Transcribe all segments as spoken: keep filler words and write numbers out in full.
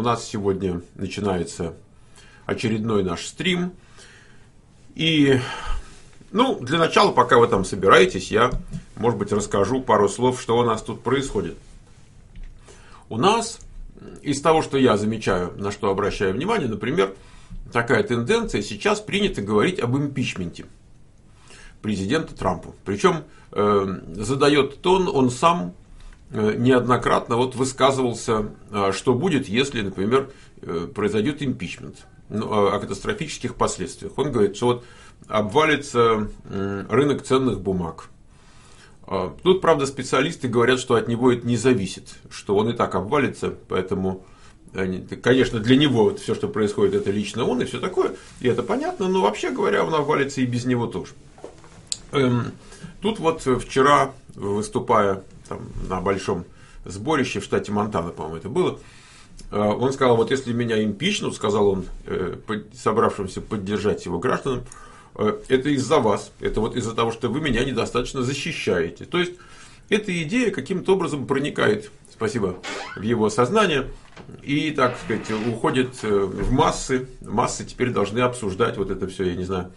нас сегодня начинается очередной наш стрим. И, ну, для начала, пока вы там собираетесь, я, может быть, расскажу пару слов, что у нас тут происходит. У нас, из того, что я замечаю, на что обращаю внимание, например, такая тенденция, сейчас принято говорить об импичменте президента Трампа. Причем э, задает тон он сам, э, неоднократно вот высказывался, э, что будет, если, например, э, произойдет импичмент, ну, о катастрофических последствиях. Он говорит, что вот обвалится э, рынок ценных бумаг. Э, тут, правда, специалисты говорят, что от него это не зависит, что он и так обвалится, поэтому... Конечно, для него вот все, что происходит, это лично он и все такое, и это понятно, но вообще говоря, он обвалится и без него тоже. Эм, тут вот вчера, выступая там, на большом сборище в штате Монтана, по-моему, это было, э, он сказал, вот если меня импичнут, сказал он э, под, собравшимся поддержать его гражданам, э, это из-за вас, это вот из-за того, что вы меня недостаточно защищаете. То есть, эта идея каким-то образом проникает, спасибо, в его сознание, и, так сказать, уходит в массы. Массы теперь должны обсуждать вот это все, я не знаю.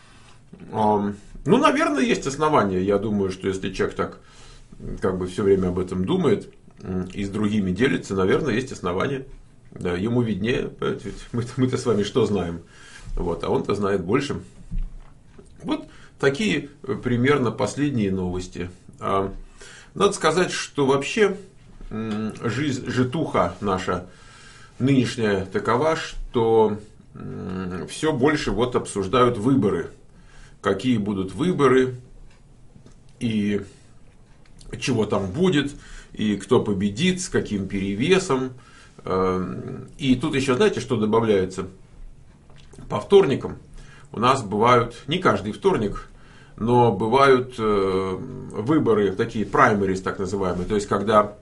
Ну, наверное, есть основания. Я думаю, что если человек так как бы все время об этом думает и с другими делится, наверное, есть основания. Да, ему виднее. Мы-то, мы-то с вами что знаем? Вот, а он-то знает больше. Вот такие примерно последние новости. Надо сказать, что вообще... Жизнь, житуха наша нынешняя такова, что все больше вот обсуждают выборы. Какие будут выборы, и чего там будет, и кто победит, с каким перевесом. И тут еще, знаете, что добавляется? По вторникам у нас бывают, не каждый вторник, но бывают выборы, такие праймерис так называемые, то есть когда...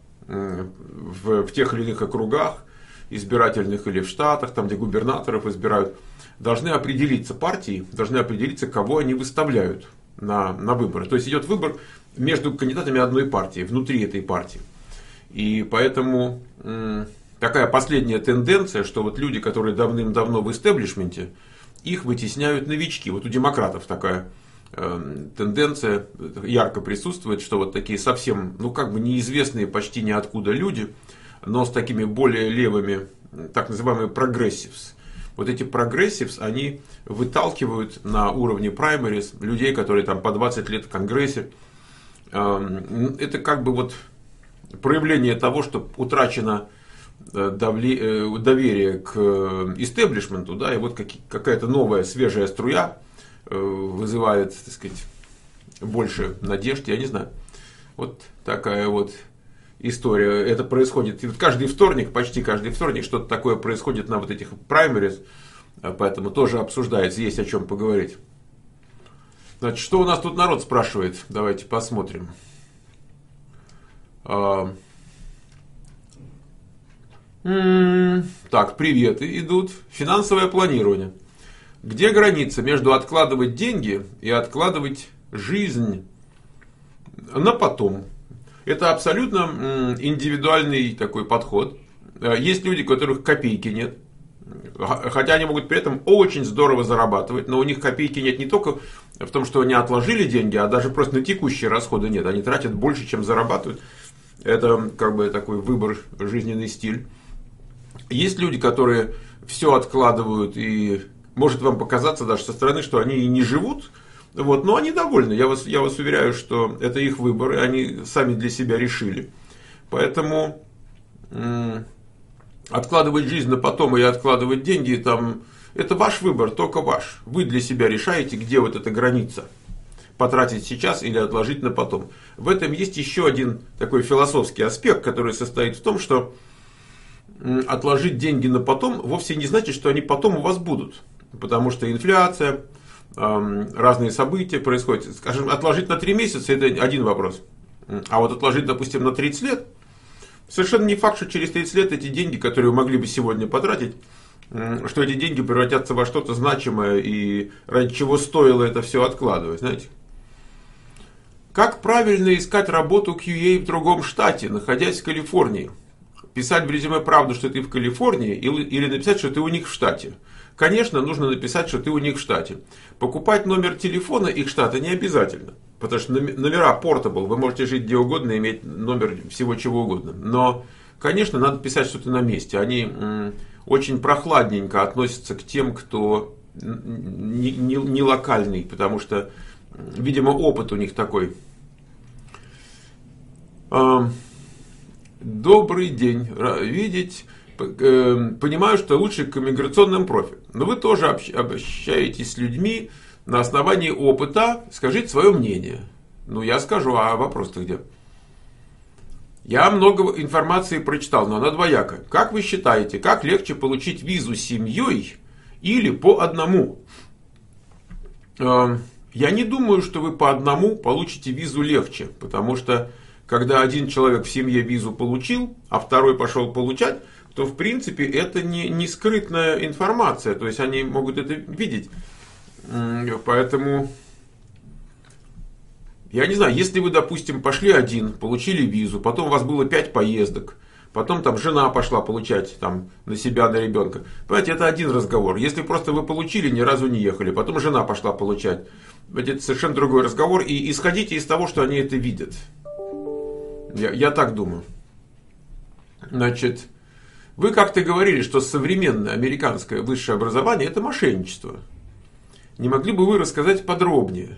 В, в тех или иных округах избирательных или в штатах, там где губернаторов избирают, должны определиться партии, должны определиться, кого они выставляют на, на выборы. То есть идет выбор между кандидатами одной партии, внутри этой партии. И поэтому м, такая последняя тенденция, что вот люди, которые давным-давно в истеблишменте, их вытесняют новички. Вот у демократов такая тенденция ярко присутствует, что вот такие совсем, ну как бы неизвестные почти ниоткуда люди, но с такими более левыми, так называемые прогрессивс. Вот эти прогрессивс, они выталкивают на уровне праймерис людей, которые там по двадцать лет в Конгрессе. Это как бы вот проявление того, что утрачено доверие к истеблишменту, да, и вот какая-то новая свежая струя вызывает, так сказать, больше надежд, я не знаю. Вот такая вот история. Это происходит каждый вторник, почти каждый вторник что-то такое происходит на вот этих праймерис, поэтому тоже обсуждается, есть о чем поговорить. Значит, что у нас тут народ спрашивает? Давайте посмотрим. Так, приветы идут. Финансовое планирование. Где граница между откладывать деньги и откладывать жизнь на потом? Это абсолютно индивидуальный такой подход. Есть люди, у которых копейки нет. Хотя они могут при этом очень здорово зарабатывать, но у них копейки нет не только в том, что они отложили деньги, а даже просто на текущие расходы нет. Они тратят больше, чем зарабатывают. Это как бы такой выбор, жизненный стиль. Есть люди, которые все откладывают и... Может вам показаться даже со стороны, что они и не живут, вот, но они довольны. Я вас, я вас уверяю, что это их выбор, и они сами для себя решили. Поэтому м- откладывать жизнь на потом и откладывать деньги, там, это ваш выбор, только ваш. Вы для себя решаете, где вот эта граница. Потратить сейчас или отложить на потом. В этом есть еще один такой философский аспект, который состоит в том, что м- отложить деньги на потом вовсе не значит, что они потом у вас будут. Потому что инфляция, разные события происходят. Скажем, отложить на три месяца – это один вопрос. А вот отложить, допустим, на тридцать лет, совершенно не факт, что через тридцать лет эти деньги, которые вы могли бы сегодня потратить, что эти деньги превратятся во что-то значимое и ради чего стоило это все откладывать, знаете. Как правильно искать работу кью эй в другом штате, находясь в Калифорнии? писать в резюме правду, что ты в Калифорнии, или, или написать, что ты у них в штате. Конечно, нужно написать, что ты у них в штате. Покупать номер телефона их штата не обязательно. Потому что номера portable, вы можете жить где угодно, иметь номер всего чего угодно. Но, конечно, надо писать, что ты на месте. Они м, очень прохладненько относятся к тем, кто не, не, не локальный. Потому что, видимо, опыт у них такой. Добрый день. Видеть... Понимаю, что лучше к иммиграционным профи. Но вы тоже общаетесь с людьми на основании опыта. Скажите свое мнение. Ну, я скажу, а вопрос-то где? Я много информации прочитал, но она двоякая. Как вы считаете, как легче получить визу с семьей или по одному? Я не думаю, что вы по одному получите визу легче. Потому что, когда один человек в семье визу получил, а второй пошел получать, то в принципе это не, не скрытная информация, то есть они могут это видеть. Поэтому, я не знаю, если вы, допустим, пошли один, получили визу, потом у вас было пять поездок, потом там жена пошла получать там, на себя, на ребенка. Понимаете, это один разговор. Если просто вы получили, ни разу не ехали, потом жена пошла получать, это совершенно другой разговор. И исходите из того, что они это видят. Я, я так думаю. Значит... Вы как-то говорили, что современное американское высшее образование – это мошенничество. Не могли бы вы рассказать подробнее?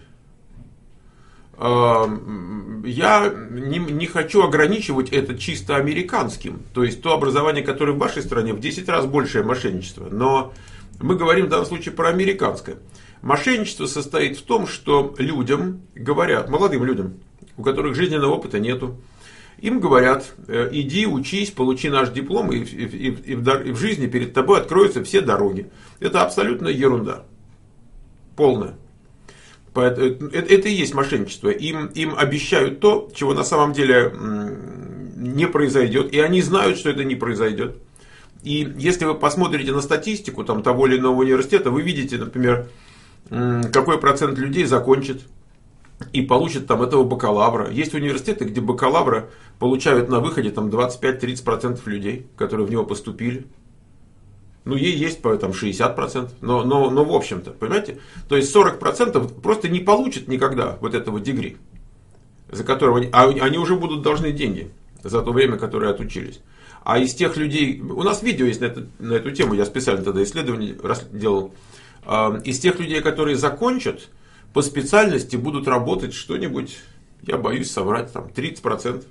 Я не, не хочу ограничивать это чисто американским. То есть, то образование, которое в вашей стране, в десять раз большее мошенничество. Но мы говорим в данном случае про американское. Мошенничество состоит в том, что людям говорят, молодым людям, у которых жизненного опыта нету, им говорят, иди, учись, получи наш диплом, и, и, и, и, в, и в жизни перед тобой откроются все дороги. Это абсолютная ерунда. Полная. Это, это и есть мошенничество. Им, им обещают то, чего на самом деле не произойдет. И они знают, что это не произойдет. И если вы посмотрите на статистику там, того или иного университета, вы видите, например, какой процент людей закончит и получат там этого бакалавра. Есть университеты, где бакалавра получают на выходе там двадцать пять - тридцать процентов людей, которые в него поступили. Ну, ей есть там шестьдесят процентов. Но, но, но в общем-то, понимаете? То есть сорок процентов просто не получат никогда вот этого дегри, за которого они, а они уже будут должны деньги за то время, которое отучились. А из тех людей, у нас видео есть на эту, на эту тему, я специально тогда исследование делал. Из тех людей, которые закончат, по специальности будут работать что-нибудь, я боюсь соврать, там тридцать процентов.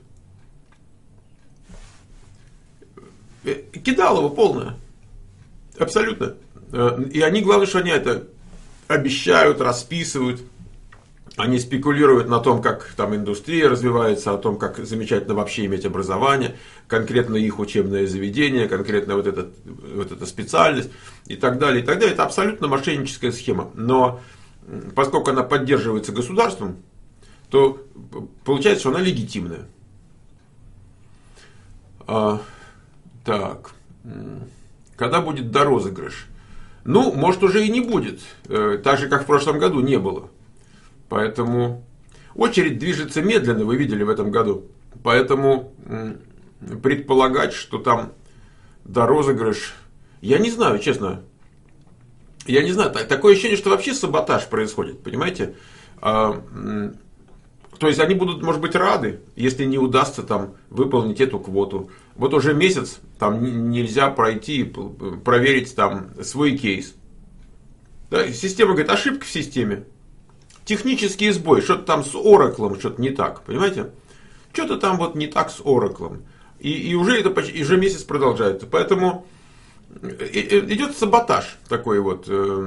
Кидалово полное. Абсолютно. И они, главное, что они это обещают, расписывают. Они спекулируют на том, как там индустрия развивается, о том, как замечательно вообще иметь образование, конкретно их учебное заведение, конкретно вот, этот, вот эта специальность и так далее, и так далее. Это абсолютно мошенническая схема. Но поскольку она поддерживается государством, то получается, что она легитимная. А, так. Когда будет дорозыгрыш? Ну, может, уже и не будет. Так же, как в прошлом году не было. Поэтому очередь движется медленно, вы видели в этом году. Поэтому предполагать, что там дорозыгрыш... Я не знаю, честно. Я не знаю. Такое ощущение, что вообще саботаж происходит. Понимаете? То есть они будут, может быть, рады, если не удастся там выполнить эту квоту. Вот уже месяц там нельзя пройти, проверить там свой кейс. Да, система говорит, ошибка в системе. Технический сбой, что-то там с Oracle, что-то не так, понимаете? Что-то там вот не так с Oracle. И, и уже это почти, уже месяц продолжается. Поэтому идет саботаж такой вот.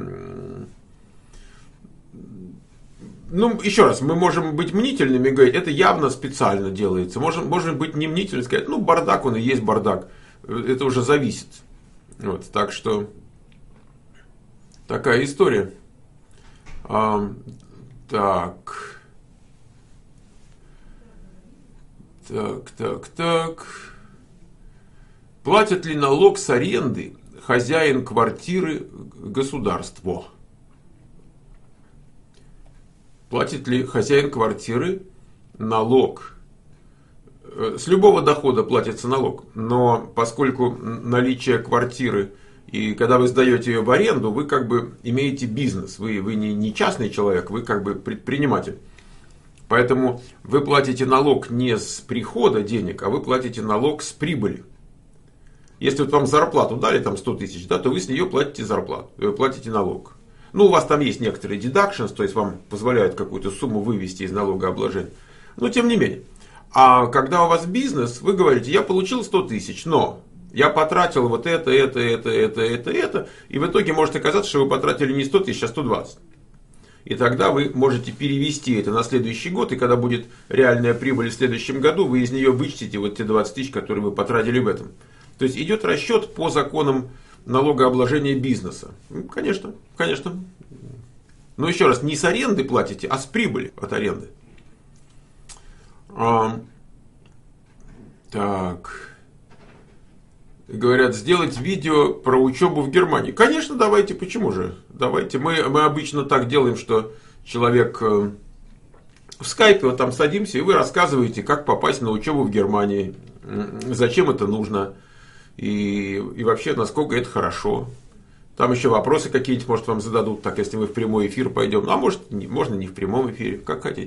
Ну, еще раз, мы можем быть мнительными и говорить, это явно специально делается. Можем, можем быть не мнительными и сказать, ну, бардак он и есть бардак. Это уже зависит. Вот, так что, такая история. А, так. Так, так, так. Платит ли налог с аренды хозяин квартиры государству? Платит ли хозяин квартиры налог с любого дохода платится налог, но поскольку наличие квартиры, и когда вы сдаете ее в аренду, вы как бы имеете бизнес, вы, вы не, не частный человек, вы как бы предприниматель. Поэтому вы платите налог не с прихода денег, а вы платите налог с прибыли. Если вот вам зарплату дали там сто тысяч, да, то вы с нее платите зарплату, вы платите налог. Ну, у вас там есть некоторые deductions, то есть вам позволяют какую-то сумму вывести из налогообложения. Но тем не менее. А когда у вас бизнес, вы говорите, я получил сто тысяч, но я потратил вот это, это, это, это, это, это, и в итоге может оказаться, что вы потратили не сто тысяч, а сто двадцать. И тогда вы можете перевести это на следующий год, и когда будет реальная прибыль в следующем году, вы из нее вычтите вот те двадцать тысяч, которые вы потратили в этом. То есть идет расчет по законам налогообложения бизнеса. Конечно, конечно. Но еще раз, не с аренды платите, а с прибыли от аренды. А, так. Говорят, сделать видео про учебу в Германии. Конечно, давайте, почему же? Давайте. Мы, мы обычно так делаем, что человек в скайпе, вот там садимся, и вы рассказываете, как попасть на учебу в Германии, зачем это нужно, и, и вообще, насколько это хорошо. Там еще вопросы какие-нибудь, может, вам зададут, так, если мы в прямой эфир пойдем. А может, не, можно не в прямом эфире, как хотите.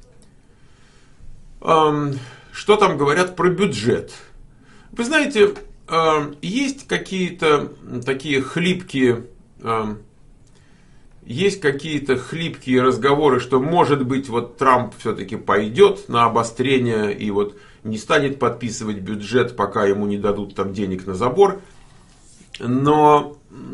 Эм, что там говорят про бюджет? Вы знаете, э, есть какие-то такие хлипкие, э, есть какие-то хлипкие разговоры, что, может быть, вот Трамп все-таки пойдет на обострение и вот не станет подписывать бюджет, пока ему не дадут там денег на забор. Но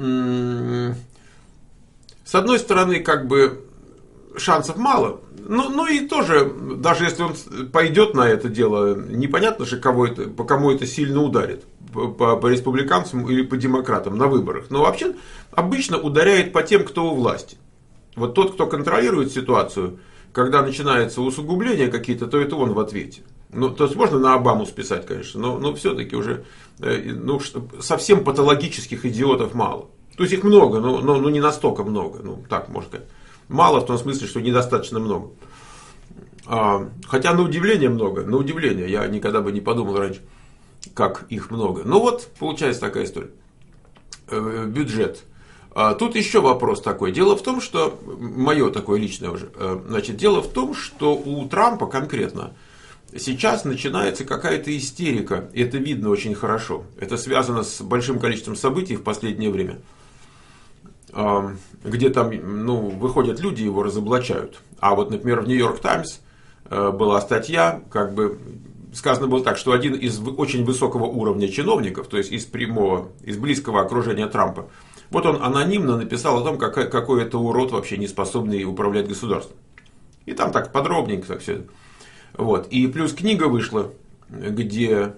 с одной стороны, как бы шансов мало. Ну, ну и тоже, даже если он пойдет на это дело, непонятно же, кого это, по кому это сильно ударит. По, по республиканцам или по демократам на выборах. Но вообще обычно ударяет по тем, кто у власти. Вот тот, кто контролирует ситуацию, когда начинается усугубление какие-то, то это он в ответе. Ну, то есть можно на Обаму списать, конечно, но, но все-таки уже ну, совсем патологических идиотов мало. То есть их много, но, но, но не настолько много. Ну, так можно сказать. Мало в том смысле, что недостаточно много. А, хотя на удивление много. На удивление. Я никогда бы не подумал раньше, как их много. Ну вот, получается такая история. Э, бюджет. А, тут еще вопрос такой. Дело в том, что, мое такое личное уже, э, значит, дело в том, что у Трампа конкретно сейчас начинается какая-то истерика. И это видно очень хорошо. Это связано с большим количеством событий в последнее время. Э, где там, ну, выходят люди, его разоблачают. А вот, например, в Нью-Йорк Таймс э, была статья, как бы сказано было так, что один из очень высокого уровня чиновников, то есть из прямого, из близкого окружения Трампа, вот он анонимно написал о том, какой, какой это урод вообще не способный управлять государством. И там так подробненько так все. Вот. И плюс книга вышла, где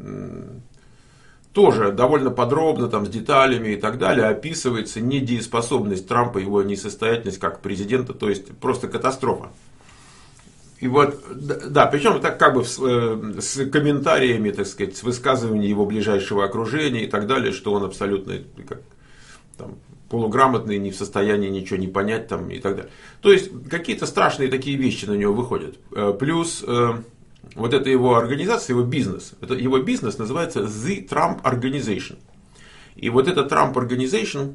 тоже довольно подробно, там, с деталями и так далее, описывается недееспособность Трампа, его несостоятельность как президента, то есть просто катастрофа. И вот, да, причем так как бы с, с комментариями, так сказать, с высказыванием его ближайшего окружения и так далее, что он абсолютно как, там, полуграмотный, не в состоянии ничего не понять там, и так далее. То есть какие-то страшные такие вещи на него выходят. Плюс вот эта его организация, его бизнес, это, его бизнес называется The Trump Organization. И вот этот Trump Organization,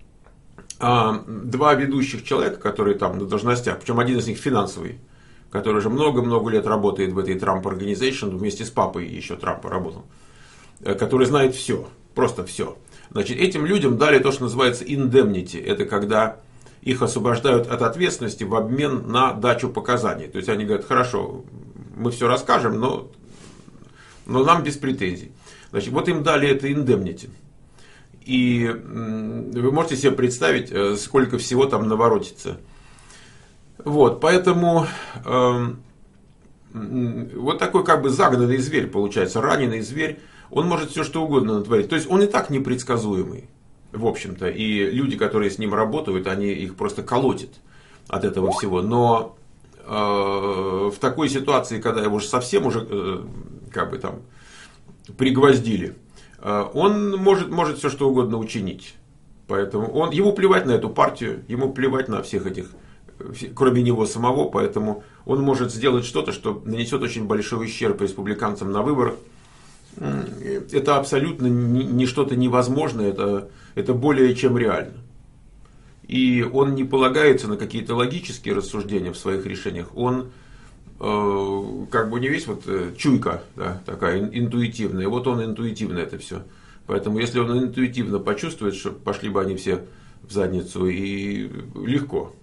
два ведущих человека, которые там на должностях, причем один из них финансовый, который уже много-много лет работает в этой Trump Organization, вместе с папой еще Трампа работал, который знает все, просто все. Значит, этим людям дали то, что называется indemnity. Это когда их освобождают от ответственности в обмен на дачу показаний. То есть они говорят, хорошо, мы все расскажем, но, но нам без претензий. Значит, вот им дали это indemnity. И вы можете себе представить, сколько всего там наворотится. Вот, поэтому э, вот такой как бы загнанный зверь получается, раненый зверь, он может все что угодно натворить. То есть он и так непредсказуемый, в общем-то. И люди, которые с ним работают, они их просто колотят от этого всего. Но э, в такой ситуации, когда его уже совсем уже э, как бы там пригвоздили, э, он может, может все что угодно учинить. Поэтому он, ему плевать на эту партию, ему плевать на всех этих кроме него самого, поэтому он может сделать что-то, что нанесет очень большой ущерб республиканцам на выборах. Это абсолютно не что-то невозможное, это, это более чем реально. И он не полагается на какие-то логические рассуждения в своих решениях, он э, как бы не весь вот чуйка, да, такая интуитивная, вот он интуитивно это все. Поэтому если он интуитивно почувствует, что пошли бы они все в задницу, и легко.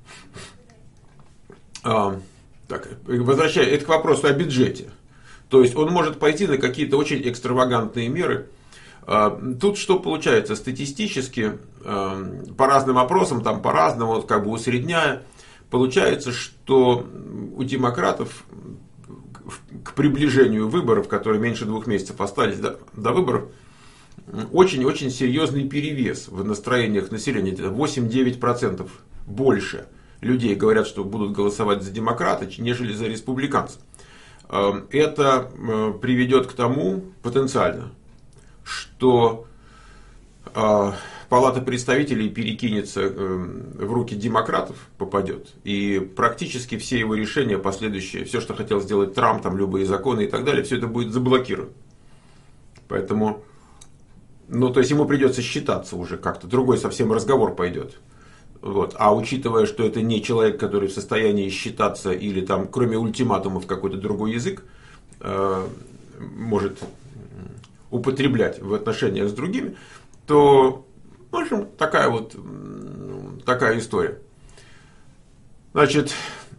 А, так, возвращаясь это к вопросу о бюджете. То есть он может пойти на какие-то очень экстравагантные меры. Тут что получается? Статистически, по разным опросам, там по-разному, как бы усредняя, получается, что у демократов к приближению выборов, которые меньше двух месяцев остались до, до выборов, очень-очень серьезный перевес в настроениях населения. восемь-девять процентов больше людей говорят, что будут голосовать за демократа, нежели за республиканцев. Это приведет к тому, потенциально, что Палата представителей перекинется в руки демократов, попадет, и практически все его решения последующие, все, что хотел сделать Трамп, там любые законы и так далее, все это будет заблокировано. Поэтому, ну, то есть ему придется считаться уже как-то, другой совсем разговор пойдет. Вот. А учитывая, что это не человек, который в состоянии считаться или там, кроме ультиматумов, какой-то другой язык э, может употреблять в отношениях с другими, то, в общем, такая вот такая история. Значит,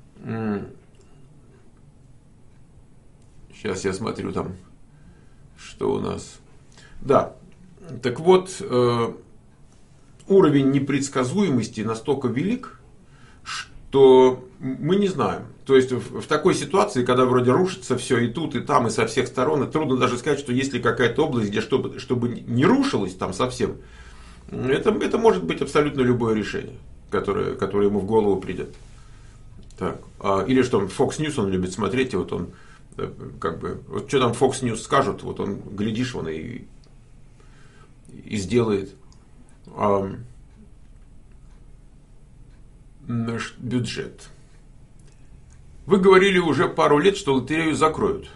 сейчас я смотрю там, что у нас. Да, так вот, э, уровень непредсказуемости настолько велик, что мы не знаем. То есть в, в такой ситуации, когда вроде рушится все и тут, и там, и со всех сторон, и трудно даже сказать, что есть ли какая-то область, где чтобы, чтобы не рушилось там совсем, это, это может быть абсолютно любое решение, которое, которое ему в голову придет. Так. Или что Fox News он любит смотреть, и вот он как бы, вот что там Fox News скажут, вот он, глядишь, он и, и сделает. Наш бюджет. Вы говорили уже пару лет, что лотерею закроют.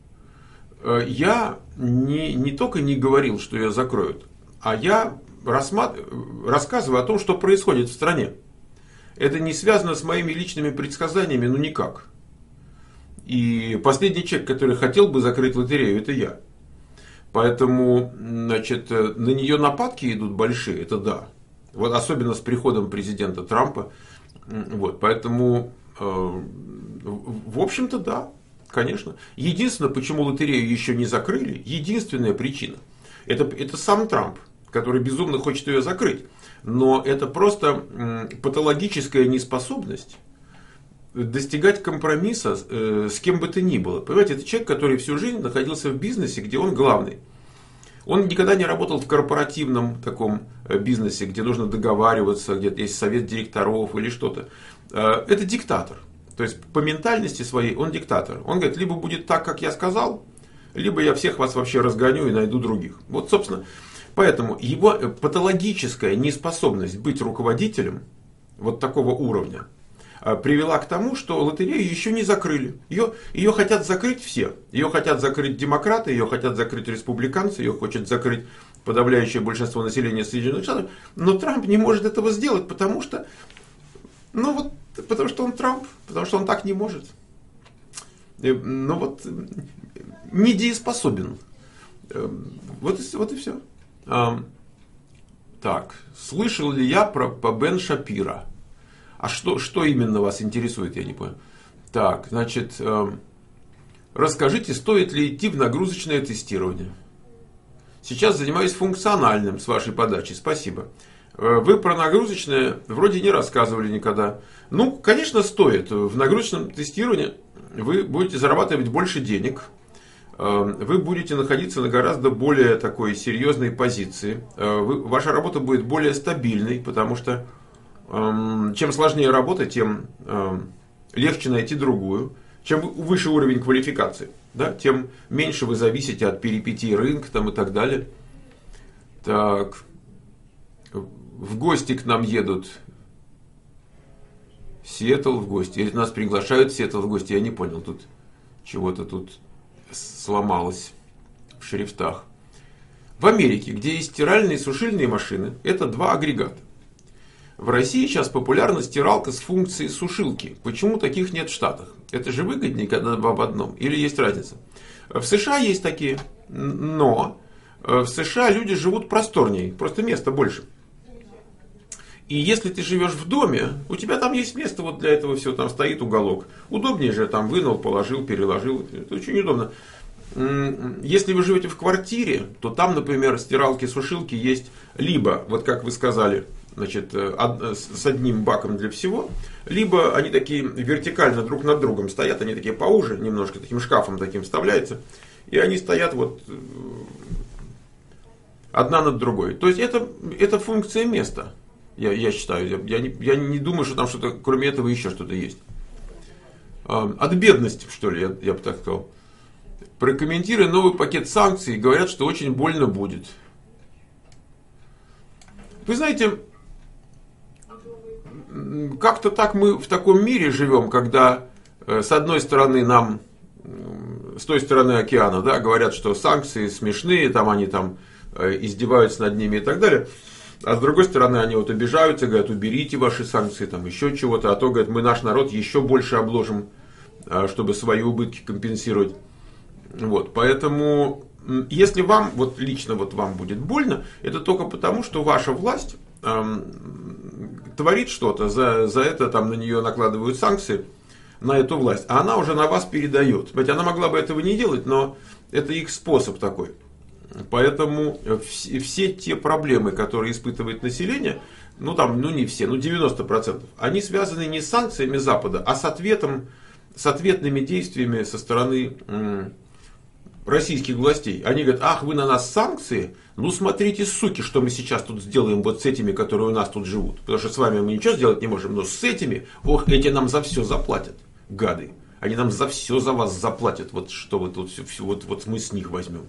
Я не, не только не говорил, что ее закроют, а я рассмат... рассказываю о том, что происходит в стране. Это не связано с моими личными предсказаниями, ну никак. И последний человек, который хотел бы закрыть лотерею, это я. Поэтому, значит, на нее нападки идут большие, это да. Вот особенно с приходом президента Трампа. Вот, поэтому, э, в общем-то, да, конечно. Единственное, почему лотерею еще не закрыли, единственная причина, это, это сам Трамп, который безумно хочет ее закрыть. Но это просто э, патологическая неспособность достигать компромисса э, с кем бы то ни было. Понимаете, это человек, который всю жизнь находился в бизнесе, где он главный. Он никогда не работал в корпоративном таком бизнесе, где нужно договариваться, где есть совет директоров или что-то. Это диктатор. То есть по ментальности своей он диктатор. Он говорит, либо будет так, как я сказал, либо я всех вас вообще разгоню и найду других. Вот, собственно, поэтому его патологическая неспособность быть руководителем вот такого уровня привела к тому, что лотерею еще не закрыли. Ее, ее хотят закрыть все. Ее хотят закрыть демократы, ее хотят закрыть республиканцы, ее хочет закрыть подавляющее большинство населения Соединенных Штатов. Но Трамп не может этого сделать, потому что, ну вот, потому что он Трамп, потому что он так не может. Ну вот, недееспособен. Вот, вот и все. Так, слышал ли я про, про Бен Шапира? А что, что именно вас интересует, я не понял. Так, значит, э, расскажите, стоит ли идти в нагрузочное тестирование? Сейчас занимаюсь функциональным с вашей подачи, спасибо. Э, вы про нагрузочное вроде не рассказывали никогда. Ну, конечно, стоит. В нагрузочном тестировании вы будете зарабатывать больше денег. Э, вы будете находиться на гораздо более такой серьезной позиции. Э, вы, ваша работа будет более стабильной, потому что чем сложнее работа, тем легче найти другую. Чем выше уровень квалификации, да, тем меньше вы зависите от перипетий рынка там, и так далее. Так, в гости к нам едут Сиэтл в гости. Или нас приглашают в Сиэтл в гости. Я не понял, тут чего-то тут сломалось в шрифтах. В Америке, где есть стиральные и сушильные машины, это два агрегата. В России сейчас популярна стиралка с функцией сушилки. Почему таких нет в Штатах? Это же выгоднее, когда два в одном. Или есть разница? В США есть такие, но в США люди живут просторнее, просто места больше. И если ты живешь в доме, у тебя там есть место вот для этого всего, там стоит уголок. Удобнее же, там вынул, положил, переложил. Это очень удобно. Если вы живете в квартире, то там, например, стиралки, сушилки есть либо, вот как вы сказали, значит, с одним баком для всего, либо они такие вертикально друг над другом стоят, они такие поуже, немножко таким шкафом таким вставляются, и они стоят вот одна над другой. То есть это, это функция места, я, я считаю. Я, я, не, я не думаю, что там что-то, кроме этого, еще что-то есть. От бедности, что ли, я, я бы так сказал. Прокомментируя новый пакет санкций, говорят, что очень больно будет. Вы знаете, как-то так мы в таком мире живем, когда с одной стороны нам, с той стороны океана, да, говорят, что санкции смешные, там они там издеваются над ними и так далее. А с другой стороны, они вот обижаются, говорят, уберите ваши санкции, там еще чего-то. А то, говорят, мы наш народ еще больше обложим, чтобы свои убытки компенсировать. Вот, поэтому, если вам, вот лично вот вам будет больно, это только потому, что ваша власть эм, творит что-то, за, за это там на нее накладывают санкции, на эту власть, а она уже на вас передает. Понимаете, она могла бы этого не делать, но это их способ такой. Поэтому все, все те проблемы, которые испытывает население, ну там, ну не все, ну девяносто процентов, они связаны не с санкциями Запада, а с ответом, с ответными действиями со стороны м, российских властей. Они говорят, ах, вы на нас санкции, ну смотрите, суки, что мы сейчас тут сделаем вот с этими, которые у нас тут живут. Потому что с вами мы ничего сделать не можем, но с этими, ох, эти нам за все заплатят, гады. Они нам за все за вас заплатят, вот что вы тут, все, все, вот, вот мы с них возьмем.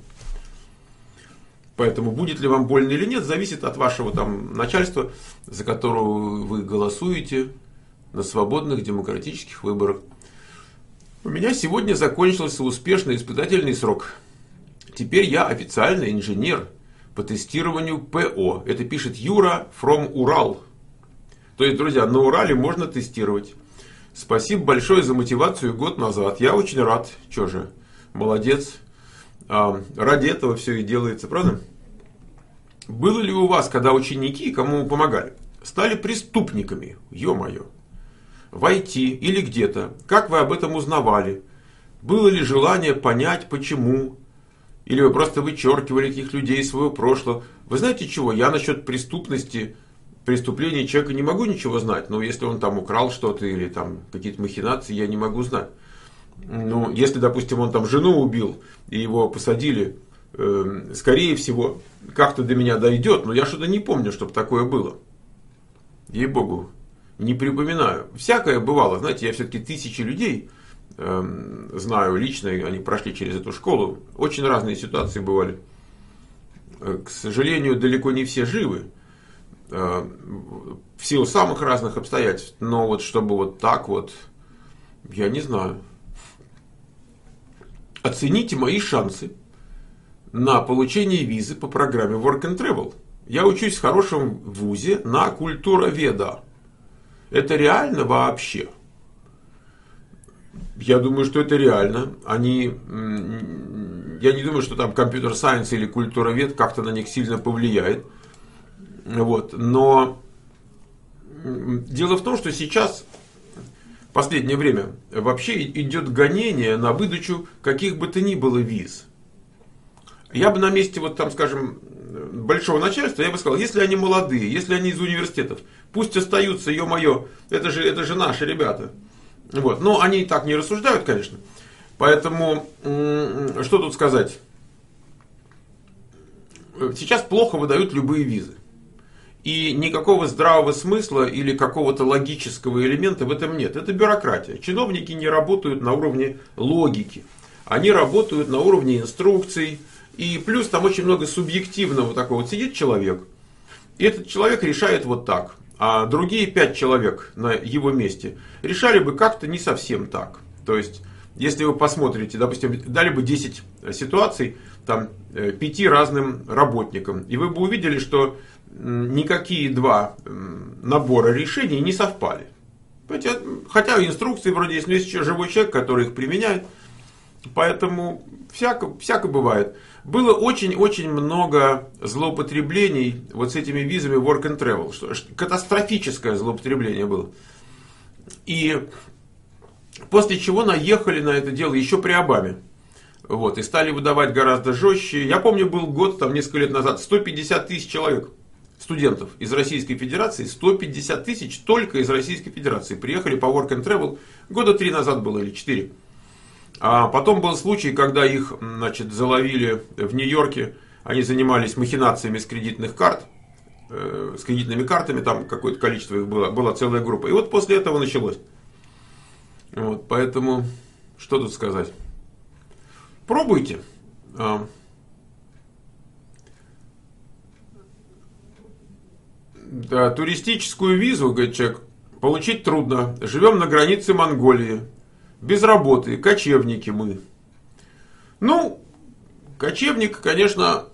Поэтому будет ли вам больно или нет, зависит от вашего там начальства, за которого вы голосуете на свободных демократических выборах. У меня сегодня закончился успешный испытательный срок. Теперь я официальный инженер по тестированию ПО. Это пишет Юра from Урал. То есть, друзья, на Урале можно тестировать. Спасибо большое за мотивацию год назад. Я очень рад. Че же, молодец. А, ради этого все и делается, правда? Было ли у вас, когда ученики, кому вы помогали, стали преступниками? Ё-моё. В ай ти или где-то. Как вы об этом узнавали? Было ли желание понять, почему? Или вы просто вычеркивали этих людей из своего прошлого? Вы знаете чего? Я насчет преступности, преступления человека не могу ничего знать. Но если он там украл что-то или там какие-то махинации, я не могу знать. Ну, если, допустим, он там жену убил и его посадили, э, скорее всего, как-то до меня дойдет. Но я что-то не помню, чтобы такое было. Ей-богу. Не припоминаю. Всякое бывало. Знаете, я все-таки тысячи людей э, знаю лично, они прошли через эту школу. Очень разные ситуации бывали. Э, к сожалению, далеко не все живы. Э, в силу самых разных обстоятельств. Но вот чтобы вот так вот, я не знаю. Оцените мои шансы на получение визы по программе Work and Travel. Я учусь в хорошем вузе на культуроведа. Это реально вообще? Я думаю, что это реально. Они, я не думаю, что там компьютер-сайенс или культуровед как-то на них сильно повлияет. Вот. Но дело в том, что сейчас, в последнее время, вообще идет гонение на выдачу каких бы то ни было виз. Я бы на месте, вот там, скажем, большого начальства, я бы сказал, если они молодые, если они из университетов, пусть остаются, ё-моё, это же, это же наши ребята. Вот. Но они и так не рассуждают, конечно. Поэтому, что тут сказать? Сейчас плохо выдают любые визы. И никакого здравого смысла или какого-то логического элемента в этом нет. Это бюрократия. Чиновники не работают на уровне логики. Они работают на уровне инструкций. И плюс там очень много субъективного такого. Вот сидит человек, и этот человек решает вот так. а другие пять человек на его месте решали бы как-то не совсем так. То есть, если вы посмотрите, допустим, дали бы десять ситуаций там, пяти разным работникам, и вы бы увидели, что никакие два набора решений не совпали. Хотя инструкции вроде есть, но есть еще живой человек, который их применяет. Поэтому всяко, всяко бывает. Было очень-очень много злоупотреблений вот с этими визами work and travel. Что, катастрофическое злоупотребление было. И после чего наехали на это дело еще при Обаме. Вот, и стали выдавать гораздо жестче. Я помню, был год, там несколько лет назад, сто пятьдесят тысяч человек, студентов из Российской Федерации, сто пятьдесят тысяч только из Российской Федерации приехали по work and travel. Года три назад было или четыре. А потом был случай, когда их, значит, заловили в Нью-Йорке. Они занимались махинациями с кредитных карт, э, с кредитными картами, там какое-то количество их было, была целая группа. И вот после этого началось. Вот, поэтому, что тут сказать? Пробуйте. Да, туристическую визу, говорит человек, получить трудно. Живем на границе Монголии. Без работы. Кочевники мы. Ну, кочевник, конечно,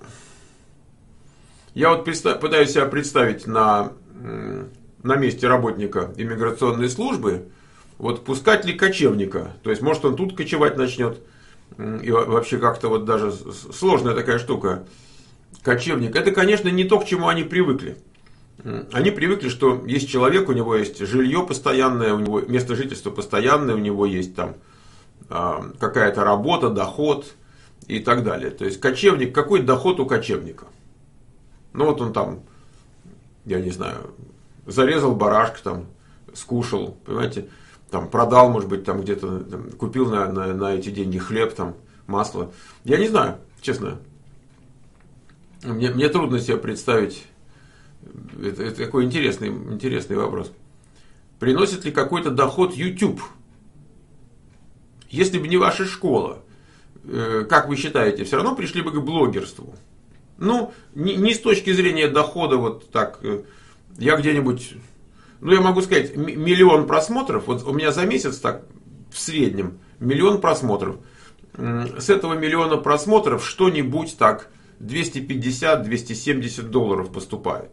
я вот представ, пытаюсь себя представить на, на месте работника иммиграционной службы. Вот пускать ли кочевника? То есть, может, он тут кочевать начнет. И вообще как-то вот даже сложная такая штука. Кочевник. Это, конечно, не то, к чему они привыкли. Они привыкли, что есть человек, у него есть жилье постоянное, у него место жительства постоянное, у него есть там э, какая-то работа, доход и так далее. То есть кочевник, какой доход у кочевника? Ну вот он там, я не знаю, зарезал барашка, там, скушал, понимаете, там продал, может быть, там где-то там, купил на, на, на эти деньги хлеб, там, масло. Я не знаю, честно. Мне, мне трудно себе представить. Это, это такой интересный, интересный вопрос. Приносит ли какой-то доход YouTube? Если бы не ваша школа, э, как вы считаете, все равно пришли бы к блогерству? Ну, не, не с точки зрения дохода, вот так, э, я где-нибудь, ну, я могу сказать, м- миллион просмотров, вот у меня за месяц так, в среднем, миллион просмотров. Э, с этого миллиона просмотров что-нибудь так, двести пятьдесят - двести семьдесят долларов поступает.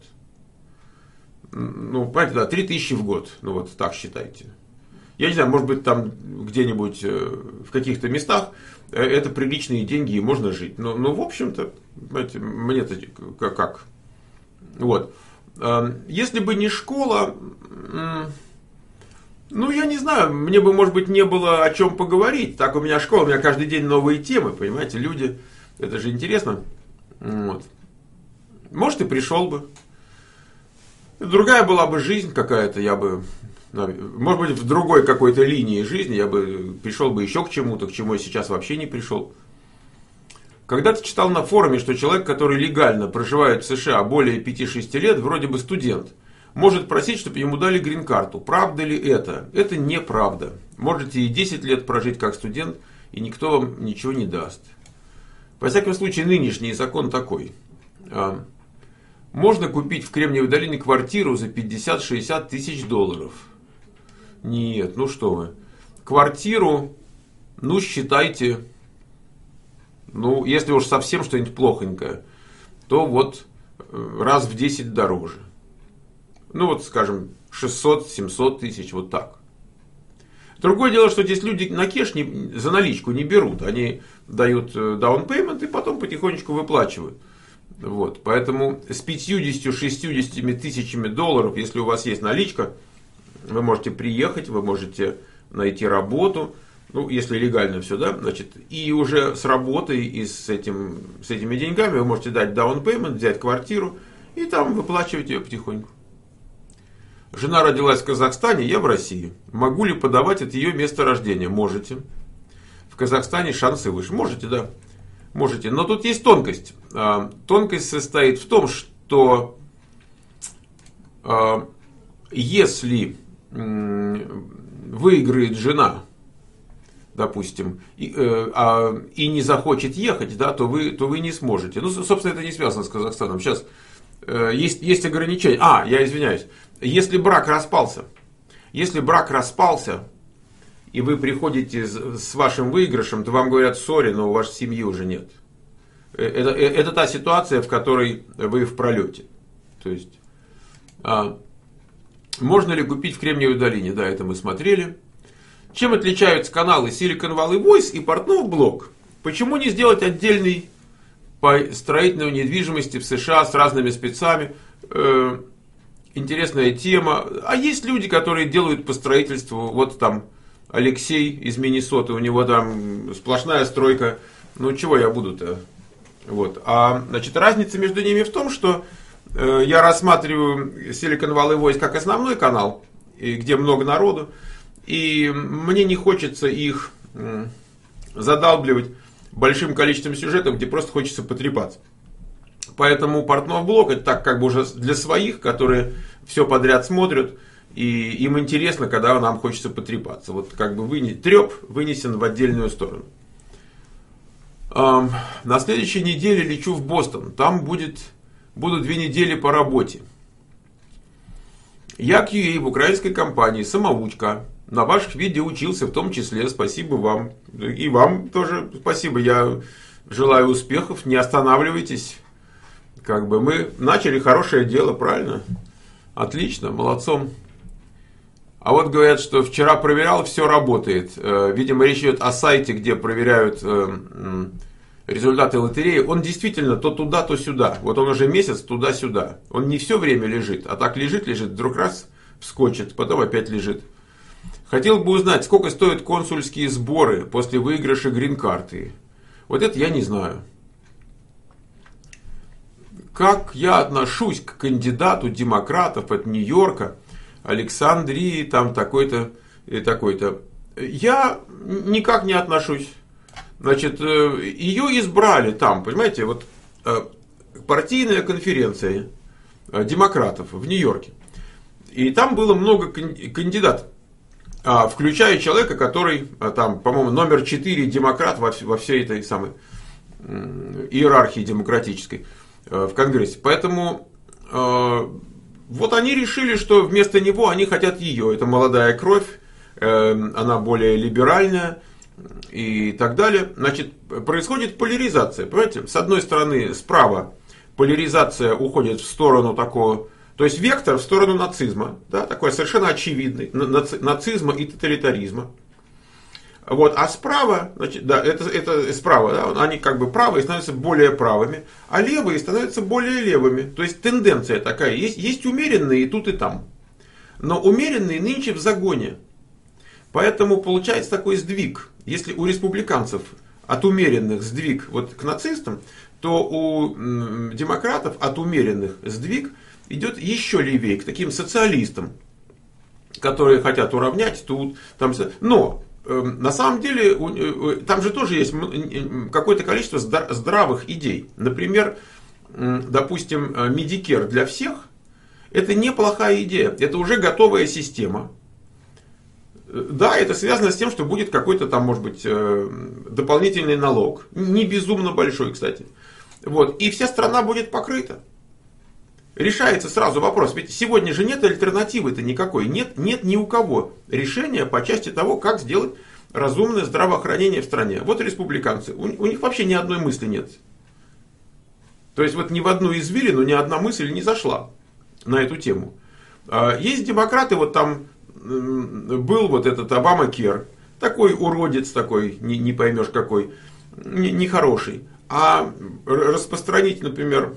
Ну, понимаете, да, три тысячи в год. Ну, вот так считайте. Я не знаю, может быть, там где-нибудь в каких-то местах это приличные деньги и можно жить. Но, но в общем-то, понимаете, мне-то как, как. Вот. Если бы не школа, ну, я не знаю, мне бы, может быть, не было о чем поговорить. Так у меня школа, у меня каждый день новые темы, понимаете, люди. Это же интересно. Вот. Может, и пришел бы. Другая была бы жизнь какая-то, я бы, может быть, в другой какой-то линии жизни я бы пришел бы еще к чему-то, к чему я сейчас вообще не пришел. Когда-то читал на форуме, что человек, который легально проживает в США более пяти-шести лет, вроде бы студент, может просить, чтобы ему дали грин-карту. Правда ли это? Это неправда. Можете и десять лет прожить как студент, и никто вам ничего не даст. Во всяком случае, нынешний закон такой. Можно купить в Кремниевой долине квартиру за пятьдесят-шестьдесят тысяч долларов. Нет, ну что вы. Квартиру, ну считайте, ну если уж совсем что-нибудь плохонькое, то вот раз в десять дороже. Ну вот, скажем, шестьсот-семьсот тысяч, вот так. Другое дело, что здесь люди на кеш не, за наличку не берут. Они дают down payment и потом потихонечку выплачивают. Вот, поэтому с пятьюдесятью-шестьюдесятью тысячами долларов, если у вас есть наличка, вы можете приехать, вы можете найти работу, ну, если легально все, да, значит, и уже с работой и с, этим, с этими деньгами вы можете дать down payment, взять квартиру и там выплачивать ее потихоньку. Жена родилась в Казахстане, я в России. Могу ли подавать от ее места рождения? Можете. В Казахстане шансы выше. Можете, да. Можете. Но тут есть тонкость. Тонкость состоит в том, что если выиграет жена, допустим, и, и не захочет ехать, да, то, вы, то вы не сможете. Ну, собственно, это не связано с Казахстаном. Сейчас есть, есть ограничения. А, я извиняюсь. если брак распался, если брак распался, и вы приходите с вашим выигрышем, то вам говорят: сори, но у вашей семьи уже нет. Это, это та ситуация, в которой вы в пролете. То есть, а, можно ли купить в Кремниевой долине? Да, это мы смотрели. Чем отличаются каналы Silicon Valley Voice и Портнов Блог? Почему не сделать отдельный по строительной недвижимости в США с разными спецами? Э, интересная тема. А есть люди, которые делают по строительству. Вот там Алексей из Миннесоты, у него там сплошная стройка. Ну, чего я буду-то? Вот. А, значит, разница между ними в том, что э, я рассматриваю Silicon Valley Voice как основной канал, и где много народу, и мне не хочется их э, задалбливать большим количеством сюжетов, где просто хочется потрепаться. Поэтому Портнов Блог — это так как бы уже для своих, которые все подряд смотрят, и им интересно, когда нам хочется потрепаться. Вот как бы выне... треп вынесен в отдельную сторону. На следующей неделе лечу в Бостон. Там будет, будут две недели по работе. Я кью эй в украинской компании «Самоучка». На ваших видео учился в том числе. Спасибо вам. И вам тоже спасибо. Я желаю успехов. Не останавливайтесь. Как бы мы начали хорошее дело, правильно? Отлично, молодцом. А вот говорят, что вчера проверял, все работает. Видимо, речь идет о сайте, где проверяют результаты лотереи. Он действительно то туда, то сюда. Вот он уже месяц туда-сюда. Он не все время лежит, а так лежит, лежит, вдруг раз вскочит, потом опять лежит. Хотел бы узнать, сколько стоят консульские сборы после выигрыша грин-карты. Вот это я не знаю. Как я отношусь к кандидату демократов от Нью-Йорка, Александрии, там такой-то и такой-то. Я никак не отношусь. Значит, ее избрали там, понимаете, вот партийная конференция демократов в Нью-Йорке. И там было много кандидатов, включая человека, который там, по-моему, номер четыре демократ во всей этой самой иерархии демократической в Конгрессе. Поэтому вот они решили, что вместо него они хотят ее. Это молодая кровь, она более либеральная и так далее. Значит, происходит поляризация. Понимаете, с одной стороны, справа поляризация уходит в сторону такого, то есть вектор в сторону нацизма, да, такой совершенно очевидный, нацизма и тоталитаризма. Вот, а справа, значит, да, это, это справа, да, они как бы правые становятся более правыми, а левые становятся более левыми. То есть тенденция такая, есть, есть умеренные и тут и там. Но умеренные нынче в загоне. Поэтому получается такой сдвиг. Если у республиканцев от умеренных сдвиг вот к нацистам, то у м, демократов от умеренных сдвиг идет еще левее, к таким социалистам, которые хотят уравнять тут, там, но на самом деле, там же тоже есть какое-то количество здравых идей. Например, допустим, Medicare для всех – это неплохая идея. Это уже готовая система. Да, это связано с тем, что будет какой-то там, может быть, дополнительный налог. Не безумно большой, кстати. Вот. И вся страна будет покрыта. Решается сразу вопрос. Ведь сегодня же нет альтернативы-то никакой. Нет, нет ни у кого решения по части того, как сделать разумное здравоохранение в стране. Вот республиканцы. У, у них вообще ни одной мысли нет. То есть вот ни в одну извилину ни одна мысль не зашла на эту тему. Есть демократы, вот там был вот этот Обама-Кер. Такой уродец такой, не, не поймешь какой, нехороший. А распространить, например,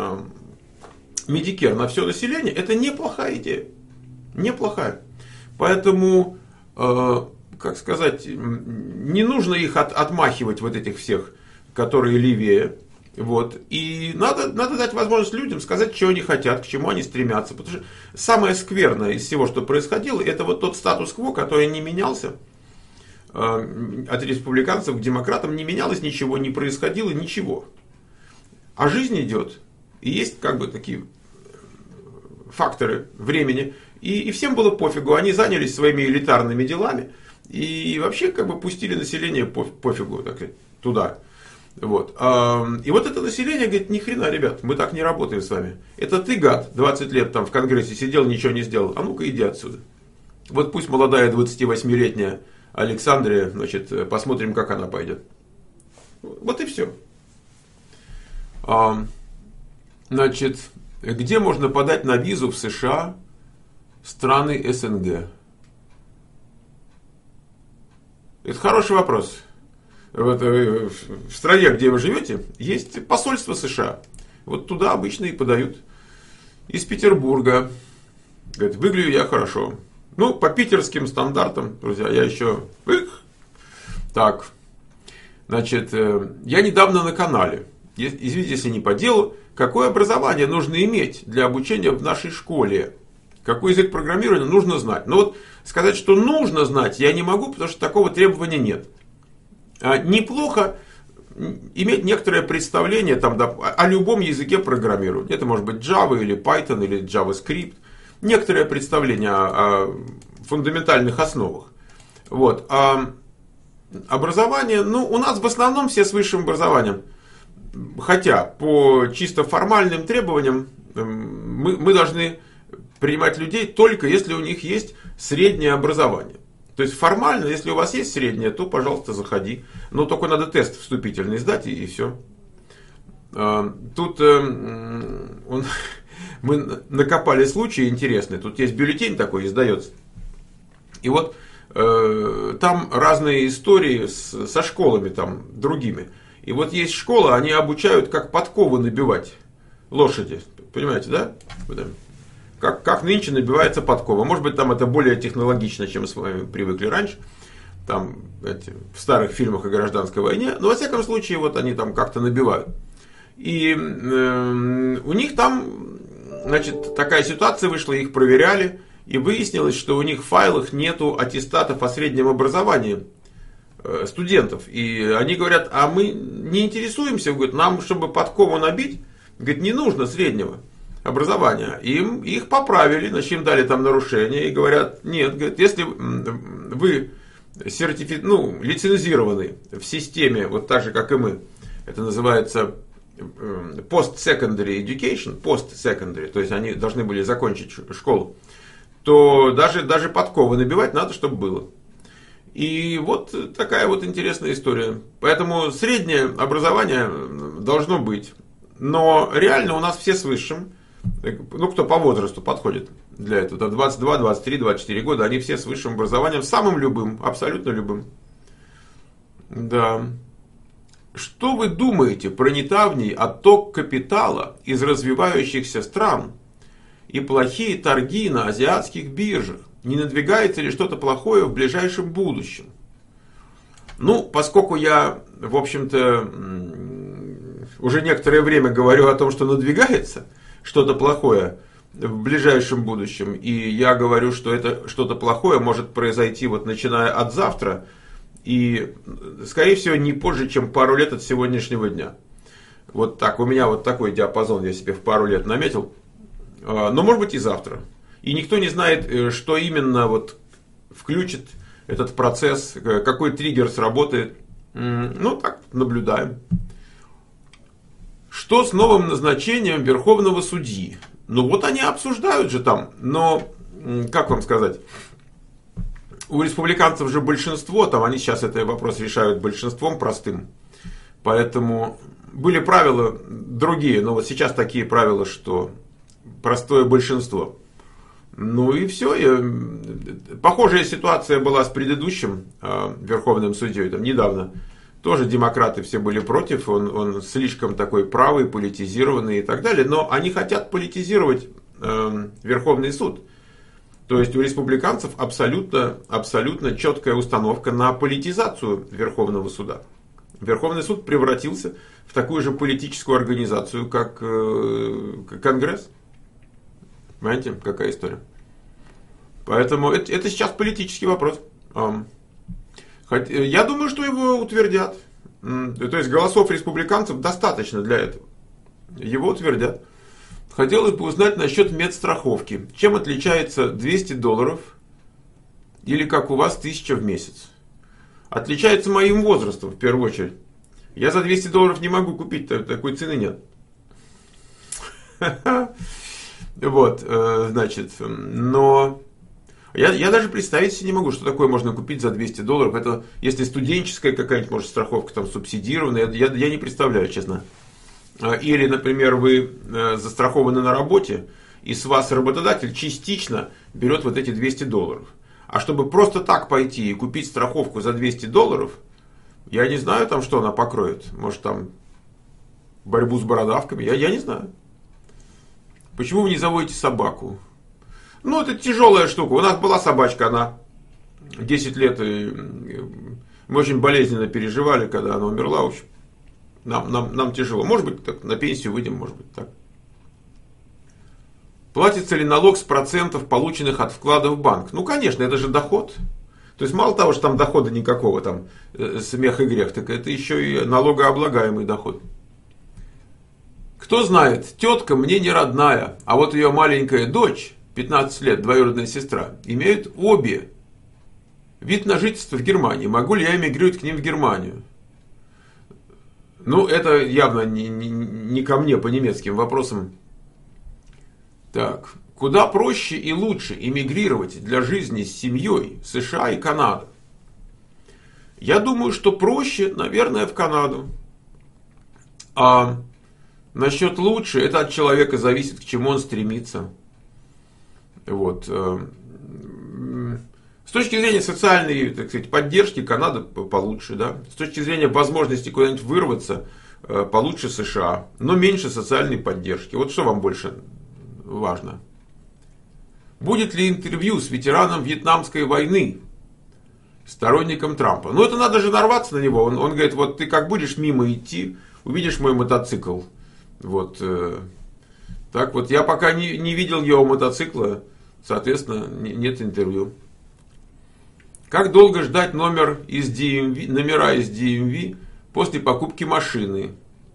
Medicare на все население, это неплохая идея. Неплохая. Поэтому, э, как сказать, не нужно их от, отмахивать, вот этих всех, которые левее. Вот. И надо, надо дать возможность людям сказать, чего они хотят, к чему они стремятся. Потому что самое скверное из всего, что происходило, это вот тот статус-кво, который не менялся. Э, от республиканцев к демократам не менялось ничего, не происходило ничего. А жизнь идет. И есть как бы такие факторы времени. И, и всем было пофигу. Они занялись своими элитарными делами. И вообще как бы пустили население пофигу так сказать, туда. Вот. И вот это население говорит, ни хрена, ребят, мы так не работаем с вами. Это ты, гад, двадцать лет там в Конгрессе сидел, ничего не сделал. А ну-ка иди отсюда. Вот пусть молодая двадцативосьмилетняя Александрия, значит, посмотрим, как она пойдет. Вот и все. Значит, где можно подать на визу в США страны СНГ? Это хороший вопрос. Вот, в стране, где вы живете, есть посольство США. Вот туда обычно и подают. Из Петербурга. Говорит, выгляжу я хорошо. Ну, по питерским стандартам, друзья, я еще... Так. Значит, я недавно на канале. Извините, если не по делу. Какое образование нужно иметь для обучения в нашей школе? Какой язык программирования нужно знать? Но вот сказать, что нужно знать, я не могу, потому что такого требования нет. Неплохо иметь некоторое представление там, да, о любом языке программирования. Это может быть Java или Python или JavaScript. Некоторое представление о, о фундаментальных основах. Вот. А образование, ну, у нас в основном все с высшим образованием. Хотя по чисто формальным требованиям мы, мы должны принимать людей только если у них есть среднее образование. То есть формально, если у вас есть среднее, то, пожалуйста, заходи. Но только надо тест вступительный сдать, и, и все. Тут он, мы накопали случаи интересные. Тут есть бюллетень такой, издается. И вот там разные истории с, со школами там другими. И вот есть школа, они обучают, как подковы набивать лошади. Понимаете, да? Как, как нынче набивается подкова. Может быть, там это более технологично, чем мы с вами привыкли раньше. Там, эти, в старых фильмах о гражданской войне. Но, во всяком случае, вот они там как-то набивают. И э, у них там, значит, такая ситуация вышла, их проверяли. И выяснилось, что у них в файлах нету аттестатов о среднем образовании э, студентов. И они говорят, а мы не интересуемся. Говорят, нам, чтобы подкову набить, говорит, не нужно среднего образования. Им их поправили, значит, им дали там нарушение и говорят, нет, говорят, если вы сертифи... ну, лицензированы в системе, вот так же, как и мы, это называется post-secondary education, post-secondary, то есть они должны были закончить школу, то даже, даже подковы набивать надо, чтобы было. И вот такая вот интересная история. Поэтому среднее образование должно быть. Но реально у нас все с высшим. Ну, кто по возрасту подходит для этого, двадцать два, двадцать три, двадцать четыре года, они все с высшим образованием, самым любым, абсолютно любым. Да. Что вы думаете про недавний отток капитала из развивающихся стран и плохие торги на азиатских биржах? Не надвигается ли что-то плохое в ближайшем будущем? Ну, поскольку я, в общем-то, уже некоторое время говорю о том, что надвигается что-то плохое в ближайшем будущем, и я говорю, что это что-то плохое может произойти вот начиная от завтра, и, скорее всего, не позже, чем пару лет от сегодняшнего дня. Вот так, у меня вот такой диапазон я себе в пару лет наметил, но может быть и завтра. И никто не знает, что именно вот включит этот процесс, какой триггер сработает. Ну, так, наблюдаем. Что с новым назначением Верховного судьи? Ну, вот они обсуждают же там, но, как вам сказать, у республиканцев же большинство, там они сейчас этот вопрос решают большинством простым. Поэтому были правила другие, но вот сейчас такие правила, что простое большинство. Ну и все. Похожая ситуация была с предыдущим э, Верховным судьей, там недавно. Тоже демократы все были против, он, он слишком такой правый, политизированный и так далее. Но они хотят политизировать э, Верховный суд. То есть у республиканцев абсолютно, абсолютно четкая установка на политизацию Верховного суда. Верховный суд превратился в такую же политическую организацию, как э, Конгресс. Понимаете, какая история? Поэтому это, это сейчас политический вопрос. Я думаю, что его утвердят. То есть голосов республиканцев достаточно для этого. Его утвердят. Хотелось бы узнать насчет медстраховки. Чем отличается двести долларов или как у вас тысяча в месяц? Отличается моим возрастом в первую очередь. Я за двести долларов не могу купить, такой цены нет. Вот, значит, но я, я даже представить себе не могу, что такое можно купить за двести долларов. Это если студенческая какая-нибудь, может, страховка там субсидированная, я, я не представляю, честно. Или, например, вы застрахованы на работе, и с вас работодатель частично берет вот эти двести долларов. А чтобы просто так пойти и купить страховку за двести долларов, я не знаю, там, что она покроет. Может, там борьбу с бородавками, я, я не знаю. Почему вы не заводите собаку? Ну, это тяжелая штука. У нас была собачка, она десять лет, и мы очень болезненно переживали, когда она умерла. В общем, нам, нам, нам тяжело. Может быть, так, на пенсию выйдем, может быть, так. Платится ли налог с процентов, полученных от вклада в банк? Ну, конечно, это же доход. То есть, мало того, что там дохода никакого, там, смех и грех, так это еще и налогооблагаемый доход. Кто знает, тетка мне не родная, а вот ее маленькая дочь, пятнадцать лет, двоюродная сестра, имеют обе вид на жительство в Германии. Могу ли я эмигрировать к ним в Германию? Ну, это явно не, не, не ко мне по немецким вопросам. Так, куда проще и лучше эмигрировать для жизни с семьей, США и Канада? Я думаю, что проще, наверное, в Канаду. А насчет лучше, это от человека зависит, к чему он стремится. Вот. С точки зрения социальной, так сказать, поддержки Канада получше, да. С точки зрения возможности куда-нибудь вырваться, получше США, но меньше социальной поддержки. Вот что вам больше важно? Будет ли интервью с ветераном Вьетнамской войны, сторонником Трампа? Ну, это надо же нарваться на него. Он, он говорит, вот ты как будешь мимо идти, увидишь мой мотоцикл. Вот. Э, так вот, я пока не, не видел его мотоцикла, соответственно, не, нет интервью. Как долго ждать номер из ди эм ви, номера из ди эм ви после покупки машины?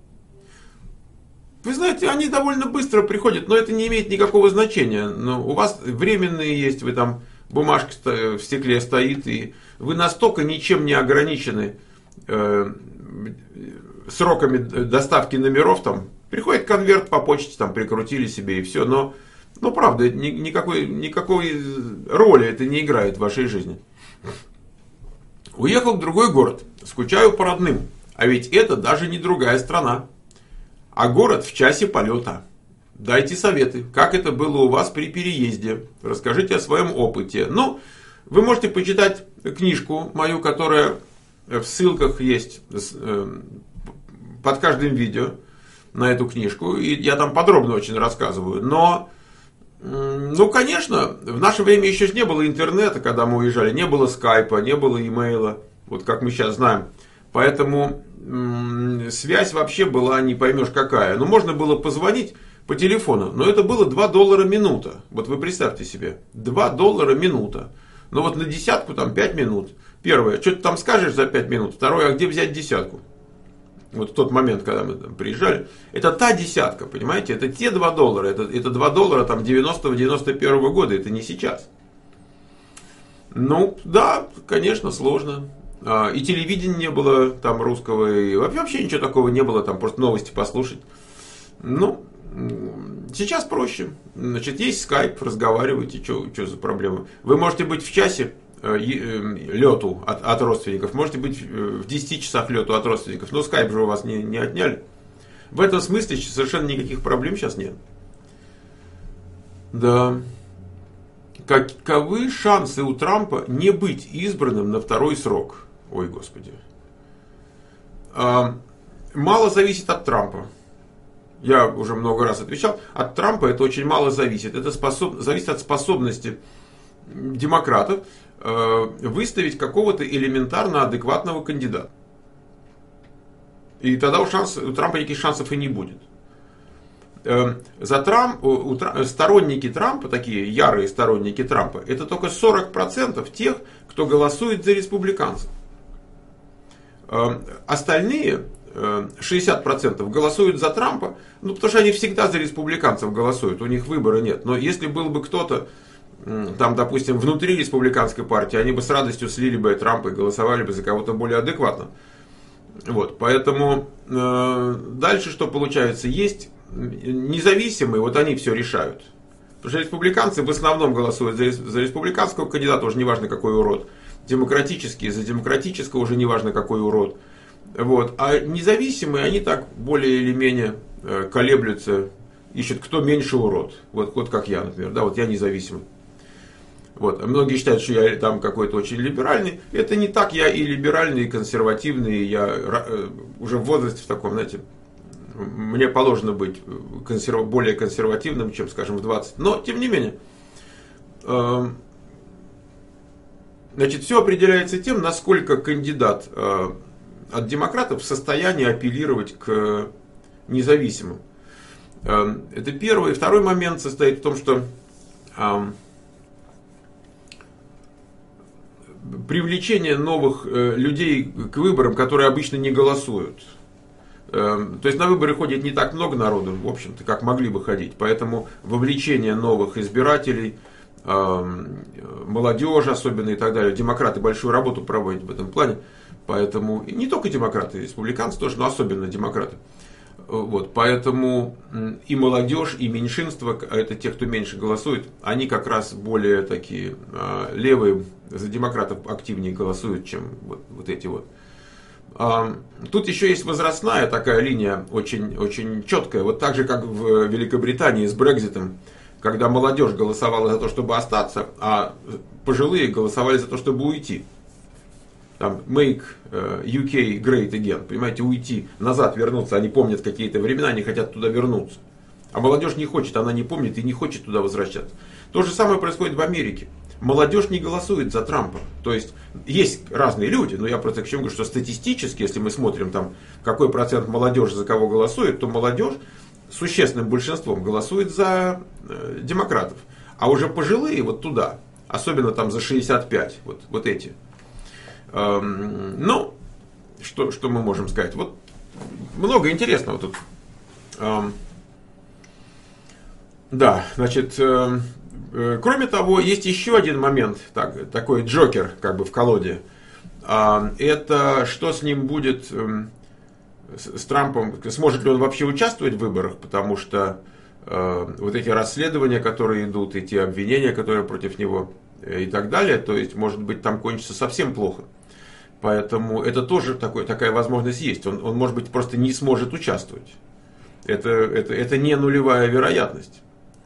Вы знаете, они довольно быстро приходят, но это не имеет никакого значения. Но у вас временные есть, вы там, бумажка в стекле стоит, и вы настолько ничем не ограничены э, сроками доставки номеров. Там приходит конверт по почте, там прикрутили себе и все. Но, но правда, ни, никакой, никакой роли это не играет в вашей жизни. Уехал в другой город, скучаю по родным, а ведь это даже не другая страна. А город в часе полета. Дайте советы, как это было у вас при переезде. Расскажите о своем опыте. Ну, вы можете почитать книжку мою, которая в ссылках есть под каждым видео на эту книжку. И я там подробно очень рассказываю. Но, ну, конечно, в наше время еще не было интернета, когда мы уезжали. Не было скайпа, не было имейла. Вот как мы сейчас знаем. Поэтому связь вообще была не поймешь какая. Ну, можно было позвонить по телефону, но это было два доллара минута. Вот вы представьте себе, два доллара минута. Но вот на десятку там пять минут. Первое, что ты там скажешь за пять минут. Второе, а где взять десятку? Вот в тот момент, когда мы там приезжали. Это та десятка, понимаете? Это те два доллара. Это, это два доллара там девяностого-девяносто первого года. Это не сейчас. Ну, да, конечно, сложно. И телевидения не было там русского, и вообще ничего такого не было, там просто новости послушать. Ну, сейчас проще. Значит, есть скайп, разговаривайте, что за проблема. Вы можете быть в часе лету от, от родственников, можете быть в десяти часах лету от родственников, но скайп же у вас не, не отняли. В этом смысле совершенно никаких проблем сейчас нет. Да. Каковы шансы у Трампа не быть избранным на второй срок? Ой, господи. Мало зависит от Трампа. Я уже много раз отвечал. От Трампа это очень мало зависит. Это способ, зависит от способности демократов выставить какого-то элементарно адекватного кандидата. И тогда у, шанс, у Трампа никаких шансов и не будет. За Трамп, у, у, сторонники Трампа, такие ярые сторонники Трампа, это только сорок процентов тех, кто голосует за республиканцев. Остальные шестьдесят процентов голосуют за Трампа, ну, потому что они всегда за республиканцев голосуют, у них выбора нет. Но если был бы кто-то, там, допустим, внутри республиканской партии, они бы с радостью слили бы Трампа и голосовали бы за кого-то более адекватно. Вот, поэтому э, дальше что получается? Есть независимые, вот они все решают. Потому что республиканцы в основном голосуют за, за республиканского кандидата, уже неважно какой урод. Демократические за демократического, уже неважно какой урод. Вот. А независимые, они так более или менее э, колеблются, ищут, кто меньше урод. Вот, вот как я, например. Да, вот я независимый. Вот. Многие считают, что я там какой-то очень либеральный. Это не так, я и либеральный, и консервативный. Я э, уже в возрасте в таком, знаете, мне положено быть консерв... более консервативным, чем, скажем, в двадцать. Но, тем не менее, э, значит, все определяется тем, насколько кандидат э, от демократов в состоянии апеллировать к независимым. Э, это первый. Второй момент состоит в том, что э, привлечение новых э, людей к выборам, которые обычно не голосуют. Э, то есть на выборы ходит не так много народу, в общем-то, как могли бы ходить. Поэтому вовлечение новых избирателей, э, молодежи особенно и так далее. Демократы большую работу проводят в этом плане. Поэтому и не только демократы, и республиканцы тоже, но особенно демократы. Вот, поэтому и молодежь, и меньшинство, это те, кто меньше голосует, они как раз более такие а, левые, за демократов активнее голосуют, чем вот, вот эти вот. А, тут еще есть возрастная такая линия, очень, очень четкая, вот так же, как в Великобритании с Брекситом, когда молодежь голосовала за то, чтобы остаться, а пожилые голосовали за то, чтобы уйти. Там, make ю кей great again, понимаете, уйти, назад вернуться, они помнят какие-то времена, они хотят туда вернуться. А молодежь не хочет, она не помнит и не хочет туда возвращаться. То же самое происходит в Америке. Молодежь не голосует за Трампа. То есть, есть разные люди, но я просто к чему говорю, что статистически, если мы смотрим, там, какой процент молодежи за кого голосует, то молодежь существенным большинством голосует за э, демократов. А уже пожилые вот туда, особенно там за шестьдесят пять, вот, вот эти. Ну, что, что мы можем сказать? Вот много интересного тут. Да, значит, кроме того, есть еще один момент, так, такой джокер как бы в колоде. Это что с ним будет, с Трампом, сможет ли он вообще участвовать в выборах, потому что вот эти расследования, которые идут, и те обвинения, которые против него и так далее, то есть, может быть, там кончится совсем плохо. Поэтому это тоже такой, такая возможность есть. Он, он, может быть, просто не сможет участвовать. Это, это, это не нулевая вероятность.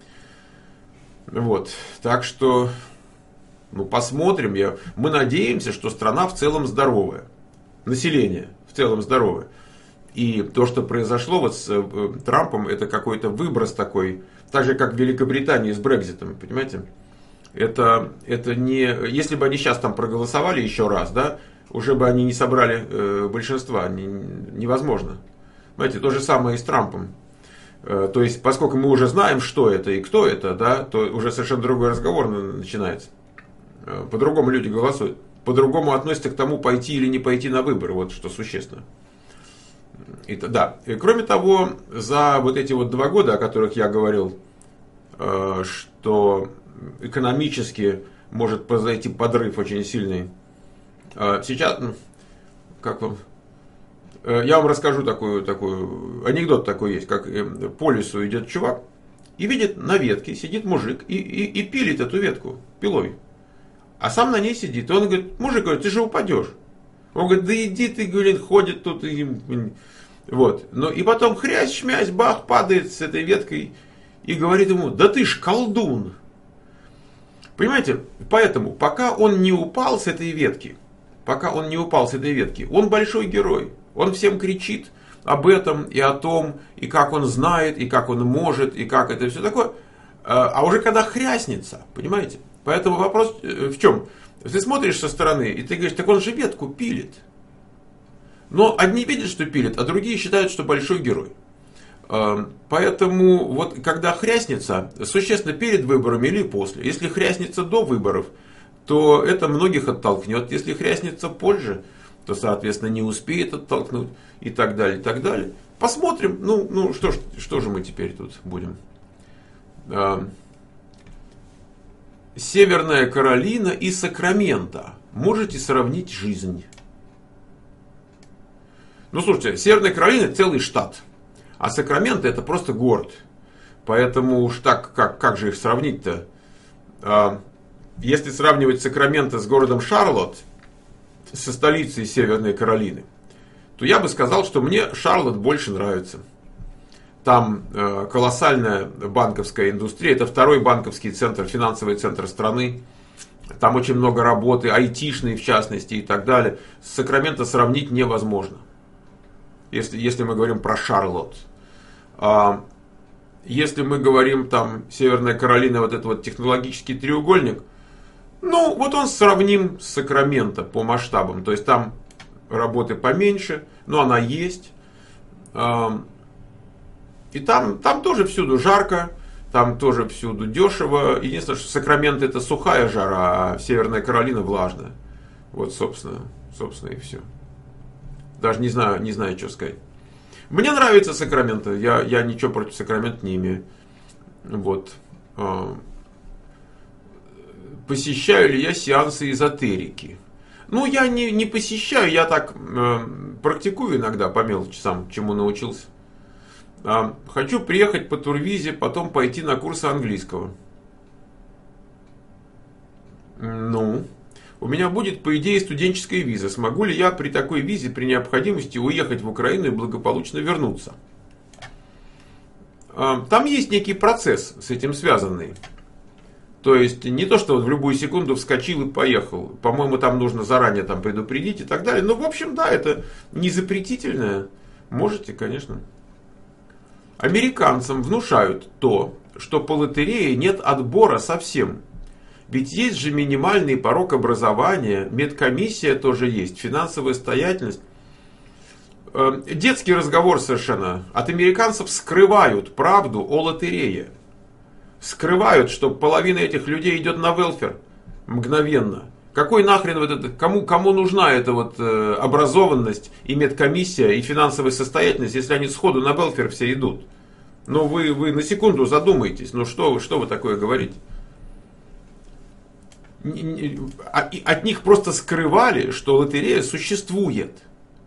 Вот. Так что, ну, посмотрим. Я, мы надеемся, что страна в целом здоровая. Население в целом здоровое. И то, что произошло вот с э, Трампом, это какой-то выброс такой. Так же, как в Великобритании с Брекситом, понимаете? Это, это не... Если бы они сейчас там проголосовали еще раз, да, уже бы они не собрали э, большинства, не, невозможно. Знаете, то же самое и с Трампом. Э, то есть, поскольку мы уже знаем, что это и кто это, да, то уже совершенно другой разговор начинается. Э, по-другому люди голосуют. По-другому относятся к тому, пойти или не пойти на выборы. Вот что существенно. И, да. И, кроме того, за вот эти вот два года, о которых я говорил, э, что экономически может произойти подрыв очень сильный. Сейчас, как вам, я вам расскажу такую, такую, анекдот такой есть, как по лесу идет чувак и видит на ветке сидит мужик и, и, и пилит эту ветку пилой, а сам на ней сидит. И он говорит, мужик, говорит, ты же упадешь. Он говорит, да иди ты, говорит, ходит тут и вот. Но и потом хрясь, шмясь, бах, падает с этой веткой и говорит ему, да ты ж колдун. Понимаете, поэтому пока он не упал с этой ветки, Пока он не упал с этой ветки, он большой герой. Он всем кричит об этом и о том, и как он знает, и как он может, и как это все такое. А уже когда хряснется, понимаете? Поэтому вопрос в чем? Ты смотришь со стороны, и ты говоришь, так он же ветку пилит. Но одни видят, что пилит, а другие считают, что большой герой. Поэтому вот когда хряснется, существенно перед выборами или после. Если хряснется до выборов, то это многих оттолкнет. Если хряснется позже, то, соответственно, не успеет оттолкнуть и так далее, и так далее. Посмотрим. Ну, ну что, ж, что же мы теперь тут будем? Северная Каролина и Сакраменто. Можете сравнить жизнь. Ну, слушайте, Северная Каролина целый штат, а Сакраменто это просто город. Поэтому уж так, как, как же их сравнить-то? А, если сравнивать Сакраменто с городом Шарлотт, со столицей Северной Каролины, то я бы сказал, что мне Шарлотт больше нравится. Там э, колоссальная банковская индустрия, это второй банковский центр, финансовый центр страны. Там очень много работы, айтишной в частности и так далее. С Сакраменто сравнить невозможно, если, если мы говорим про Шарлотт. А, если мы говорим там Северная Каролина, вот этот вот технологический треугольник, ну вот он сравним с Сакраменто по масштабам. То есть там работы поменьше, но она есть. А, и там, там тоже всюду жарко. Там тоже всюду дешево. Единственное, что Сакраменто это сухая жара, а Северная Каролина влажная. Вот, собственно, собственно и все. Даже не знаю, не знаю, что сказать. Мне нравится Сакраменто. Я, я ничего против Сакраменто не имею. Вот. Посещаю ли я сеансы эзотерики? Ну, я не, не посещаю, я так э, практикую иногда по мелочи сам, чему научился. Хочу приехать по турвизе, потом пойти на курсы английского. Ну, у меня будет, по идее, студенческая виза. Смогу ли я при такой визе, при необходимости, уехать в Украину и благополучно вернуться? Там есть некий процесс с этим связанный. То есть, не то, что вот в любую секунду вскочил и поехал. По-моему, там нужно заранее там предупредить и так далее. Но, в общем, да, это не запретительное. Можете, конечно. Американцам внушают то, что по лотерее нет отбора совсем. Ведь есть же минимальный порог образования, медкомиссия тоже есть, финансовая состоятельность. Детский разговор совершенно. От американцев скрывают правду о лотерее. Скрывают, что половина этих людей идет на велфер мгновенно. Какой нахрен вот это, кому, кому нужна эта вот э, образованность и медкомиссия и финансовая состоятельность, если они сходу на велфер все идут? Ну вы, вы на секунду задумайтесь, ну что вы, что вы такое говорите? От них просто скрывали, что лотерея существует.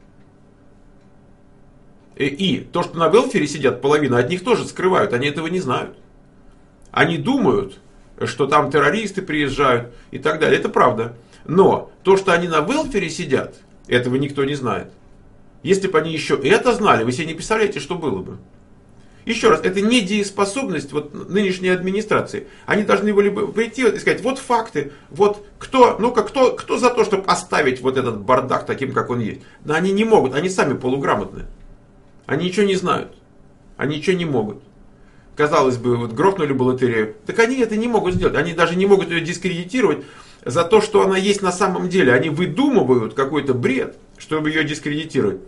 И то, что на велфере сидят половина, от них тоже скрывают, они этого не знают. Они думают, что там террористы приезжают и так далее. Это правда. Но то, что они на велфере сидят, этого никто не знает. Если бы они еще это знали, вы себе не представляете, что было бы. Еще раз, это недееспособность вот нынешней администрации. Они должны были бы прийти и сказать, вот факты, вот кто, ну-ка, кто, кто за то, чтобы оставить вот этот бардак таким, как он есть. Но они не могут, они сами полуграмотные. Они ничего не знают. Они ничего не могут. Казалось бы, вот грохнули бы лотерею. Так они это не могут сделать. Они даже не могут ее дискредитировать за то, что она есть на самом деле. Они выдумывают какой-то бред, чтобы ее дискредитировать.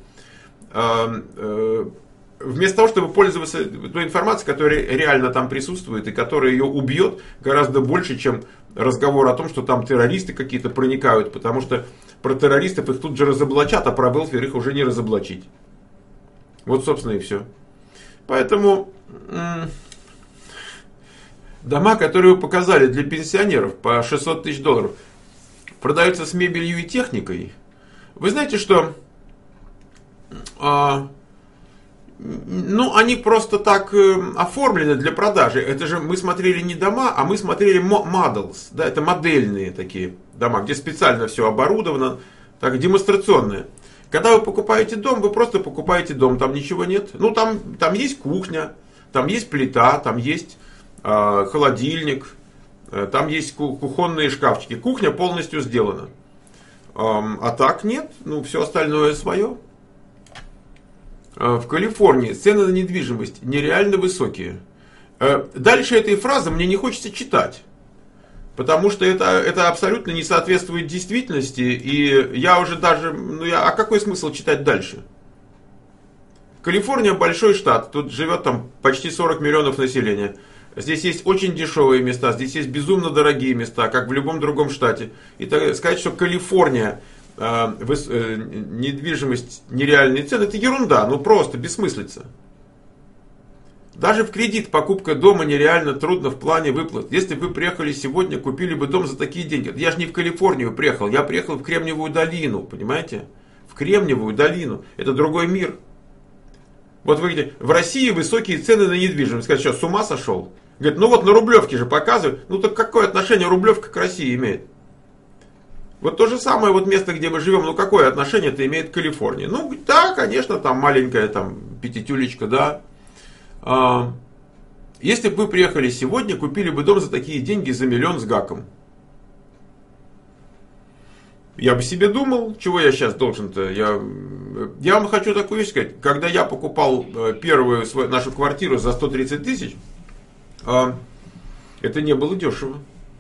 Вместо того, чтобы пользоваться той информацией, которая реально там присутствует и которая ее убьет гораздо больше, чем разговор о том, что там террористы какие-то проникают. Потому что про террористов их тут же разоблачат, а про велфер их уже не разоблачить. Вот, собственно, и все. Поэтому дома, которые вы показали для пенсионеров по шестьсот тысяч долларов, продаются с мебелью и техникой. Вы знаете, что а, ну, они просто так э, оформлены для продажи. Это же мы смотрели не дома, а мы смотрели models. Да, это модельные такие дома, где специально все оборудовано, так демонстрационные. Когда вы покупаете дом, вы просто покупаете дом, там ничего нет. Ну, там, там есть кухня, там есть плита, там есть э, холодильник, э, там есть кухонные шкафчики. Кухня полностью сделана. Э, а так нет, ну, все остальное свое. Э, в Калифорнии цены на недвижимость нереально высокие. Э, дальше этой фразы мне не хочется читать. Потому что это, это абсолютно не соответствует действительности, и я уже даже, ну я, а какой смысл читать дальше? Калифорния большой штат, тут живет там почти сорок миллионов населения. Здесь есть очень дешевые места, здесь есть безумно дорогие места, как в любом другом штате. И так, сказать, что Калифорния, э, выс, э, недвижимость, нереальные цены, это ерунда, ну просто бессмыслица. Даже в кредит покупка дома нереально трудно в плане выплат. Если бы вы приехали сегодня, купили бы дом за такие деньги. Я же не в Калифорнию приехал, я приехал в Кремниевую долину, понимаете? в Кремниевую долину. Это другой мир. Вот вы говорите, в России высокие цены на недвижимость. Сказать, что с ума сошел? Говорит, ну вот на Рублевке же показывают. Ну так какое отношение Рублевка к России имеет? Вот то же самое вот место, где мы живем, ну какое отношение это имеет к Калифорнии? Ну да, конечно, там маленькая там пятитюлечка, да. А, если бы вы приехали сегодня, купили бы дом за такие деньги за миллион с гаком. Я бы себе думал, чего я сейчас должен-то. Я, я вам хочу такую вещь сказать. Когда я покупал первую свою, нашу квартиру за сто тридцать тысяч, а, это не было дешево.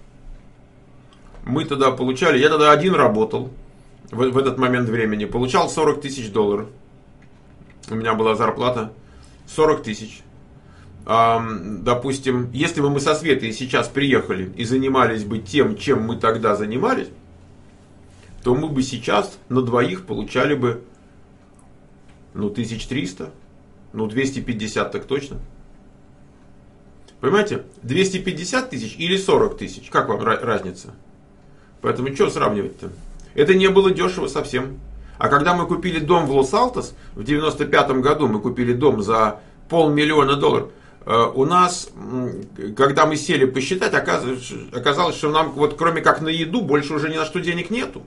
Мы тогда получали, я тогда один работал в, в этот момент времени, получал сорок тысяч долларов. У меня была зарплата сорок тысяч. А, допустим, если бы мы со Светой сейчас приехали и занимались бы тем, чем мы тогда занимались, то мы бы сейчас на двоих получали бы ну тысяч триста, ну двести пятьдесят так точно. Понимаете, двести пятьдесят тысяч или сорок тысяч, как вам разница? Поэтому что сравнивать-то? Это не было дешево совсем. А когда мы купили дом в Лос-Алтос, в девяносто пятом году мы купили дом за полмиллиона долларов, у нас, когда мы сели посчитать, оказалось, оказалось, что нам вот кроме как на еду больше уже ни на что денег нету.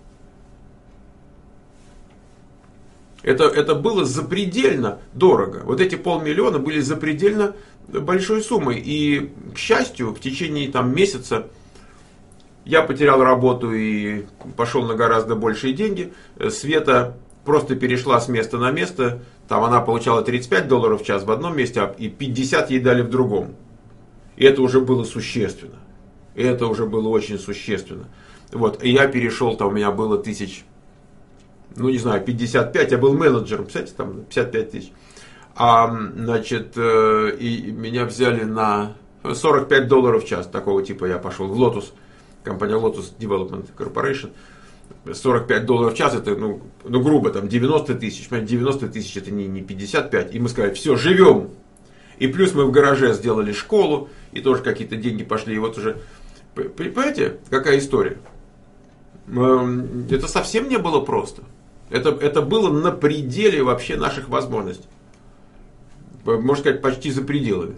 Это, это было запредельно дорого. Вот эти полмиллиона были запредельно большой суммой. И, к счастью, в течение там, месяца я потерял работу и пошел на гораздо большие деньги. Света просто перешла с места на место. Там она получала тридцать пять долларов в час в одном месте, и пятьдесят ей дали в другом. И это уже было существенно. И это уже было очень существенно. Вот. И я перешел, там у меня было тысяч, ну не знаю, пятьдесят пять. Я был менеджером, представляете, там пятьдесят пять тысяч. А, значит, и меня взяли на сорок пять долларов в час. Такого типа я пошел в Lotus. Компания Lotus Development Corporation, сорок пять долларов в час, это, ну, ну грубо, там девяносто тысяч, девяносто тысяч это не, не пятьдесят пять, и мы сказали, все, живем. И плюс мы в гараже сделали школу, и тоже какие-то деньги пошли, и вот уже, понимаете, какая история? Это совсем не было просто. Это, это было на пределе вообще наших возможностей. Можно сказать, почти за пределами.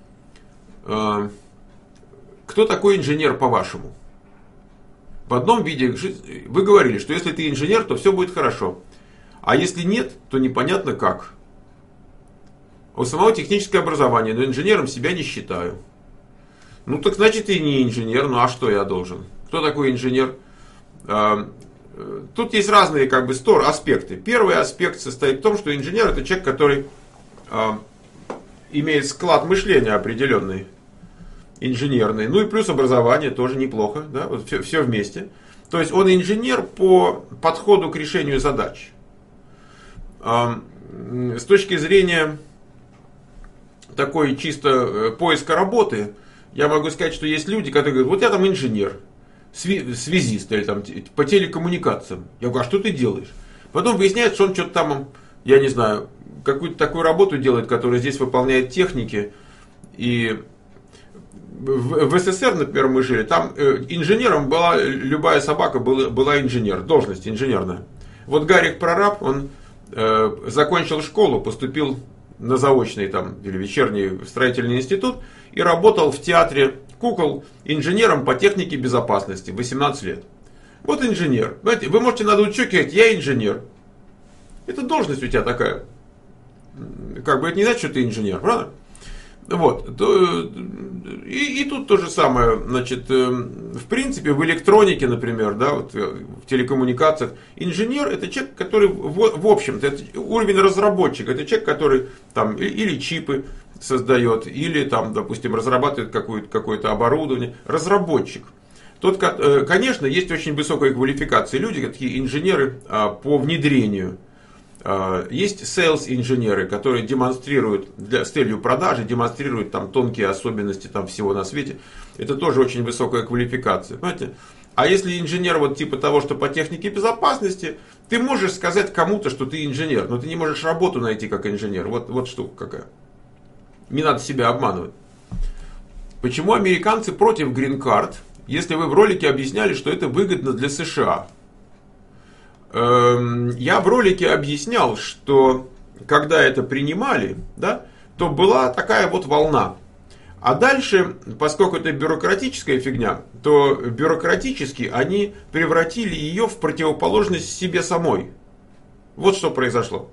Кто такой инженер, по-вашему? В одном виде вы говорили, что если ты инженер, то все будет хорошо. А если нет, то непонятно как. У самого техническое образование, но инженером себя не считаю. Ну так значит и не инженер, ну а что я должен? Кто такой инженер? Тут есть разные как бы стор, аспекты. Первый аспект состоит в том, что инженер это человек, который имеет склад мышления определенный. Инженерный, ну и плюс образование тоже неплохо, да, вот все, все вместе. То есть он инженер по подходу к решению задач. С точки зрения такой чисто поиска работы, я могу сказать, что есть люди, которые говорят, вот я там инженер, связист или там по телекоммуникациям. Я говорю, а что ты делаешь? Потом выясняется, что он что-то там, я не знаю, какую-то такую работу делает, которая здесь выполняет техники. И В, в СССР, например, мы жили, там э, инженером была, любая собака была, была инженер, должность инженерная. Вот Гарик Прораб, он э, закончил школу, поступил на заочный там, или вечерний строительный институт и работал в театре кукол инженером по технике безопасности, восемнадцать лет. Вот инженер. Знаете, вы можете надуть щеки и говорить, я инженер. Это должность у тебя такая. Как бы это не значит, что ты инженер, правда? Вот. И, и тут то же самое. Значит, в принципе, в электронике, например, да, вот, в телекоммуникациях, инженер это человек, который, в, в общем-то, это уровень разработчика, это человек, который там или чипы создает, или там, допустим, разрабатывает какое-то, какое-то оборудование. Разработчик. Тот, конечно, есть очень высокая квалификация. Люди, такие инженеры по внедрению. Есть sales-инженеры, которые демонстрируют для, с целью продажи, демонстрируют там тонкие особенности там, всего на свете. Это тоже очень высокая квалификация. Понимаете? А если инженер вот типа того, что по технике безопасности, ты можешь сказать кому-то, что ты инженер, но ты не можешь работу найти как инженер. Вот, вот штука какая. Не надо себя обманывать. Почему американцы против грин-карт, если вы в ролике объясняли, что это выгодно для США? э, я в ролике объяснял, что когда это принимали, да, то была такая вот волна. А дальше, поскольку это бюрократическая фигня, то бюрократически они превратили ее в противоположность себе самой. Вот что произошло.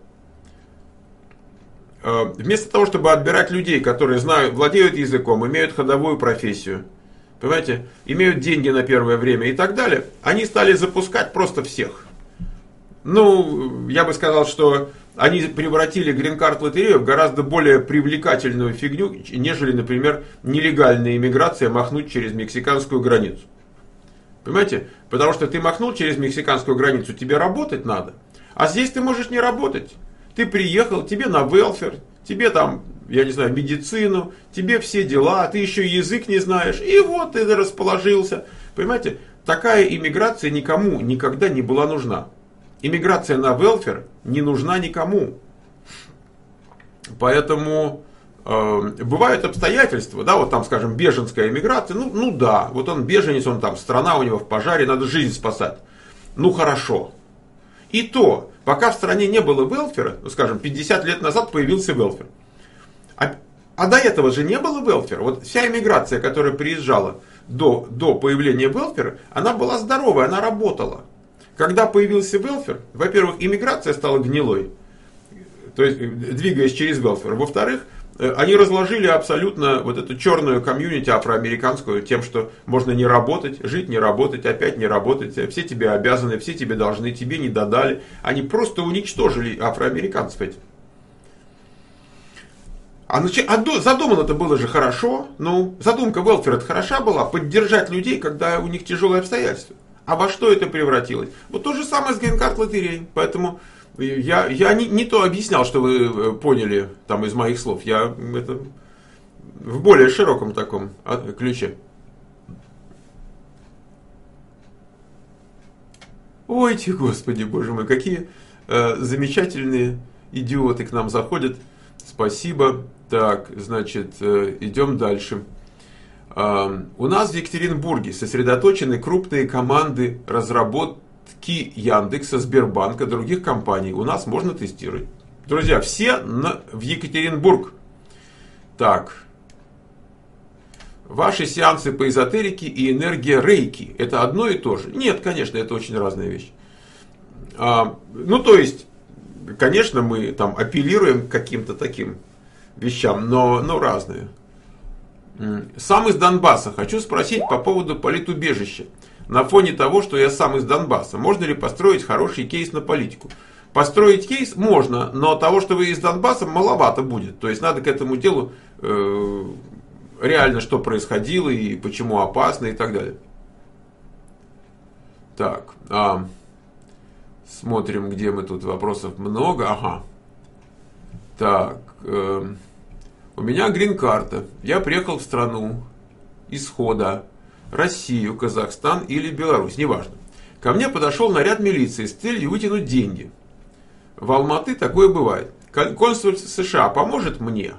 Вместо того, чтобы отбирать людей, которые знают, владеют языком, имеют ходовую профессию, понимаете, имеют деньги на первое время и так далее, они стали запускать просто всех. Ну, я бы сказал, что они превратили грин-карт-лотерею в гораздо более привлекательную фигню, нежели, например, нелегальная иммиграция махнуть через мексиканскую границу. Понимаете? Потому что ты махнул через мексиканскую границу, тебе работать надо. А здесь ты можешь не работать. Ты приехал, тебе на велфер, тебе там, я не знаю, медицину, тебе все дела, ты еще язык не знаешь. И вот ты расположился. Понимаете? Такая иммиграция никому никогда не была нужна. Иммиграция на велфер не нужна никому. Поэтому э, бывают обстоятельства, да, вот там, скажем, беженская иммиграция, ну, ну да, вот он беженец, он там, страна у него в пожаре, надо жизнь спасать. Ну хорошо. И то, пока в стране не было велфера, ну, скажем, пятьдесят лет назад появился велфер. А, а до этого же не было велфера. Вот вся иммиграция, которая приезжала до, до появления велфера, она была здоровая, она работала. Когда появился велфер, во-первых, иммиграция стала гнилой, то есть двигаясь через велфер. Во-вторых, они разложили абсолютно вот эту черную комьюнити афроамериканскую тем, что можно не работать, жить, не работать, опять не работать. Все тебе обязаны, все тебе должны, тебе не додали. Они просто уничтожили афроамериканцев этим. А, нач... а до... задумано-то было же хорошо. Ну, задумка велфера хороша была, поддержать людей, когда у них тяжелые обстоятельства. А во что это превратилось? Вот то же самое с грин-карт-лотереей. Поэтому я, я не, не то объяснял, что вы поняли там из моих слов. Я это в более широком таком ключе. Ой, господи, боже мой, какие э, замечательные идиоты к нам заходят. Спасибо. Так, значит, э, идем дальше. У нас в Екатеринбурге сосредоточены крупные команды разработки Яндекса, Сбербанка, других компаний. У нас можно тестировать. Друзья, все на, в Екатеринбург. Так. Ваши сеансы по эзотерике и энергия рейки. Это одно и то же? Нет, конечно, это очень разные вещи. А, ну, то есть, конечно, мы там апеллируем к каким-то таким вещам, но, но разные. Сам из Донбасса. Хочу спросить по поводу политубежища. На фоне того, что я сам из Донбасса, можно ли построить хороший кейс на политику? Построить кейс можно, но того, что вы из Донбасса, маловато будет. То есть надо к этому делу э, реально, что происходило и почему опасно и так далее. Так, а, смотрим, где мы тут. Вопросов много. Ага. Так. Э, У меня грин-карта. Я приехал в страну исхода, Россию, Казахстан или Беларусь, неважно. Ко мне подошел наряд милиции с целью вытянуть деньги. В Алматы такое бывает. Консульство США поможет мне?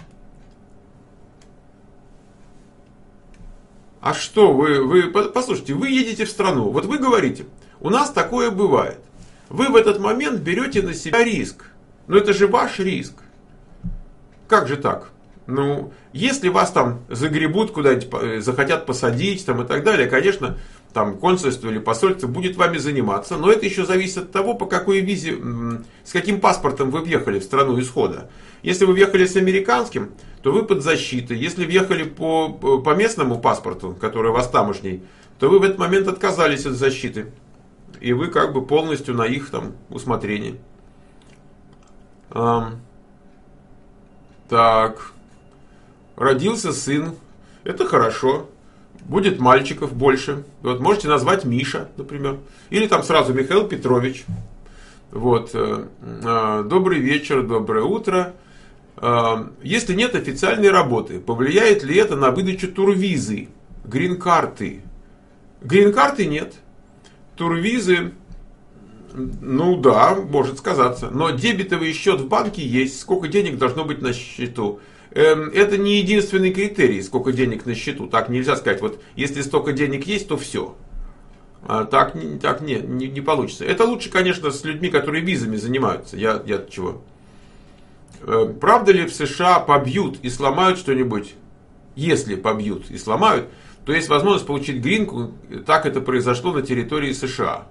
А что вы, вы, послушайте, вы едете в страну, вот вы говорите, у нас такое бывает. Вы в этот момент берете на себя риск. Но это же ваш риск. Как же так? Ну, если вас там загребут куда-нибудь, захотят посадить там, и так далее, конечно, там консульство или посольство будет вами заниматься, но это еще зависит от того, по какой визе, с каким паспортом вы въехали в страну исхода. Если вы въехали с американским, то вы под защитой. Если въехали по, по местному паспорту, который у вас тамошний, то вы в этот момент отказались от защиты. И вы как бы полностью на их там усмотрение. Так. Родился сын. Это хорошо. Будет мальчиков больше. Вот можете назвать Миша, например. Или там сразу Михаил Петрович. Вот. Добрый вечер, доброе утро. Если нет официальной работы, повлияет ли это на выдачу турвизы, грин-карты? Грин-карты нет. Турвизы, ну да, может сказаться. Но дебетовый счет в банке есть. Сколько денег должно быть на счету? Это не единственный критерий, сколько денег на счету. Так нельзя сказать, вот если столько денег есть, то все. А так, так нет, не, не получится. Это лучше, конечно, с людьми, которые визами занимаются. Я, я чего? Правда ли в США побьют и сломают что-нибудь? Если побьют и сломают, то есть возможность получить гринку. Так это произошло на территории США.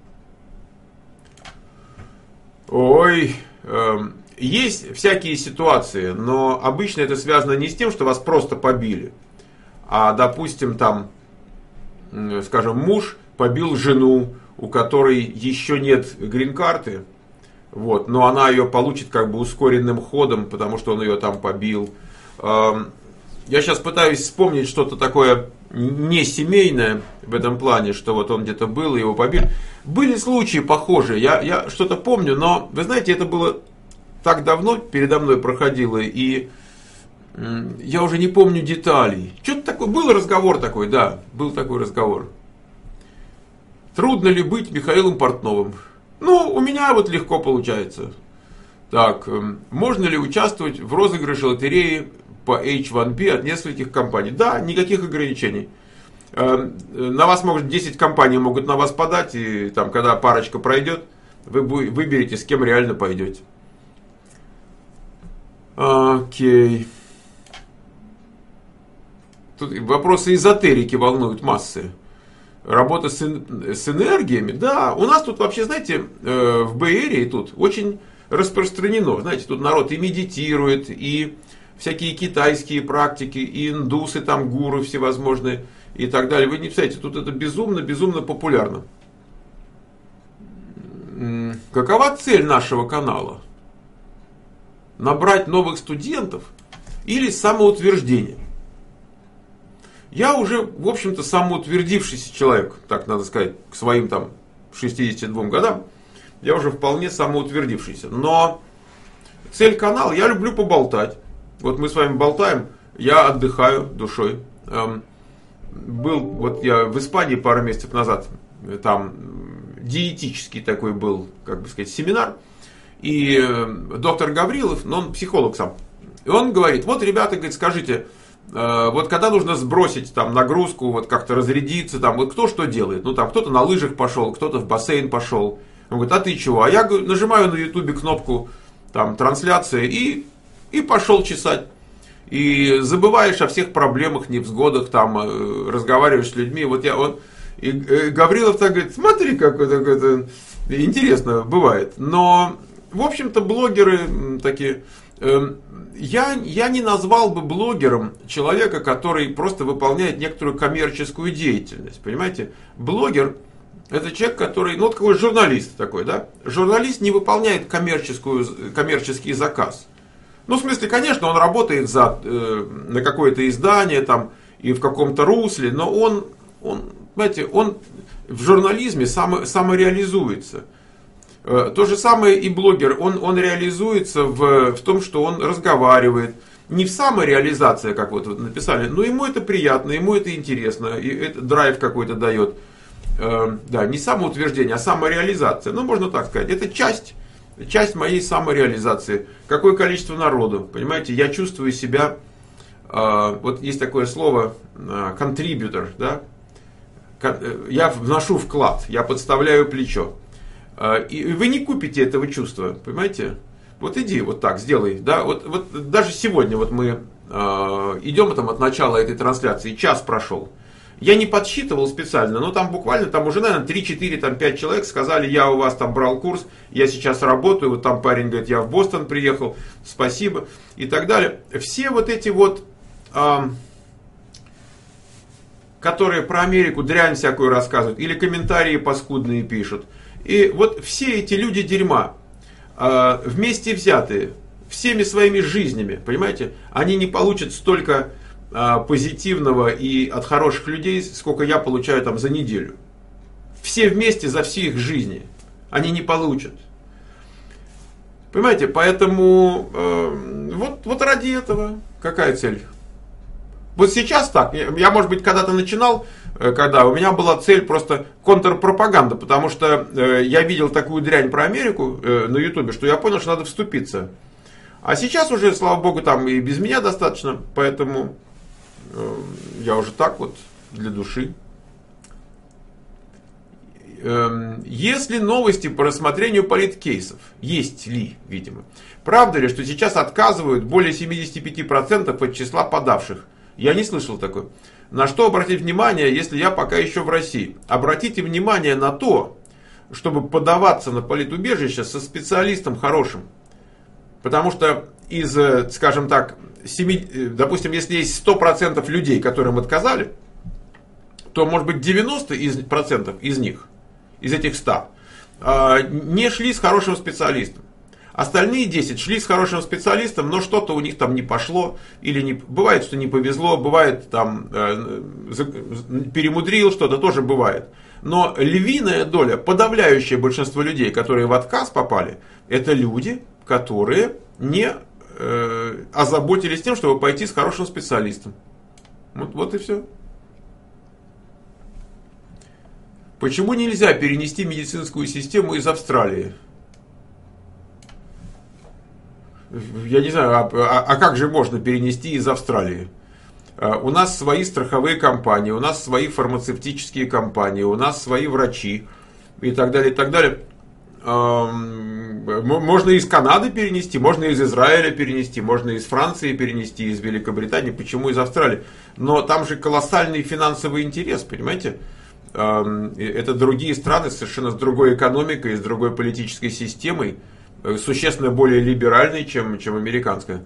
Ой, э, есть всякие ситуации, но обычно это связано не с тем, что вас просто побили, а, допустим, там, скажем, муж побил жену, у которой еще нет грин-карты, вот, но она ее получит как бы ускоренным ходом, потому что он ее там побил. Э, я сейчас пытаюсь вспомнить что-то такое не семейное в этом плане, что вот он где-то был и его побили. Были случаи похожие, я, я что-то помню, но, вы знаете, это было так давно передо мной проходило, и м, я уже не помню деталей. Что-то такое, был разговор такой, да, был такой разговор. Трудно ли быть Михаилом Портновым? Ну, у меня вот легко получается. Так, э, можно ли участвовать в розыгрыше лотереи по эйч один би от нескольких компаний? Да, никаких ограничений. На вас может десять компаний могут на вас подать, и там, когда парочка пройдет, вы выберете, с кем реально пойдете. Окей. Тут вопросы эзотерики волнуют массы. Работа с, с энергиями, да, у нас тут вообще, знаете, в Бэй-Эрии тут очень распространено. Знаете, тут народ и медитирует, и всякие китайские практики, и индусы, там гуру всевозможные и так далее. Вы не представляете, тут это безумно, безумно популярно. Какова цель нашего канала? Набрать новых студентов или самоутверждение? Я уже, в общем-то, самоутвердившийся человек, так надо сказать, к своим там шестидесяти двум годам, я уже вполне самоутвердившийся. Но цель канала, я люблю поболтать. Вот мы с вами болтаем, я отдыхаю душой. Был, вот я в Испании пару месяцев назад, там диетический такой был, как бы сказать, семинар. И доктор Гаврилов, ну он психолог сам, и он говорит, вот, ребята, говорит, скажите, вот когда нужно сбросить там нагрузку, вот как-то разрядиться, там, вот кто что делает? Ну там кто-то на лыжах пошел, кто-то в бассейн пошел. Он говорит, а ты чего? А я говорю, нажимаю на ютубе кнопку там трансляция и, и пошел чесать. И забываешь о всех проблемах, невзгодах, там, разговариваешь с людьми. Вот я, он, и Гаврилов так говорит, смотри, как это, это интересно бывает. Но, в общем-то, блогеры такие... Э, я, я не назвал бы блогером человека, который просто выполняет некоторую коммерческую деятельность. Понимаете? Блогер – это человек, который, ну, вот какой журналист такой, да? Журналист не выполняет коммерческую, коммерческий заказ. Ну, в смысле, конечно, он работает за, э, на какое-то издание там, и в каком-то русле, но он, он, знаете, он в журнализме само, самореализуется. Э, то же самое и блогер, он, он реализуется в, в том, что он разговаривает. Не в самореализации, как вот написали, но ему это приятно, ему это интересно, и это драйв какой-то дает. Э, да, не самоутверждение, а самореализация. Ну, можно так сказать. Это часть... Часть моей самореализации. Какое количество народу. Понимаете, я чувствую себя, э, вот есть такое слово, э, contributor, да? Я вношу вклад, я подставляю плечо. Э, и вы не купите этого чувства, понимаете? Вот иди, вот так, сделай. Да? Вот, вот даже сегодня вот мы э, идем там, от начала этой трансляции, час прошел. Я не подсчитывал специально, но там буквально, там уже, наверное, три, четыре, пять человек сказали, я у вас там брал курс, я сейчас работаю, вот там парень говорит, я в Бостон приехал, спасибо, и так далее. Все вот эти вот, э, которые про Америку дрянь всякую рассказывают, или комментарии паскудные пишут, и вот все эти люди дерьма, э, вместе взятые, всеми своими жизнями, понимаете, они не получат столько... позитивного и от хороших людей, сколько я получаю там за неделю. Все вместе за все их жизни они не получат. Понимаете, поэтому э, вот, вот ради этого какая цель? Вот сейчас так, я, может быть, когда-то начинал, когда у меня была цель просто контрпропаганда, потому что э, я видел такую дрянь про Америку э, на ютубе, что я понял, что надо вступиться. А сейчас уже, слава богу, там и без меня достаточно, поэтому э, я уже так вот, для души. Есть ли новости по рассмотрению политкейсов? Есть ли, видимо. Правда ли, что сейчас отказывают более семьдесят пять процентов от числа подавших? Я не слышал такой. На что обратить внимание, если я пока еще в России? Обратите внимание на то, чтобы подаваться на политубежище со специалистом хорошим. Потому что из, скажем так, семи, допустим, если есть сто процентов людей, которым отказали, то может быть девяносто процентов из них, из этих ста, не шли с хорошим специалистом. Остальные десять шли с хорошим специалистом, но что-то у них там не пошло, или не, бывает, что не повезло, бывает там э, перемудрил, что-то тоже бывает. Но львиная доля, подавляющее большинство людей, которые в отказ попали, это люди, которые не э, озаботились тем, чтобы пойти с хорошим специалистом. Вот, вот и все. Почему нельзя перенести медицинскую систему из Австралии? Я не знаю, а, а, а как же можно перенести из Австралии? У нас свои страховые компании, у нас свои фармацевтические компании, у нас свои врачи и так далее, и так далее. Можно из Канады перенести, можно из Израиля перенести, можно из Франции перенести, из Великобритании. Почему из Австралии? Но там же колоссальный финансовый интерес, понимаете? Это другие страны, совершенно с другой экономикой, с другой политической системой, существенно более либеральной, чем, чем американская.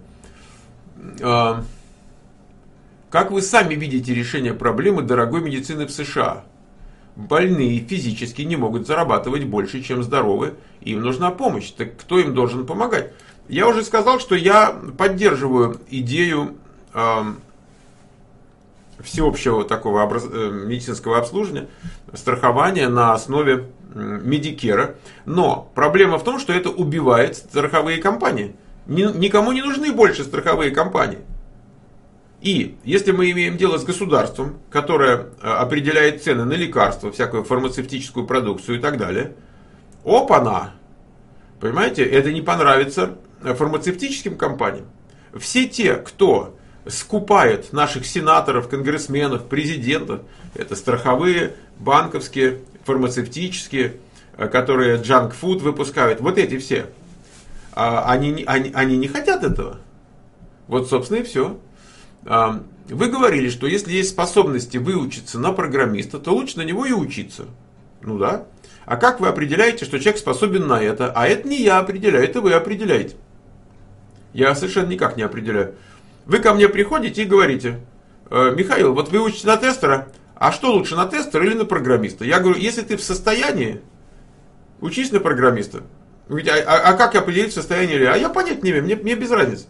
Как вы сами видите решение проблемы дорогой медицины в США? Больные физически не могут зарабатывать больше, чем здоровые, им нужна помощь. Так кто им должен помогать? Я уже сказал, что я поддерживаю идею э, всеобщего такого образ... медицинского обслуживания, страхования на основе Медикера. Но проблема в том, что это убивает страховые компании. Никому не нужны больше страховые компании. И если мы имеем дело с государством, которое определяет цены на лекарства, всякую фармацевтическую продукцию и так далее, опа-на! Понимаете, это не понравится фармацевтическим компаниям. Все те, кто скупает наших сенаторов, конгрессменов, президентов, это страховые, банковские, фармацевтические, которые джанк-фуд выпускают, вот эти все, они, они, они не хотят этого. Вот, собственно, и все. Вы говорили, что если есть способности выучиться на программиста, то лучше на него и учиться. Ну да. А как вы определяете, что человек способен на это? А это не я определяю, это вы определяете. Я совершенно никак не определяю. Вы ко мне приходите и говорите: Михаил, вот вы учите на тестера, а что лучше, на тестера или на программиста? Я говорю, если ты в состоянии, учись на программиста. Вы говорите, а, а как определить состояние? А я понять не имею, мне, мне без разницы.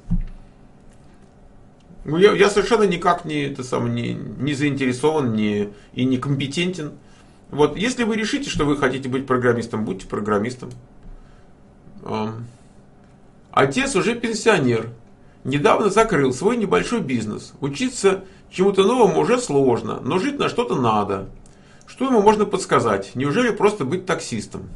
Ну, я, я совершенно никак не, это сам, не, не заинтересован не, и не компетентен. Вот, если вы решите, что вы хотите быть программистом, будьте программистом. Отец уже пенсионер. Недавно закрыл свой небольшой бизнес. Учиться чему-то новому уже сложно, но жить на что-то надо. Что ему можно подсказать? Неужели просто быть таксистом?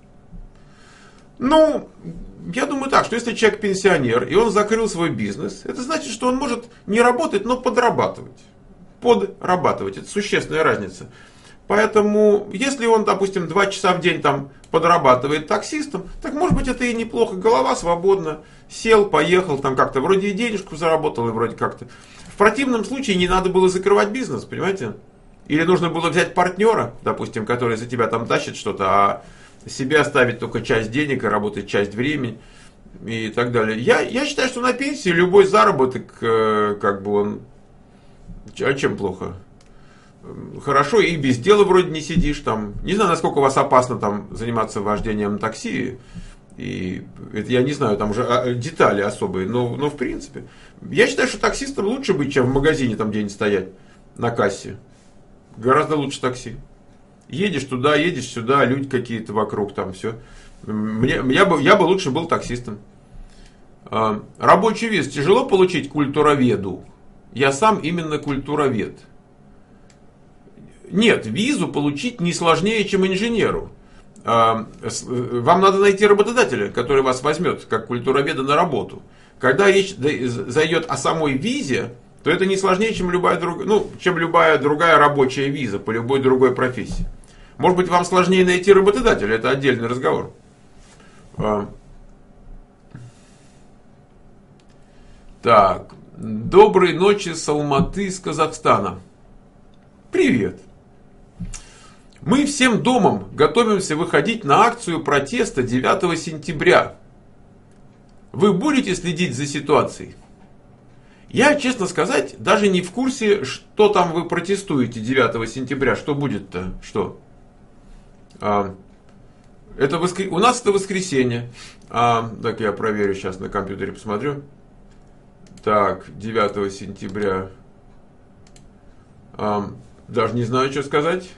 Ну, я думаю так, что если человек пенсионер, и он закрыл свой бизнес, это значит, что он может не работать, но подрабатывать. Подрабатывать, это существенная разница. Поэтому, если он, допустим, два часа в день там подрабатывает таксистом, так может быть это и неплохо, голова свободна, сел, поехал, там как-то вроде и денежку заработал, и вроде как-то. В противном случае не надо было закрывать бизнес, понимаете? Или нужно было взять партнера, допустим, который за тебя там тащит что-то, а себе оставить только часть денег и работать часть времени и так далее. Я, я считаю, что на пенсии любой заработок, как бы он, а чем плохо? Хорошо, и без дела вроде не сидишь там. Не знаю, насколько у вас опасно там заниматься вождением такси. И это я не знаю, там уже детали особые, но, но в принципе. Я считаю, что таксистом лучше быть, чем в магазине там где-нибудь стоять на кассе. Гораздо лучше такси. Едешь туда, едешь сюда, люди какие-то вокруг, там все. Мне, я, бы, я бы лучше был таксистом. А, рабочий виз тяжело получить культуроведу. Я сам именно культуровед. Нет, визу получить не сложнее, чем инженеру. А, вам надо найти работодателя, который вас возьмет как культуроведа на работу. Когда речь зайдет о самой визе, то это не сложнее, чем любая, друг, ну, чем любая другая рабочая виза по любой другой профессии. Может быть, вам сложнее найти работодателя, это отдельный разговор. Так, доброй ночи с Алматы, из Казахстана. Привет. Мы всем домом готовимся выходить на акцию протеста девятого сентября. Вы будете следить за ситуацией? Я, честно сказать, даже не в курсе, что там вы протестуете девятого сентября. Что будет-то? Что? А, это воскр... У нас это воскресенье. А, так, я проверю сейчас на компьютере, посмотрю. Так, девятого сентября. А, даже не знаю, что сказать.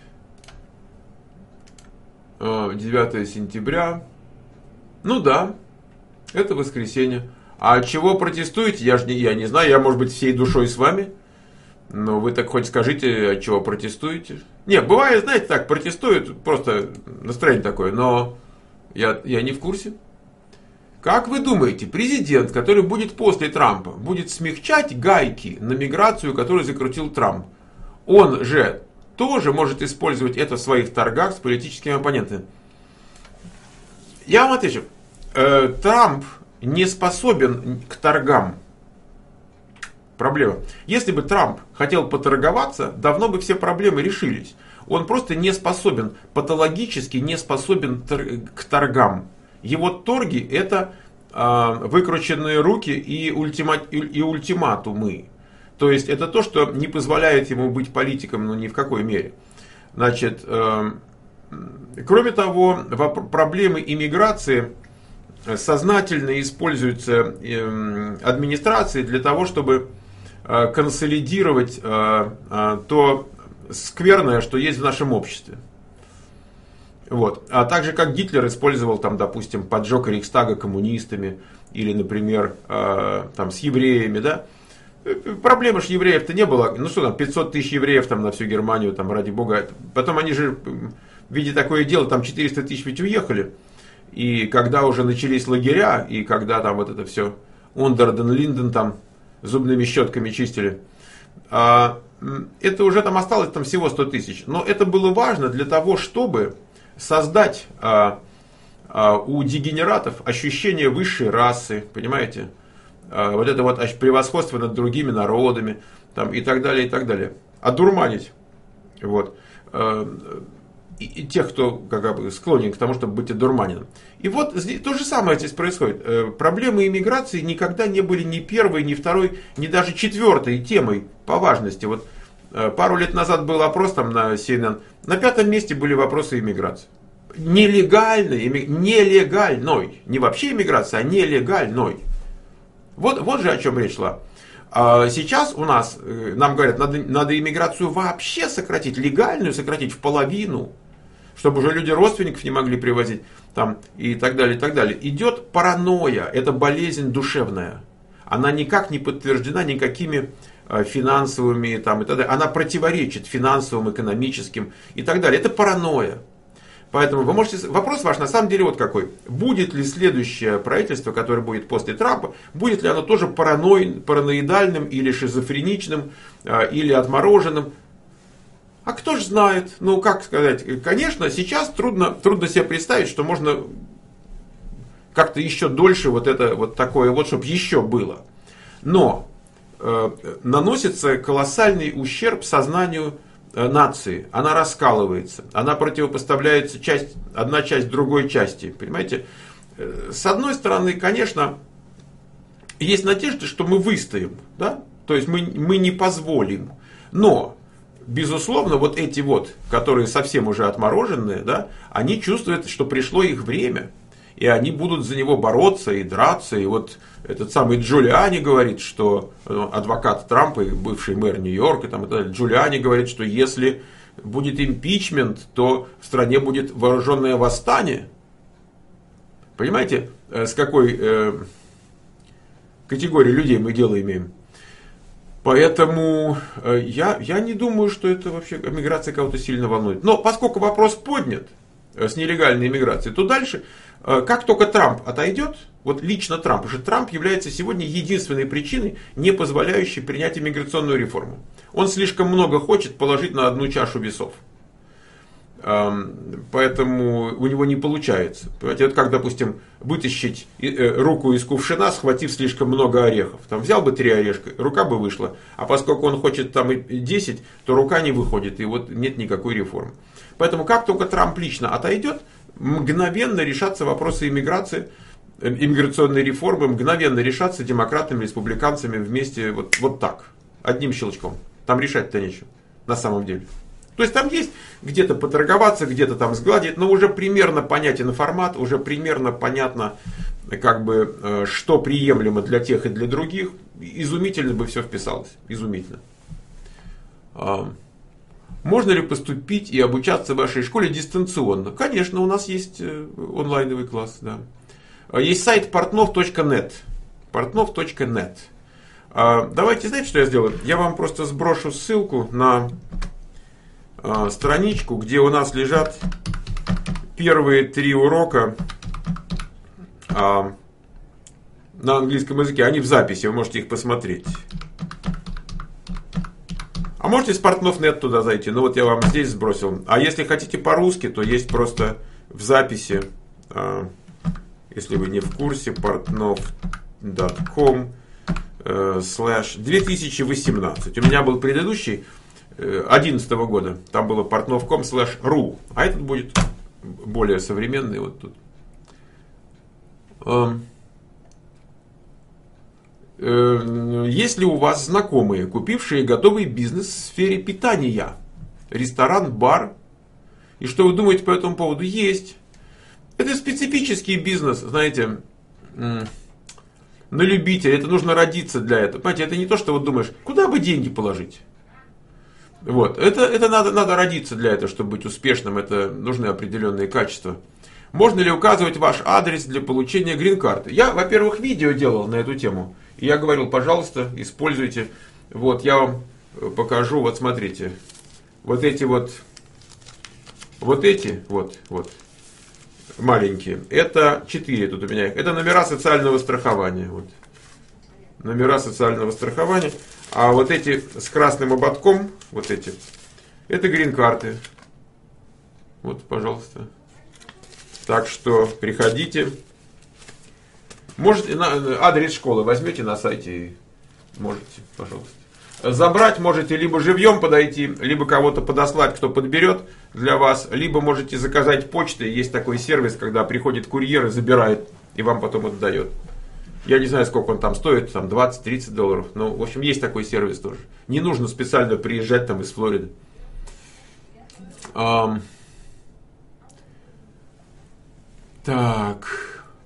А, девятого сентября. Ну да, это воскресенье. А от чего протестуете? Я же не, я не знаю, я, может быть, всей душой с вами. Но вы так хоть скажите, от чего протестуете. Не, бывает, знаете, так, протестуют, просто настроение такое, но я, я не в курсе. Как вы думаете, президент, который будет после Трампа, будет смягчать гайки на миграцию, которую закрутил Трамп? Он же тоже может использовать это в своих торгах с политическими оппонентами. Я вам отвечу. Э, Трамп не способен к торгам. Проблема. Если бы Трамп хотел поторговаться, давно бы все проблемы решились. Он просто не способен, патологически не способен к торгам. Его торги – это э, выкрученные руки и, ультима, и ультиматумы. То есть это то, что не позволяет ему быть политиком, ну ни в какой мере. Значит, э, кроме того, проблемы иммиграции сознательно используются э, администрацией для того, чтобы э, консолидировать э, э, то скверное, что есть в нашем обществе. Вот. А также как Гитлер использовал, там, допустим, поджог Рейхстага коммунистами или, например, э, там, с евреями, да. Проблемы ж евреев-то не было. Ну что там, пятьсот тысяч евреев там, на всю Германию, там, ради бога. Потом они же, видя такое дело, там четыреста тысяч ведь уехали. И когда уже начались лагеря, и когда там вот это все Ундерден, Линден там зубными щетками чистили, а, это уже там осталось там всего сто тысяч. Но это было важно для того, чтобы создать а, а, у дегенератов ощущение высшей расы, понимаете? А, вот это вот превосходство над другими народами, там, и так далее, и так далее. Одурманить. Вот. А, и, и тех, кто как бы склонен к тому, чтобы быть одурманенным. И вот здесь, то же самое здесь происходит. Э, проблемы иммиграции никогда не были ни первой, ни второй, ни даже четвертой темой по важности. Вот э, пару лет назад был опрос там на си эн эн. На пятом месте были вопросы иммиграции. Нелегальной, имми... нелегальной. Не вообще иммиграция, а нелегальной. Вот, вот же о чем речь шла. А сейчас у нас, э, нам говорят, надо, надо иммиграцию вообще сократить, легальную сократить в половину, чтобы уже люди родственников не могли привозить, там, и так далее, и так далее. Идет паранойя, это болезнь душевная. Она никак не подтверждена никакими э, финансовыми, там, и так далее. Она противоречит финансовым, экономическим и так далее. Это паранойя. Поэтому вы можете... Вопрос ваш на самом деле вот какой. Будет ли следующее правительство, которое будет после Трампа, будет ли оно тоже параной, параноидальным или шизофреничным, э, или отмороженным? А кто же знает? Ну, как сказать, конечно, сейчас трудно, трудно себе представить, что можно как-то еще дольше вот это вот такое вот, чтобы еще было. Но э, наносится колоссальный ущерб сознанию э, нации. Она раскалывается, она противопоставляется часть, одна часть другой части. Понимаете? Э, с одной стороны, конечно, есть надежда, что мы выстоим, да? То есть мы, мы не позволим. Но безусловно, вот эти вот, которые совсем уже отмороженные, да, они чувствуют, что пришло их время. И они будут за него бороться и драться. И вот этот самый Джулиани говорит, что адвокат Трампа и бывший мэр Нью-Йорка, там, и так далее, Джулиани говорит, что если будет импичмент, то в стране будет вооруженное восстание. Понимаете, с какой э, категорией людей мы дело имеем? Поэтому э, я, я не думаю, что это вообще миграция кого-то сильно волнует. Но поскольку вопрос поднят э, с нелегальной иммиграцией, то дальше, э, как только Трамп отойдет, вот лично Трамп, потому что Трамп является сегодня единственной причиной, не позволяющей принять иммиграционную реформу. Он слишком много хочет положить на одну чашу весов. Поэтому у него не получается. Понимаете, это как, допустим, вытащить руку из кувшина, схватив слишком много орехов. Там взял бы три орешка, рука бы вышла. А поскольку он хочет там и десять, то рука не выходит. И вот нет никакой реформы. Поэтому как только Трамп лично отойдет, мгновенно решатся вопросы иммиграции, иммиграционной реформы, мгновенно решатся демократами, республиканцами вместе вот, вот так. Одним щелчком. Там решать-то нечего. На самом деле. То есть там есть где-то поторговаться, где-то там сгладить, но уже примерно понятен формат, уже примерно понятно, как бы, что приемлемо для тех и для других. Изумительно бы все вписалось. Изумительно. Можно ли поступить и обучаться в вашей школе дистанционно? Конечно, у нас есть онлайновый класс. Да. Есть сайт портнов точка нет. портнов точка нет. Давайте, знаете, что я сделаю? Я вам просто сброшу ссылку на страничку, где у нас лежат первые три урока а, на английском языке. Они в записи, вы можете их посмотреть. А можете с портнов точка нет туда зайти. Ну вот я вам здесь сбросил. А если хотите по-русски, то есть просто в записи, а, если вы не в курсе, портнов точка ком слэш две тысячи восемнадцать. У меня был предыдущий две тысячи одиннадцатого года. Там было портнов точка ком слэш ру. А этот будет более современный. Вот тут. Есть ли у вас знакомые, купившие готовый бизнес в сфере питания? Ресторан, бар? И что вы думаете по этому поводу? Есть. Это специфический бизнес, знаете, на любителя. Это нужно родиться для этого. Понимаете, это не то, что вот думаешь, куда бы деньги положить. Вот. Это, это надо, надо родиться для этого, чтобы быть успешным. Это нужны определенные качества. Можно ли указывать ваш адрес для получения грин-карты? Я, во-первых, видео делал на эту тему. И я говорил, пожалуйста, используйте. Вот, я вам покажу. Вот, смотрите. Вот эти вот, вот эти, вот, вот, маленькие. Это четыре тут у меня. Это номера социального страхования. Вот. Номера социального страхования. А вот эти с красным ободком, вот эти, это грин-карты. Вот, пожалуйста. Так что приходите. Можете, адрес школы возьмете на сайте и можете, пожалуйста. Забрать можете либо живьем подойти, либо кого-то подослать, кто подберет для вас, либо можете заказать почтой. Есть такой сервис, когда приходит курьер и забирает, и вам потом отдает. Я не знаю, сколько он там стоит, там двадцать-тридцать долларов. Но, в общем, есть такой сервис тоже. Не нужно специально приезжать там из Флориды. Um, так...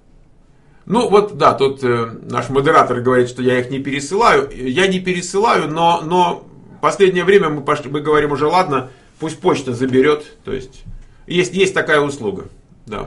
Ну вот, да, тут э, наш модератор говорит, что я их не пересылаю. Я не пересылаю, но, но в последнее время мы, пошли, мы говорим уже, ладно, пусть почта заберет. То есть, есть, есть такая услуга. Да.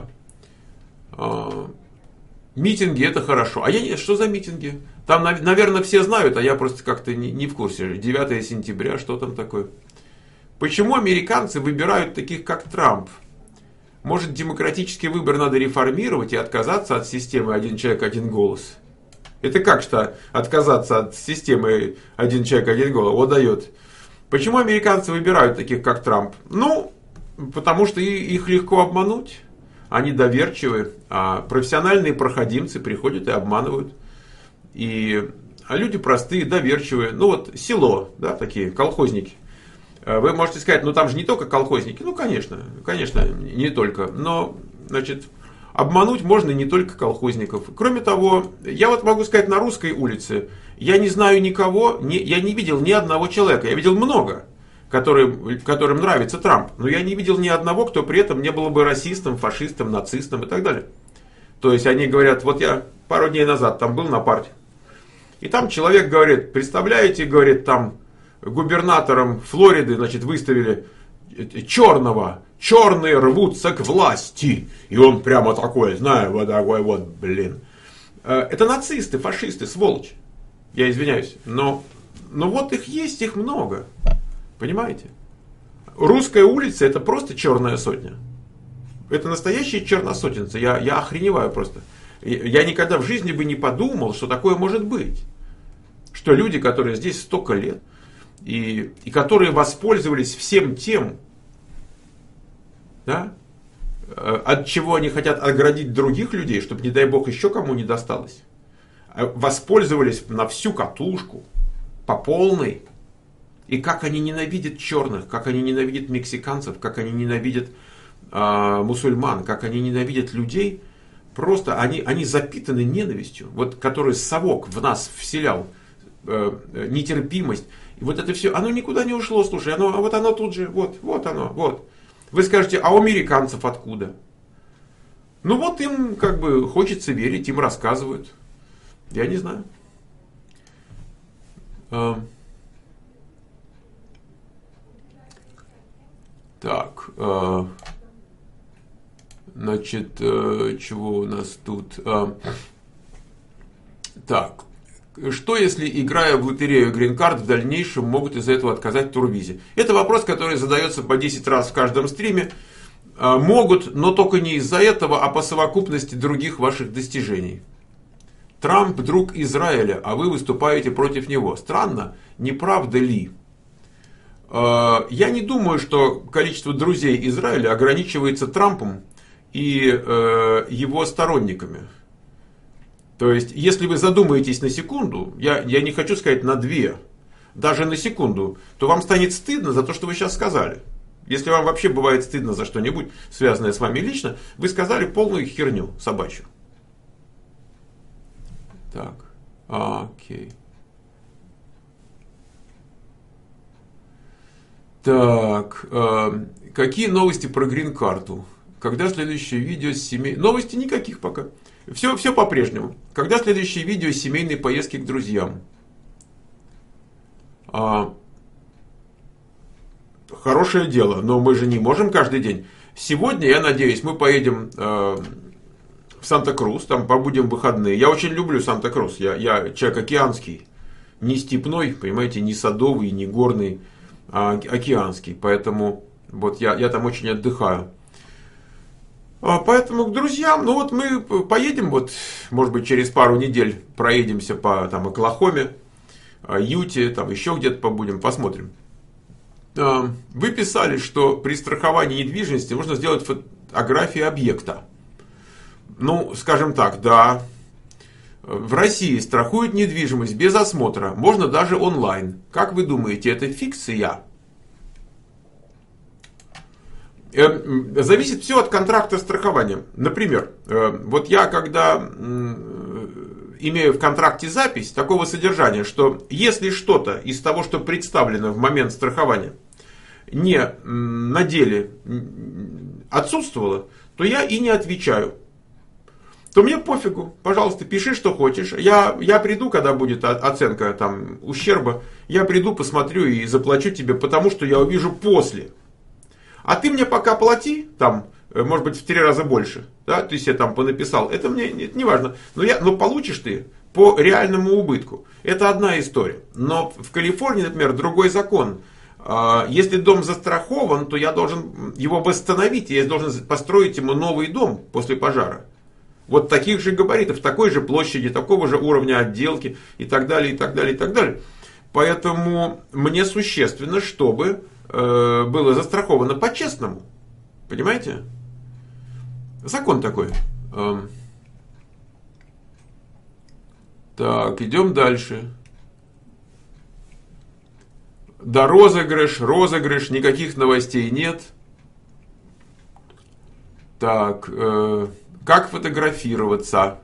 А, митинги это хорошо. А я, что за митинги? Там, наверное, все знают, а я просто как-то не, не в курсе. девятое сентября, что там такое? Почему американцы выбирают таких, как Трамп? Может, демократический выбор надо реформировать и отказаться от системы «один человек, один голос»? Это как что отказаться от системы «один человек, один голос»? Вот дает. Почему американцы выбирают таких, как Трамп? Ну, потому что их легко обмануть. Они доверчивы, а профессиональные проходимцы приходят и обманывают. И, а люди простые, доверчивые. Ну вот село, да, такие колхозники. Вы можете сказать, ну там же не только колхозники. Ну, конечно, конечно, не только. Но, значит, обмануть можно не только колхозников. Кроме того, я вот могу сказать, на русской улице я не знаю никого, не, я не видел ни одного человека. Я видел много, которые, которым нравится Трамп. Но я не видел ни одного, кто при этом не был бы расистом, фашистом, нацистом и так далее. То есть они говорят, вот я пару дней назад там был на парте. И там человек говорит, представляете, говорит, там... губернатором Флориды, значит, выставили черного. Черные рвутся к власти. И он прямо такой, знаю, вот такой вот, блин. Это нацисты, фашисты, сволочь. Я извиняюсь. Но, но вот их есть, их много. Понимаете? Русская улица это просто черная сотня. Это настоящая черносотенцы. Я, я охреневаю просто. Я никогда в жизни бы не подумал, что такое может быть. Что люди, которые здесь столько лет, И, и которые воспользовались всем тем, Да? От чего они хотят оградить других людей, чтобы, не дай бог, еще кому не досталось. Воспользовались на всю катушку, по полной. И как они ненавидят черных, как они ненавидят мексиканцев, как они ненавидят э, мусульман, как они ненавидят людей. Просто они, они запитаны ненавистью, вот, который совок в нас вселял, э, нетерпимость. И вот это все, оно никуда не ушло, слушай, оно, вот оно тут же, вот, вот оно, вот. Вы скажете, а у американцев откуда? Ну вот им как бы хочется верить, им рассказывают. Я не знаю. А, так, а, значит, а, чего у нас тут? А, так, что если, играя в лотерею Green Card, в дальнейшем могут из-за этого отказать в турвизе? Это вопрос, который задается по десять раз в каждом стриме. Могут, но только не из-за этого, а по совокупности других ваших достижений. Трамп друг Израиля, а вы выступаете против него. Странно, не правда ли? Я не думаю, что количество друзей Израиля ограничивается Трампом и его сторонниками. То есть, если вы задумаетесь на секунду, я, я не хочу сказать на две, даже на секунду, то вам станет стыдно за то, что вы сейчас сказали. Если вам вообще бывает стыдно за что-нибудь, связанное с вами лично, вы сказали полную херню собачью. Так, окей. Так, э, какие новости про грин-карту? Когда следующее видео с семей... Новостей никаких пока. Все, все по-прежнему. Когда следующее видео с семейной поездки к друзьям? А... Хорошее дело, но мы же не можем каждый день. Сегодня, я надеюсь, мы поедем э, в Санта-Крус, там побудем в выходные. Я очень люблю Санта-Крус, я, я человек океанский. Не степной, понимаете, не садовый, не горный, а океанский. Поэтому вот я, я там очень отдыхаю. А, поэтому к друзьям, ну вот мы поедем, вот, может быть, через пару недель проедемся по там, Оклахоме, Юте, там еще где-то побудем, посмотрим. Вы писали, что при страховании недвижимости нужно сделать фотографии объекта. Ну, скажем так, да. В России страхуют недвижимость без осмотра, можно даже онлайн. Как вы думаете, это фикция? Зависит все от контракта страхования. Например, вот я когда имею в контракте запись такого содержания, что если что-то из того, что представлено в момент страхования, не на деле отсутствовало, то я и не отвечаю. То мне пофигу, пожалуйста, пиши, что хочешь. Я, я приду, когда будет оценка там, ущерба, я приду, посмотрю и заплачу тебе, потому что я увижу после. А ты мне пока плати, там, может быть, в три раза больше, да, ты себе там понаписал, это мне это не важно, но, я, но получишь ты по реальному убытку. Это одна история. Но в Калифорнии, например, другой закон. Если дом застрахован, то я должен его восстановить, я должен построить ему новый дом после пожара. Вот таких же габаритов, такой же площади, такого же уровня отделки и так далее, и так далее, и так далее. Поэтому мне существенно, чтобы э, было застраховано по-честному. Понимаете? Закон такой. Эм. Так, идем дальше. Да, розыгрыш, розыгрыш, никаких новостей нет. Так, э, как фотографироваться?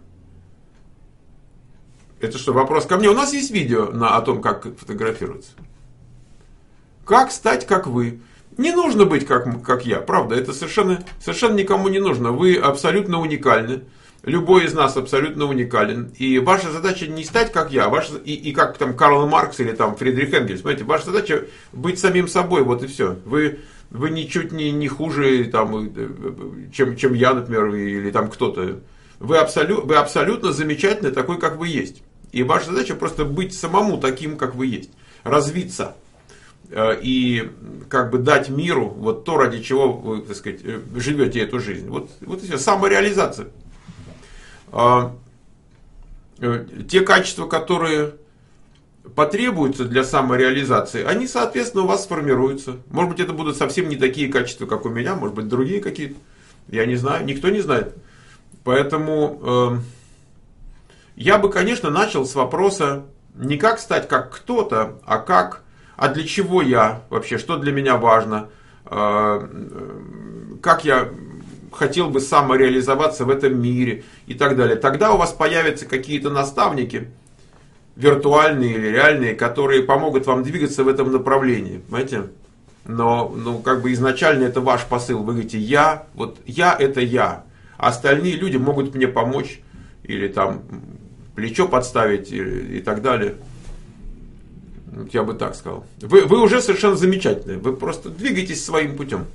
Это что, вопрос ко мне? У нас есть видео на, о том, как фотографироваться. Как стать как вы? Не нужно быть как, как я, правда, это совершенно, совершенно никому не нужно. Вы абсолютно уникальны. Любой из нас абсолютно уникален. И ваша задача не стать как я, ваша, и, и как там Карл Маркс или там Фридрих Энгельс. Понимаете, ваша задача быть самим собой, вот и все. Вы, вы ничуть не, не хуже, там, чем, чем я, например, или там кто-то. Вы, абсолю, вы абсолютно замечательный такой, как вы есть. И ваша задача просто быть самому таким, как вы есть. Развиться. И как бы дать миру вот то, ради чего вы, так сказать, живете эту жизнь. Вот, вот и все. Самореализация. Те качества, которые потребуются для самореализации, они, соответственно, у вас сформируются. Может быть, это будут совсем не такие качества, как у меня, может быть, другие какие-то. Я не знаю, никто не знает. Поэтому э, я бы, конечно, начал с вопроса не как стать как кто-то, а как, а для чего я вообще, что для меня важно, э, как я хотел бы самореализоваться в этом мире и так далее. Тогда у вас появятся какие-то наставники, виртуальные или реальные, которые помогут вам двигаться в этом направлении, понимаете? Но, ну, как бы изначально это ваш посыл. Вы говорите, я, вот я это я. А остальные люди могут мне помочь, или там плечо подставить, и, и так далее. Вот я бы так сказал. Вы, вы уже совершенно замечательные. Вы просто двигаетесь своим путем.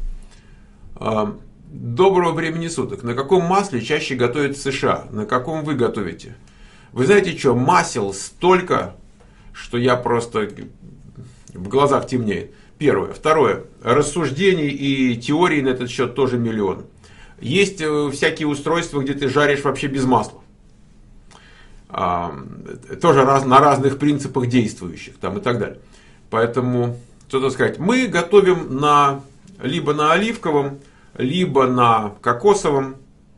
Доброго времени суток. На каком масле чаще готовят в США? На каком вы готовите? Вы знаете что, масел столько, что я просто в глазах темнеет. Первое. Второе. Рассуждений и теорий на этот счет тоже миллион. Есть всякие устройства, где ты жаришь вообще без масла. А, тоже раз, на разных принципах действующих там, и так далее. Поэтому, что-то сказать, мы готовим на, либо на оливковом, либо на кокосовом.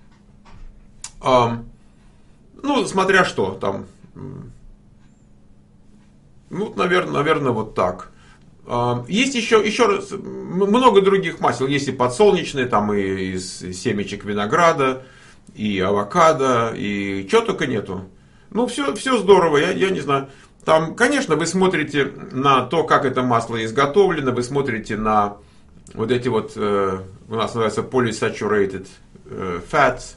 А, ну, смотря что там. Ну, наверное, наверное, вот так. Есть еще, еще раз, много других масел. Есть и подсолнечные, там и из семечек винограда, и авокадо, и чего только нету. Ну, все, все здорово, я, я не знаю. Там, конечно, вы смотрите на то, как это масло изготовлено, вы смотрите на вот эти вот, э, у нас называется polysaturated fats.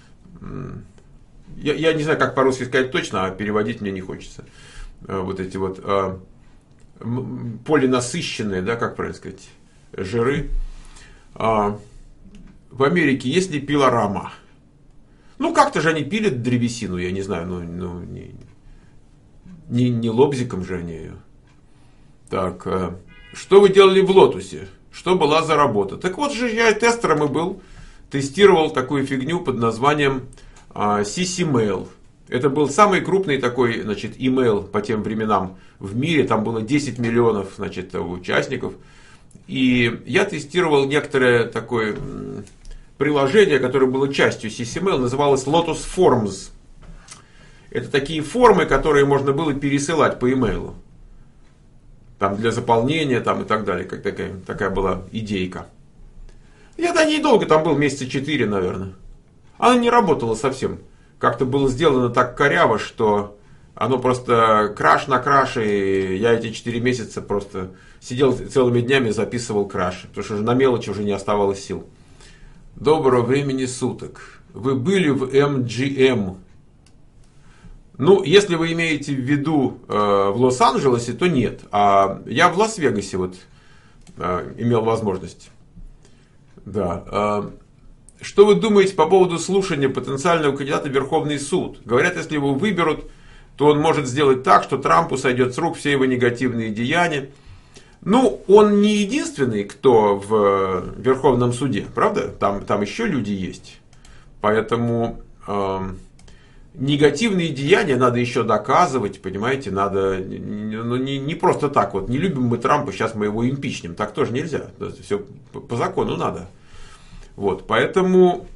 Я, я не знаю, как по-русски сказать точно, а переводить мне не хочется. Вот эти вот э, полинасыщенные, да, как правильно сказать, жиры. А, в Америке есть ли пилорама? Ну, как-то же они пилят древесину, я не знаю, ну, ну не, не, не лобзиком же они ее. Так, а, что вы делали в Лотусе? Что была за работа? Так вот же я тестером и был, тестировал такую фигню под названием а, си си Mail. Это был самый крупный такой, значит, email по тем временам в мире. Там было десять миллионов, значит, участников. И я тестировал некоторое такое приложение, которое было частью си си Mail, называлось Lotus Forms. Это такие формы, которые можно было пересылать по имейлу. Там для заполнения там, и так далее. Как такая, такая была идейка. Я до ней долго там был, месяца четыре, наверное. Она не работала совсем. Как-то было сделано так коряво, что оно просто краш на краше, и я эти четыре месяца просто сидел целыми днями, записывал краши, потому что уже на мелочи уже не оставалось сил. Доброго времени суток. Вы были в эм джи эм? Ну, если вы имеете в виду э, в Лос-Анджелесе, то нет. А я в Лас-Вегасе вот э, имел возможность. Да. Э, Что вы думаете по поводу слушания потенциального кандидата в Верховный суд? Говорят, если его выберут, то он может сделать так, что Трампу сойдет с рук все его негативные деяния. Ну, он не единственный, кто в Верховном суде, правда? Там, там еще люди есть. Поэтому э, негативные деяния надо еще доказывать, понимаете? Надо, ну, не, не просто так вот, не любим мы Трампа, сейчас мы его импичнем. Так тоже нельзя. Все по, по закону надо. Вот, поэтому,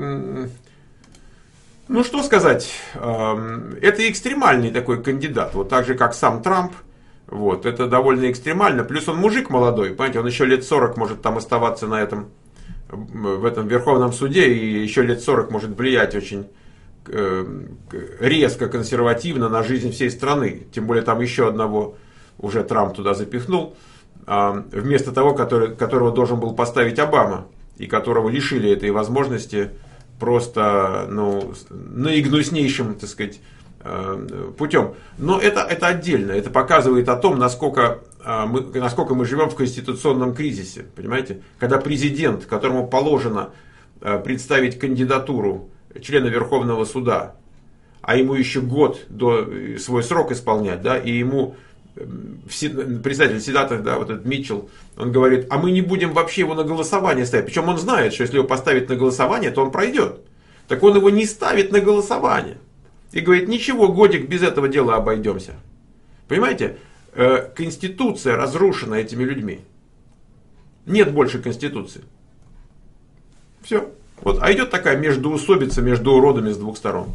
ну что сказать, это экстремальный такой кандидат, вот так же как сам Трамп, вот, это довольно экстремально, плюс он мужик молодой, понимаете, он еще лет сорок может там оставаться на этом, в этом Верховном суде, и еще лет сорок может влиять очень резко, консервативно на жизнь всей страны, тем более там еще одного уже Трамп туда запихнул, вместо того, который, которого должен был поставить Обама. И которого лишили этой возможности просто, ну, наигнуснейшим, так сказать, путем. Но это, это отдельно. Это показывает о том, насколько мы, насколько мы живем в конституционном кризисе. Понимаете? Когда президент, которому положено представить кандидатуру члена Верховного суда, а ему еще год до свой срок исполнять, да, и ему председатель Сената, да, вот этот Митчелл, он говорит, а мы не будем вообще его на голосование ставить. Причем он знает, что если его поставить на голосование, то он пройдет. Так он его не ставит на голосование. И говорит, ничего, годик без этого дела обойдемся. Понимаете, э, конституция разрушена этими людьми. Нет больше конституции. Все. Вот. А идет такая междоусобица между уродами с двух сторон.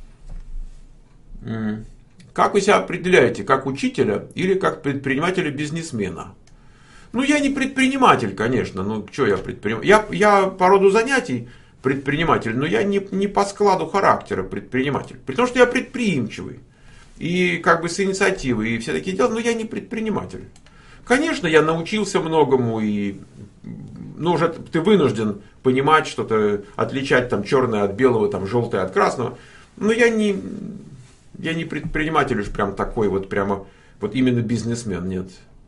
Как вы себя определяете? Как учителя или как предпринимателя-бизнесмена? Ну, я не предприниматель, конечно. Ну, что я предприниматель? Я, я по роду занятий предприниматель, но я не, не по складу характера предприниматель. При том, что я предприимчивый. И как бы с инициативой, и все такие дела, но я не предприниматель. Конечно, я научился многому, и ну, уже ты вынужден понимать что-то, отличать там черное от белого, там желтое от красного. Но я не, я не предприниматель уж прям такой, вот прямо, вот именно бизнесмен, нет.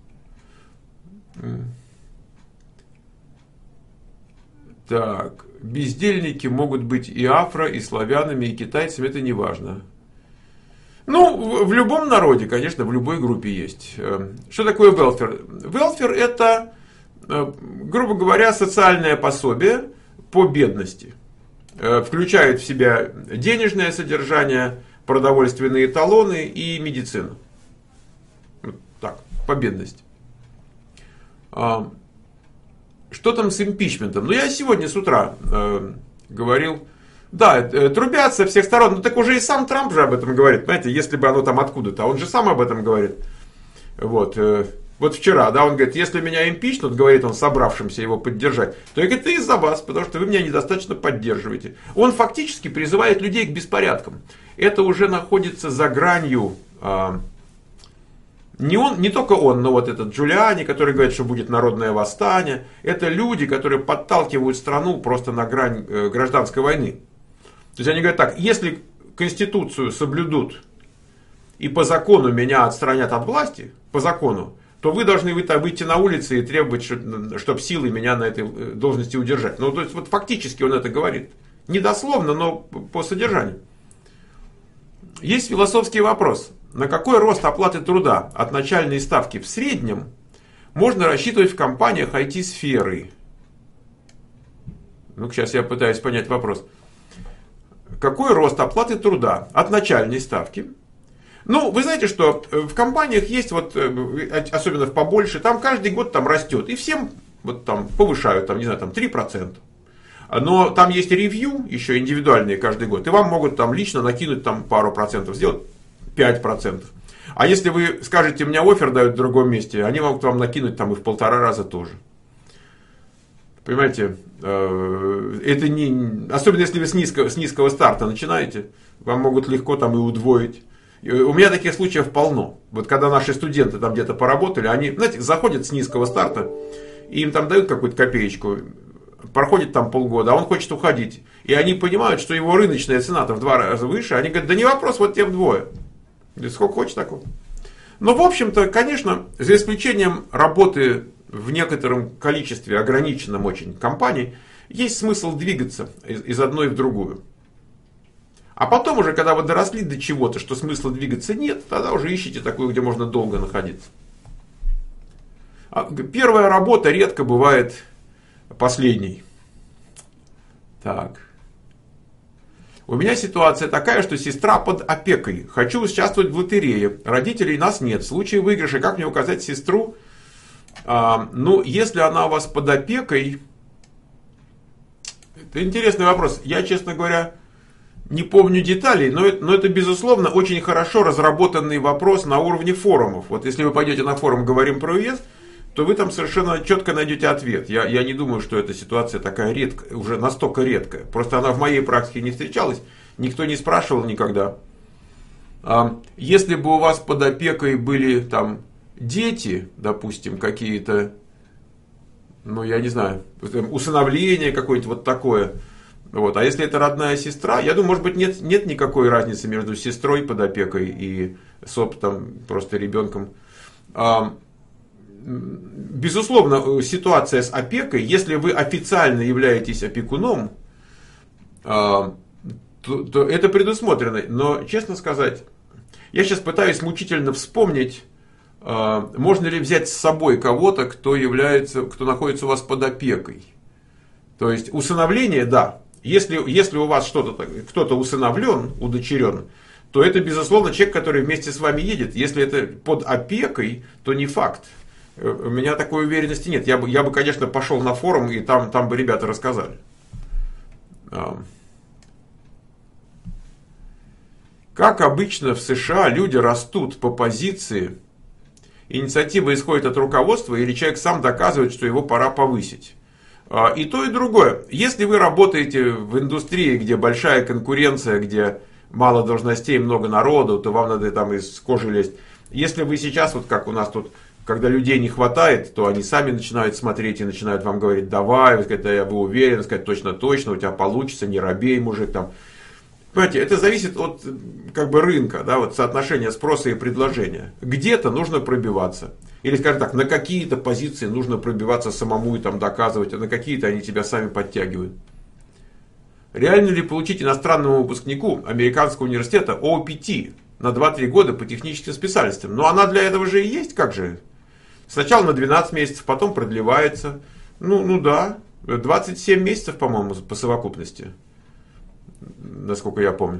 Так, бездельники могут быть и афро, и славянами, и китайцами, это не важно. Ну, в, в любом народе, конечно, в любой группе есть. Что такое welfare? Welfare это, грубо говоря, социальное пособие по бедности. Включает в себя денежное содержание, продовольственные талоны и медицину. Вот так, по бедности. Что там с импичментом? Ну, я сегодня с утра э, говорил, да, э, трубят со всех сторон, ну так уже и сам Трамп же об этом говорит, понимаете, если бы оно там откуда-то, он же сам об этом говорит. Вот, э, вот вчера, да, он говорит, если меня импичнут, говорит он собравшимся его поддержать, то я говорю, это из-за вас, потому что вы меня недостаточно поддерживаете. Он фактически призывает людей к беспорядкам. Это уже находится за гранью... Э, Не, он, не только он, но вот этот Джулиани, который говорит, что будет народное восстание. Это люди, которые подталкивают страну просто на грань э, гражданской войны. То есть они говорят так, если Конституцию соблюдут и по закону меня отстранят от власти, по закону, то вы должны выйти на улицы и требовать, чтобы силой меня на этой должности удержать. Ну, то есть вот фактически он это говорит. Не дословно, но по содержанию. Есть философский вопрос. На какой рост оплаты труда от начальной ставки в среднем можно рассчитывать в компаниях ай ти-сферы? Ну, сейчас я пытаюсь понять вопрос. Какой рост оплаты труда от начальной ставки? Ну, вы знаете, что в компаниях есть, вот, особенно в побольше, там каждый год там растет. И всем вот там повышают, там, не знаю, там три процента. Но там есть ревью, еще индивидуальные каждый год. И вам могут там лично накинуть там пару процентов, сделать пять процентов. А если вы скажете, мне оффер дают в другом месте, они могут вам накинуть там и в полтора раза тоже. Понимаете, это не... Особенно если вы с низкого, с низкого старта начинаете, вам могут легко там и удвоить. У меня таких случаев полно. Вот когда наши студенты там где-то поработали, они, знаете, заходят с низкого старта, и им там дают какую-то копеечку, проходит там полгода, а он хочет уходить. И они понимают, что его рыночная цена-то в два раза выше. Они говорят, да не вопрос, вот тебе вдвое. Сколько хочешь такого. Но, в общем-то, конечно, за исключением работы в некотором количестве, ограниченном очень, компаний, есть смысл двигаться из, из одной в другую. А потом уже, когда вы доросли до чего-то, что смысла двигаться нет, тогда уже ищите такую, где можно долго находиться. Первая работа редко бывает последней. Так. У меня ситуация такая, что сестра под опекой. Хочу участвовать в лотерее. Родителей нас нет. В случае выигрыша, как мне указать сестру? А, ну, если она у вас под опекой... Это интересный вопрос. Я, честно говоря, не помню деталей, но это, но это, безусловно, очень хорошо разработанный вопрос на уровне форумов. Вот если вы пойдете на форум «Говорим про УЕС», то вы там совершенно четко найдете ответ. Я, я не думаю, что эта ситуация такая редкая, уже настолько редкая. Просто она в моей практике не встречалась, никто не спрашивал никогда. А если бы у вас под опекой были там дети, допустим, какие-то, ну я не знаю, усыновление какое-то вот такое, вот. А если это родная сестра, я думаю, может быть, нет, нет никакой разницы между сестрой под опекой и с опытом, просто ребенком. Безусловно, ситуация с опекой, если вы официально являетесь опекуном, то, то это предусмотрено. Но, честно сказать, я сейчас пытаюсь мучительно вспомнить, можно ли взять с собой кого-то, кто является, кто находится у вас под опекой. То есть усыновление, да. Если, если у вас что-то, кто-то усыновлен, удочерен, то это, безусловно, человек, который вместе с вами едет. Если это под опекой, то не факт. У меня такой уверенности нет. Я бы, я бы конечно, пошел на форум, и там, там бы ребята рассказали. Как обычно в США люди растут по позиции, инициатива исходит от руководства, или человек сам доказывает, что его пора повысить. И то, и другое. Если вы работаете в индустрии, где большая конкуренция, где мало должностей, много народу, то вам надо там из кожи лезть. Если вы сейчас, вот как у нас тут, когда людей не хватает, то они сами начинают смотреть и начинают вам говорить: давай, вы сказать, да, я был уверен, сказать, точно-точно, у тебя получится, не робей, мужик там. Понимаете, это зависит от как бы рынка, да, вот соотношения спроса и предложения. Где-то нужно пробиваться. Или, скажем так, на какие-то позиции нужно пробиваться самому и там доказывать, а на какие-то они тебя сами подтягивают. Реально ли получить иностранному выпускнику американского университета о пи ти на два-три года по техническим специальностям? Но она для этого же и есть, как же? Сначала на двенадцать месяцев, потом продлевается. Ну, ну да, двадцать семь месяцев, по-моему, по совокупности. Насколько я помню.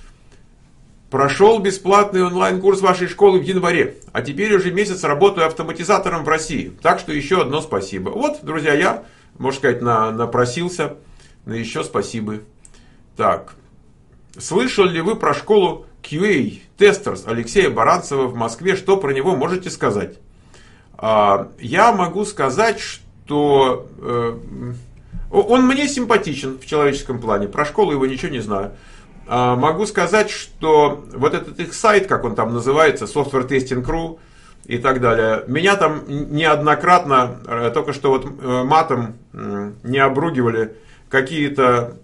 Прошел бесплатный онлайн-курс вашей школы в январе, а теперь уже месяц работаю автоматизатором в России. Так что еще одно спасибо. Вот, друзья, я, можно сказать, на, напросился на еще спасибо. Так. Слышали ли вы про школу кью эй Testers Алексея Баранцева в Москве? Что про него можете сказать? А, я могу сказать, что... Э, Он мне симпатичен в человеческом плане. Про школу его ничего не знаю. А, могу сказать, что вот этот их сайт, как он там называется, Software Testing Crew и так далее, меня там неоднократно, только что вот матом не обругивали какие-то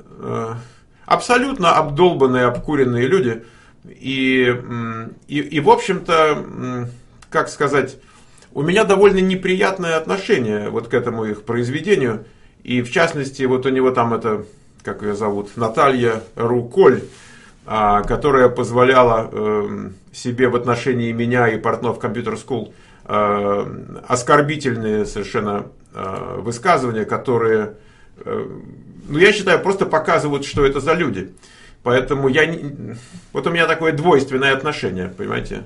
абсолютно обдолбанные, обкуренные люди. И, и, и в общем-то, как сказать, у меня довольно неприятное отношение вот к этому их произведению. И в частности, вот у него там это, как ее зовут, Наталья Руколь, которая позволяла себе в отношении меня и Портнов Computer School оскорбительные совершенно высказывания, которые, ну, я считаю, просто показывают, что это за люди. Поэтому я, вот у меня такое двойственное отношение, понимаете.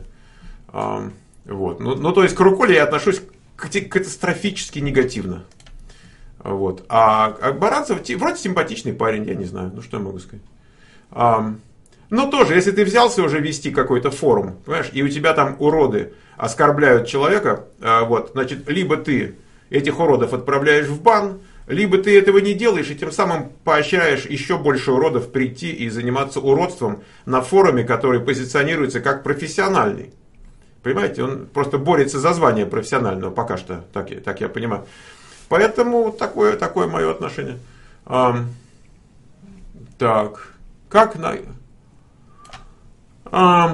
Вот. Ну, ну, то есть к Руколе я отношусь катастрофически негативно. Вот. А, а Баранцев вроде симпатичный парень, я не знаю, ну что я могу сказать. А, но тоже, если ты взялся уже вести какой-то форум, понимаешь, и у тебя там уроды оскорбляют человека, а, вот, значит, либо ты этих уродов отправляешь в бан, либо ты этого не делаешь и тем самым поощряешь еще больше уродов прийти и заниматься уродством на форуме, который позиционируется как профессиональный. Понимаете, он просто борется за звание профессионального, пока что, так, так я понимаю. Поэтому такое, такое мое отношение. А, так, как на... А,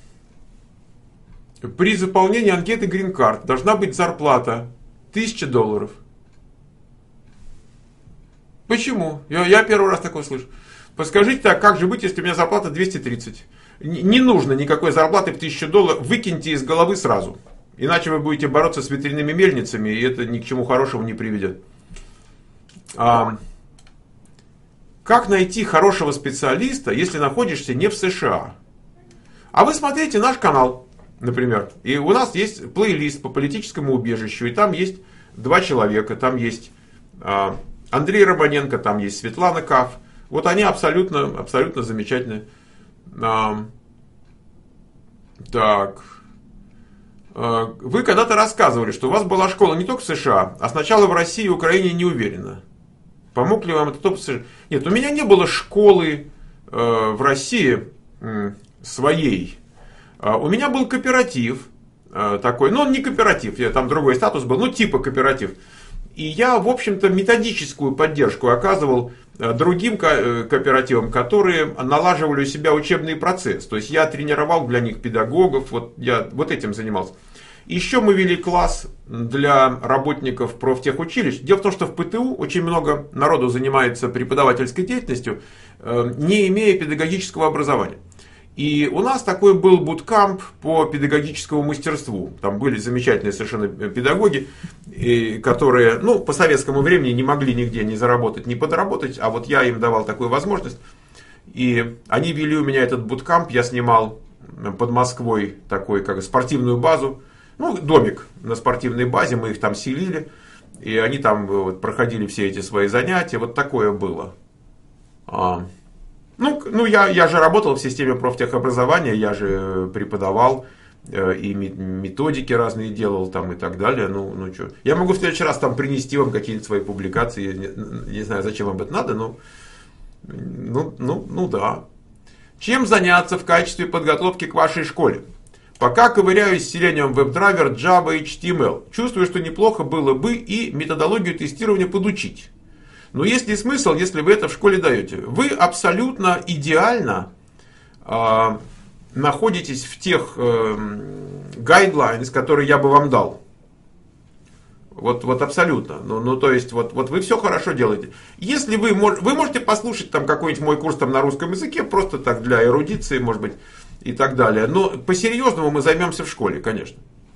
при заполнении анкеты Green Card должна быть зарплата тысяча долларов. Почему? Я, я первый раз такое слышу. Подскажите, так, как же быть, если у меня зарплата двести тридцать? Не нужно никакой зарплаты в тысячу долларов, выкиньте из головы сразу. Иначе вы будете бороться с ветряными мельницами, и это ни к чему хорошему не приведет. А, как найти хорошего специалиста, если находишься не в США? А вы смотрите наш канал, например. И у нас есть плейлист по политическому убежищу, и там есть два человека. Там есть а, Андрей Романенко, там есть Светлана Каф. Вот они абсолютно, абсолютно замечательные. А, так... Вы когда-то рассказывали, что у вас была школа не только в США, а сначала в России и Украине не уверена. Помог ли вам этот опыт в США? Нет, у меня не было школы э, в России э, своей. Э, у меня был кооператив э, такой, но он не кооператив, я, там другой статус был, ну типа кооператив. И я, в общем-то, методическую поддержку оказывал э, другим ко- кооперативам, которые налаживали у себя учебный процесс. То есть я тренировал для них педагогов, вот я вот этим занимался. Еще мы вели класс для работников профтехучилищ. Дело в том, что в ПТУ очень много народу занимается преподавательской деятельностью, э, не имея педагогического образования. И у нас такой был буткамп по педагогическому мастерству. Там были замечательные совершенно педагоги, которые, ну, по советскому времени не могли нигде не заработать, не подработать, а вот я им давал такую возможность. И они вели у меня этот буткамп, я снимал под Москвой такой, как спортивную базу, ну, домик на спортивной базе, мы их там селили, и они там вот, проходили все эти свои занятия, вот такое было. А, ну, ну я, я же работал в системе профтехобразования, я же преподавал, и методики разные делал там и так далее. Ну, ну что. Я могу в следующий раз там принести вам какие-нибудь свои публикации. Я не, не знаю, зачем вам это надо, но ну, ну, ну да. Чем заняться в качестве подготовки к вашей школе? Пока ковыряюсь с Selenium WebDriver, Java, эйч ти эм эл. Чувствую, что неплохо было бы и методологию тестирования подучить. Но есть ли смысл, если вы это в школе даете? Вы абсолютно идеально э, находитесь в тех э, guidelines, которые я бы вам дал. Вот, вот абсолютно. Ну, ну то есть, вот, вот вы все хорошо делаете. Если вы, вы можете послушать там какой-нибудь мой курс там на русском языке, просто так для эрудиции, может быть, и так далее. Но по-серьезному мы займемся в школе, конечно.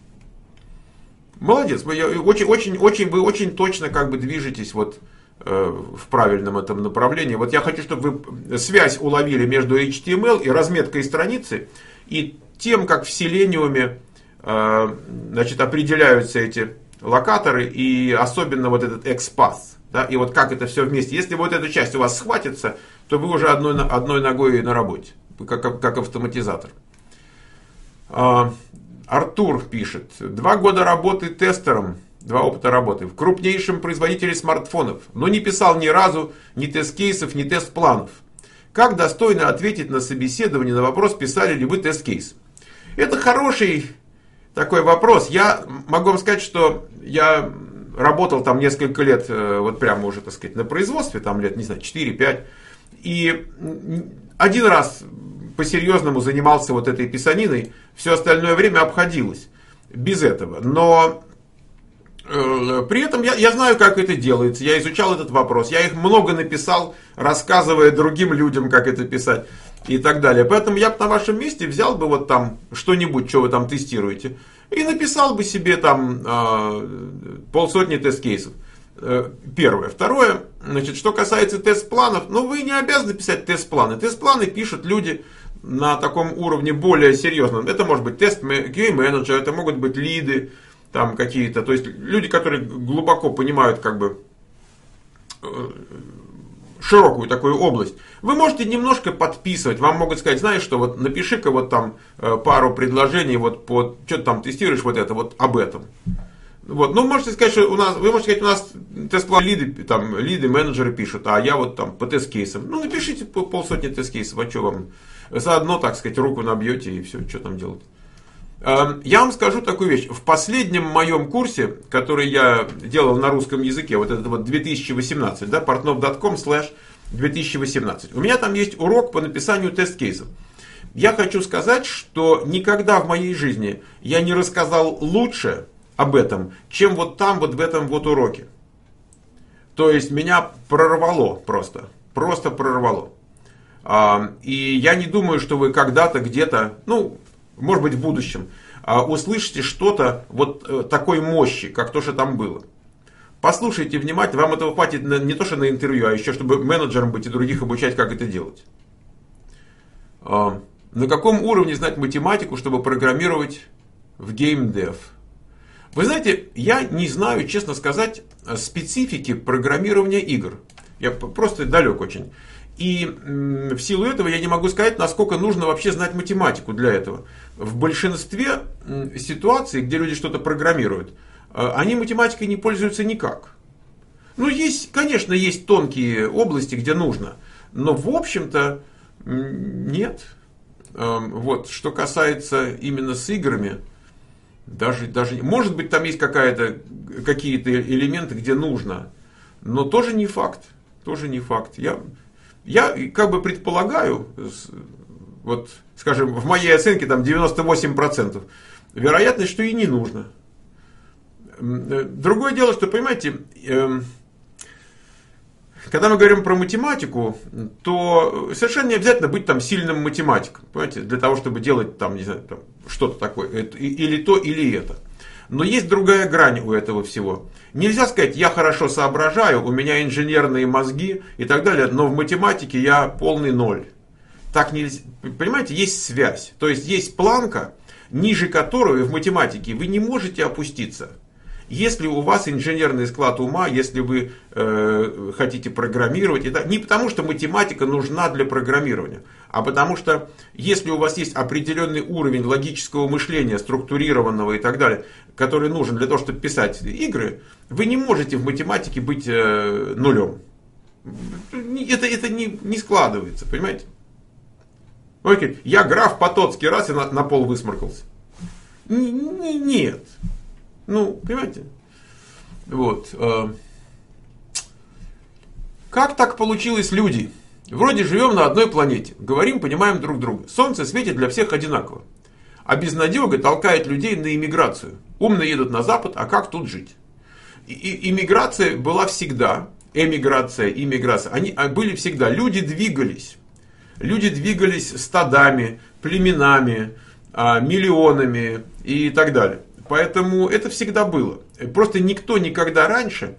Молодец. Вы, очень, очень, очень, вы очень точно как бы движетесь вот, э, в правильном этом направлении. Вот я хочу, чтобы вы связь уловили между эйч ти эм эл и разметкой страницы, и тем, как в Selenium э, значит, определяются эти локаторы, и особенно вот этот XPath, да, и вот как это все вместе. Если вот эта часть у вас схватится, то вы уже одной, одной ногой на работе, как, как автоматизатор. А, Артур пишет, два года работы тестером, два опыта работы в крупнейшем производителе смартфонов, но не писал ни разу ни тест-кейсов, ни тест-планов. Как достойно ответить на собеседование на вопрос, писали ли вы тест-кейс? Это хороший такой вопрос. Я могу вам сказать, что я работал там несколько лет, вот прямо уже, так сказать, на производстве, там лет, не знаю, четыре-пять. И один раз по-серьезному занимался вот этой писаниной, все остальное время обходилось без этого. Но э, при этом я, я знаю, как это делается, я изучал этот вопрос, я их много написал, рассказывая другим людям, как это писать. И так далее. Поэтому я бы на вашем месте взял бы вот там что-нибудь, что вы там тестируете, и написал бы себе там э, полсотни тест-кейсов. Э, первое. Второе, значит, что касается тест-планов, ну вы не обязаны писать тест-планы. Тест-планы пишут люди на таком уровне более серьезном. Это может быть тест-кью эй-менеджер, это могут быть лиды там какие-то. То есть люди, которые глубоко понимают как бы э, широкую такую область. Вы можете немножко подписывать, вам могут сказать, знаешь что, вот напиши-ка вот там э, пару предложений, вот по, что ты там тестируешь вот это, вот об этом. Вот, ну, можете сказать, что у нас, вы можете сказать, у нас тест-план лиды, там, лиды, менеджеры пишут, а я вот там по тест-кейсам. Ну, напишите полсотни тест-кейсов, а что вам, заодно, так сказать, руку набьете и все, что там делать. Э, я вам скажу такую вещь, в последнем моем курсе, который я делал на русском языке, вот этот вот две тысячи восемнадцать, да, портнов точка ком слэш две тысячи восемнадцать. У меня там есть урок по написанию тест-кейсов. Я хочу сказать, что никогда в моей жизни я не рассказал лучше об этом, чем вот там, вот в этом вот уроке. То есть меня прорвало просто. Просто прорвало. И я не думаю, что вы когда-то где-то, ну, может быть в будущем, услышите что-то вот такой мощи, как то, что там было. Послушайте внимательно, вам этого хватит не то, что на интервью, а еще, чтобы менеджером быть и других обучать, как это делать. На каком уровне знать математику, чтобы программировать в геймдев? Вы знаете, я не знаю, честно сказать, специфики программирования игр. Я просто далек очень. И в силу этого я не могу сказать, насколько нужно вообще знать математику для этого. В большинстве ситуаций, где люди что-то программируют, они математикой не пользуются никак. Ну, есть, конечно, есть тонкие области, где нужно, но в общем-то нет. Вот, что касается именно с играми, даже, даже может быть, там есть какая-то, какие-то элементы, где нужно, но тоже не факт. Тоже не факт. Я, я как бы предполагаю, вот, скажем, в моей оценке там девяносто восемь процентов, вероятность, что и не нужно. Другое дело, что, понимаете, когда мы говорим про математику, то совершенно не обязательно быть там сильным математиком, понимаете, для того, чтобы делать там, не знаю, там, что-то такое, или то, или это. Но есть другая грань у этого всего. Нельзя сказать, я хорошо соображаю, у меня инженерные мозги и так далее, но в математике я полный ноль. Так нельзя. Понимаете, есть связь. То есть есть планка, ниже которой в математике вы не можете опуститься. Если у вас инженерный склад ума, если вы э, хотите программировать, это не потому, что математика нужна для программирования, а потому что если у вас есть определенный уровень логического мышления, структурированного и так далее, который нужен для того, чтобы писать игры, вы не можете в математике быть э, нулем. Это, это не, не складывается, понимаете? Окей, я граф Потоцкий раз и на, на пол высморкался. Н- н- нет. Ну, понимаете? Вот. Как так получилось, люди? Вроде живем на одной планете. Говорим, понимаем друг друга. Солнце светит для всех одинаково. А безнадега толкает людей на иммиграцию. Умные едут на Запад, а как тут жить? И, и, иммиграция была всегда. Эмиграция, иммиграция. Они были всегда. Люди двигались. Люди двигались стадами, племенами, миллионами и так далее. Поэтому это всегда было. Просто никто никогда раньше,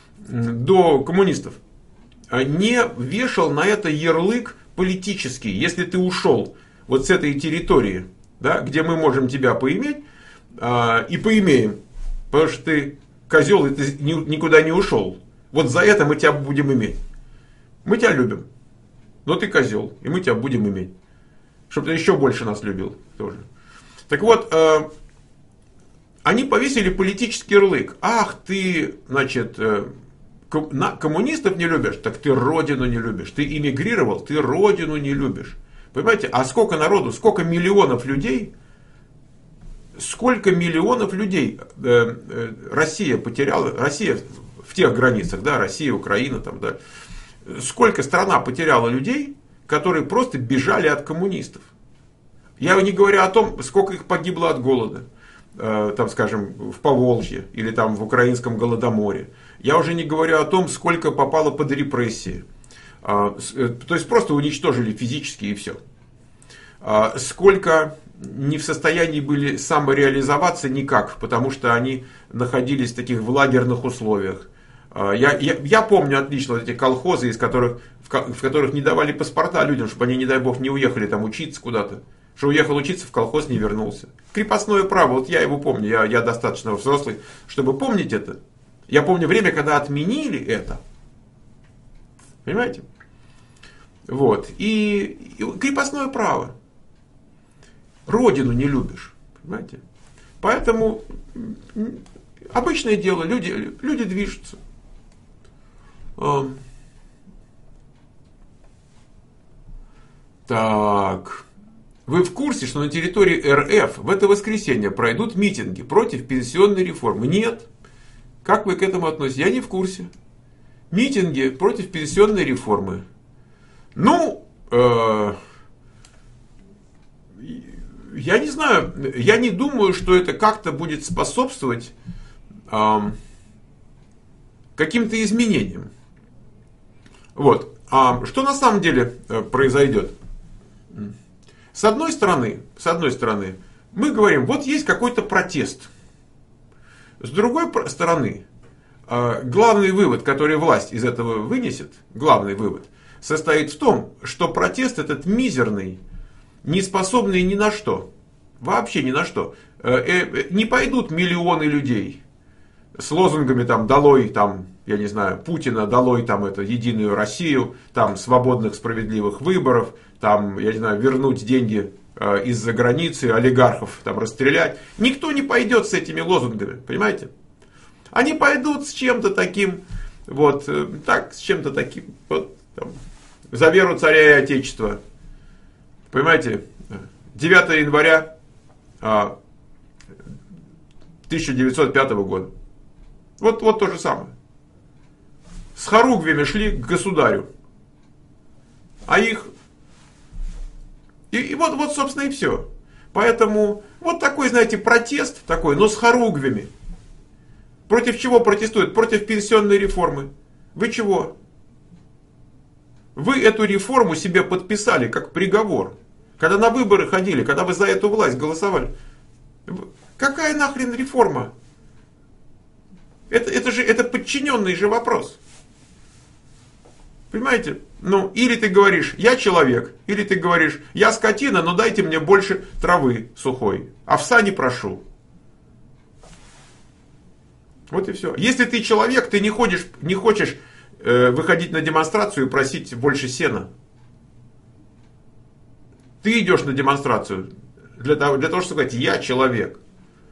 до коммунистов, не вешал на это ярлык политический. Если ты ушел вот с этой территории, да, где мы можем тебя поиметь, и поимеем, потому что ты козел, и ты никуда не ушел. Вот за это мы тебя будем иметь. Мы тебя любим, но ты козел, и мы тебя будем иметь. Чтобы ты еще больше нас любил тоже. Так вот, они повесили политический ярлык. Ах, ты, значит, коммунистов не любишь, так ты родину не любишь. Ты эмигрировал, ты родину не любишь. Понимаете, а сколько народу, сколько миллионов людей, сколько миллионов людей Россия потеряла, Россия в тех границах, да, Россия, Украина, там, да, сколько страна потеряла людей, которые просто бежали от коммунистов. Я не говорю о том, сколько их погибло от голода. Там, скажем, в Поволжье или там в украинском Голодоморе. Я уже не говорю о том, сколько попало под репрессии. То есть просто уничтожили физически и все. Сколько не в состоянии были самореализоваться никак, потому что они находились в таких в лагерных условиях. Я, я, я помню отлично вот эти колхозы, из которых, в, в которых не давали паспорта людям, чтобы они, не дай бог, не уехали там учиться куда-то. Что уехал учиться, в колхоз не вернулся. Крепостное право, вот я его помню, я, я достаточно взрослый, чтобы помнить это. Я помню время, когда отменили это. Понимаете? Вот. И, и крепостное право. Родину не любишь. Понимаете? Поэтому обычное дело, люди, люди движутся. Так... Вы в курсе, что на территории эр эф в это воскресенье пройдут митинги против пенсионной реформы? Нет. Как вы к этому относитесь? Я не в курсе. Митинги против пенсионной реформы. Ну, э, я не знаю, я не думаю, что это как-то будет способствовать э, каким-то изменениям. Вот. А что на самом деле произойдет? С одной стороны, с одной стороны, мы говорим, вот есть какой-то протест. С другой стороны, главный вывод, который власть из этого вынесет, главный вывод, состоит в том, что протест этот мизерный, не способный ни на что, вообще ни на что. Не пойдут миллионы людей с лозунгами там «Долой», там, я не знаю, Путина, «Долой», там, это, «Единую Россию», там, «Свободных, справедливых выборов», там, я не знаю, вернуть деньги э, из-за границы, олигархов там расстрелять. Никто не пойдет с этими лозунгами, понимаете? Они пойдут с чем-то таким, вот, э, так, с чем-то таким, вот, там, за веру царя и отечества. Понимаете? девятого января э, тысяча девятьсот пятого года. Вот, вот то же самое. С хоругвями шли к государю. А их... И, и вот, вот, собственно, и все. Поэтому вот такой, знаете, протест такой, но с хоругвями. Против чего протестуют? Против пенсионной реформы. Вы чего? Вы эту реформу себе подписали как приговор. Когда на выборы ходили, когда вы за эту власть голосовали. Какая нахрен реформа? Это, это же это подчиненный же вопрос. Понимаете? Ну, или ты говоришь, я человек, или ты говоришь, я скотина, но дайте мне больше травы сухой. Овса не прошу. Вот и все. Если ты человек, ты не, ходишь, не хочешь э, выходить на демонстрацию и просить больше сена. Ты идешь на демонстрацию для того, для того, чтобы сказать, я человек.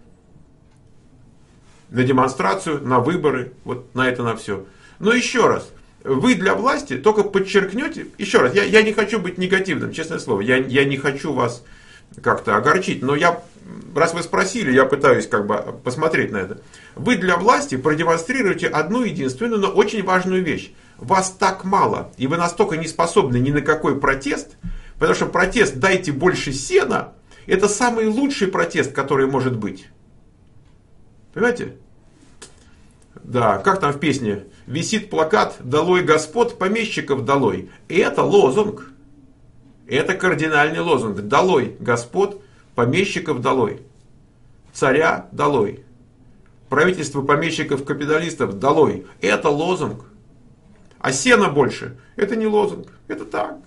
На демонстрацию, на выборы, вот на это, на все. Но еще раз, вы для власти только подчеркнете, еще раз, я, я не хочу быть негативным, честное слово, я, я не хочу вас как-то огорчить, но я, раз вы спросили, я пытаюсь как бы посмотреть на это. Вы для власти продемонстрируете одну единственную, но очень важную вещь. Вас так мало, и вы настолько не способны ни на какой протест, потому что протест «дайте больше сена» — это самый лучший протест, который может быть. Понимаете? Да, как там в песне? Висит плакат «Долой господ, помещиков долой». И это лозунг. Это кардинальный лозунг. Долой господ, помещиков долой. Царя долой. Правительство помещиков-капиталистов долой. Это лозунг. А сена больше. Это не лозунг. Это так.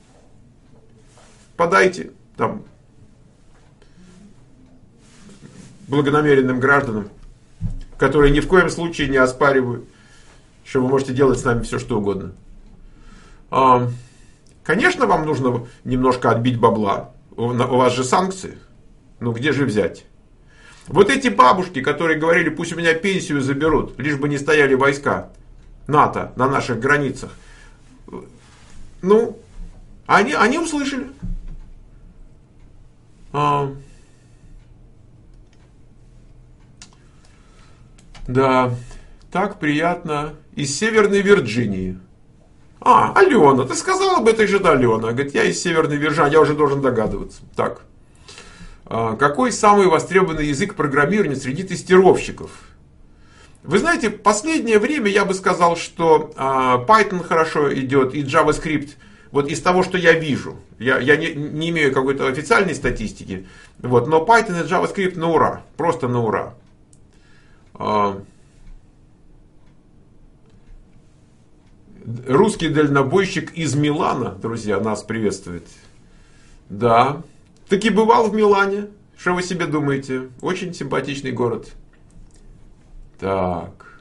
Подайте там благонамеренным гражданам, которые ни в коем случае не оспаривают, что вы можете делать с нами все, что угодно. Конечно, вам нужно немножко отбить бабла. У вас же санкции. Ну, где же взять? Вот эти бабушки, которые говорили, пусть у меня пенсию заберут, лишь бы не стояли войска НАТО на наших границах. Ну, они, они услышали. Да, так приятно. Из Северной Вирджинии. А, Алена, ты сказала бы, это же Алена. Говорит, я из Северной Вирджинии, я уже должен догадываться. Так. А, какой самый востребованный язык программирования среди тестировщиков? Вы знаете, в последнее время я бы сказал, что а, Python хорошо идет и JavaScript. Вот из того, что я вижу. Я, я не, не имею какой-то официальной статистики. Вот, но Python и JavaScript на ура. Просто на ура. Русский дальнобойщик из Милана, друзья, нас приветствует. Да, таки бывал в Милане. Что вы себе думаете? Очень симпатичный город. Так.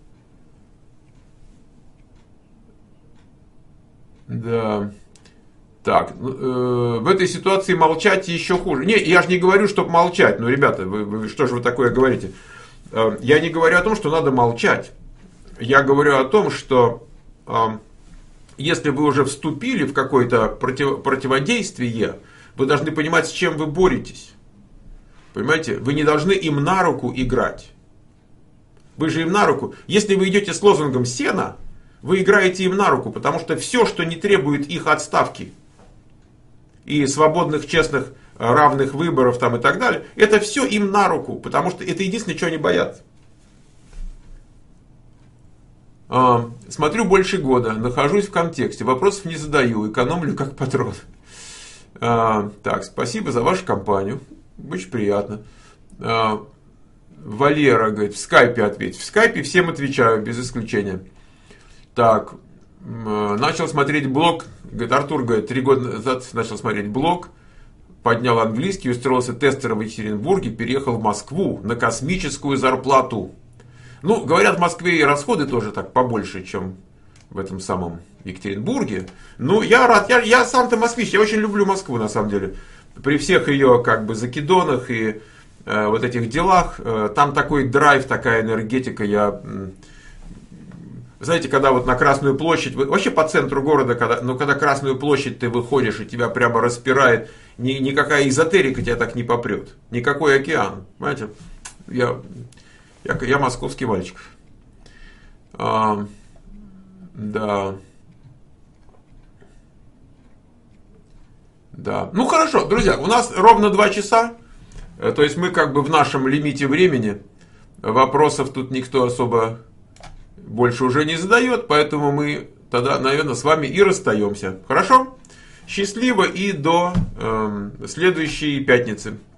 Да. Так, э, в этой ситуации молчать еще хуже. Не, я же не говорю, чтобы молчать. Ну, ребята, вы, вы, что же вы такое говорите? Я не говорю о том, что надо молчать. Я говорю о том, что э, если вы уже вступили в какое-то против, противодействие, вы должны понимать, с чем вы боретесь. Понимаете? Вы не должны им на руку играть. Вы же им на руку. Если вы идете с лозунгом «сена», вы играете им на руку, потому что все, что не требует их отставки и свободных, честных, равных выборов там и так далее, это все им на руку, потому что это единственное, чего они боятся. А, смотрю больше года, нахожусь в контексте, вопросов не задаю, экономлю как патрон. А, так, спасибо за вашу компанию, очень приятно. А, Валера говорит, в скайпе ответь. В скайпе всем отвечаю, без исключения. Так, начал смотреть блог, говорит, Артур говорит, три года назад начал смотреть блог, поднял английский, устроился тестером в Екатеринбурге, переехал в Москву на космическую зарплату. Ну, говорят, в Москве и расходы тоже так побольше, чем в этом самом Екатеринбурге. Ну, я рад, я, я сам-то москвич, я очень люблю Москву, на самом деле. При всех ее, как бы, закидонах и э, вот этих делах, э, там такой драйв, такая энергетика, я... Э, знаете, когда вот на Красную площадь, вообще по центру города, когда, ну, когда Красную площадь ты выходишь и тебя прямо распирает, ни, никакая эзотерика тебя так не попрет, никакой океан, понимаете, я, я, я московский мальчик. А, да. Да. Ну хорошо, друзья, у нас ровно два часа, то есть мы как бы в нашем лимите времени, вопросов тут никто особо больше уже не задает, поэтому мы тогда, наверное, с вами и расстаемся. Хорошо? Счастливо и до э, следующей пятницы.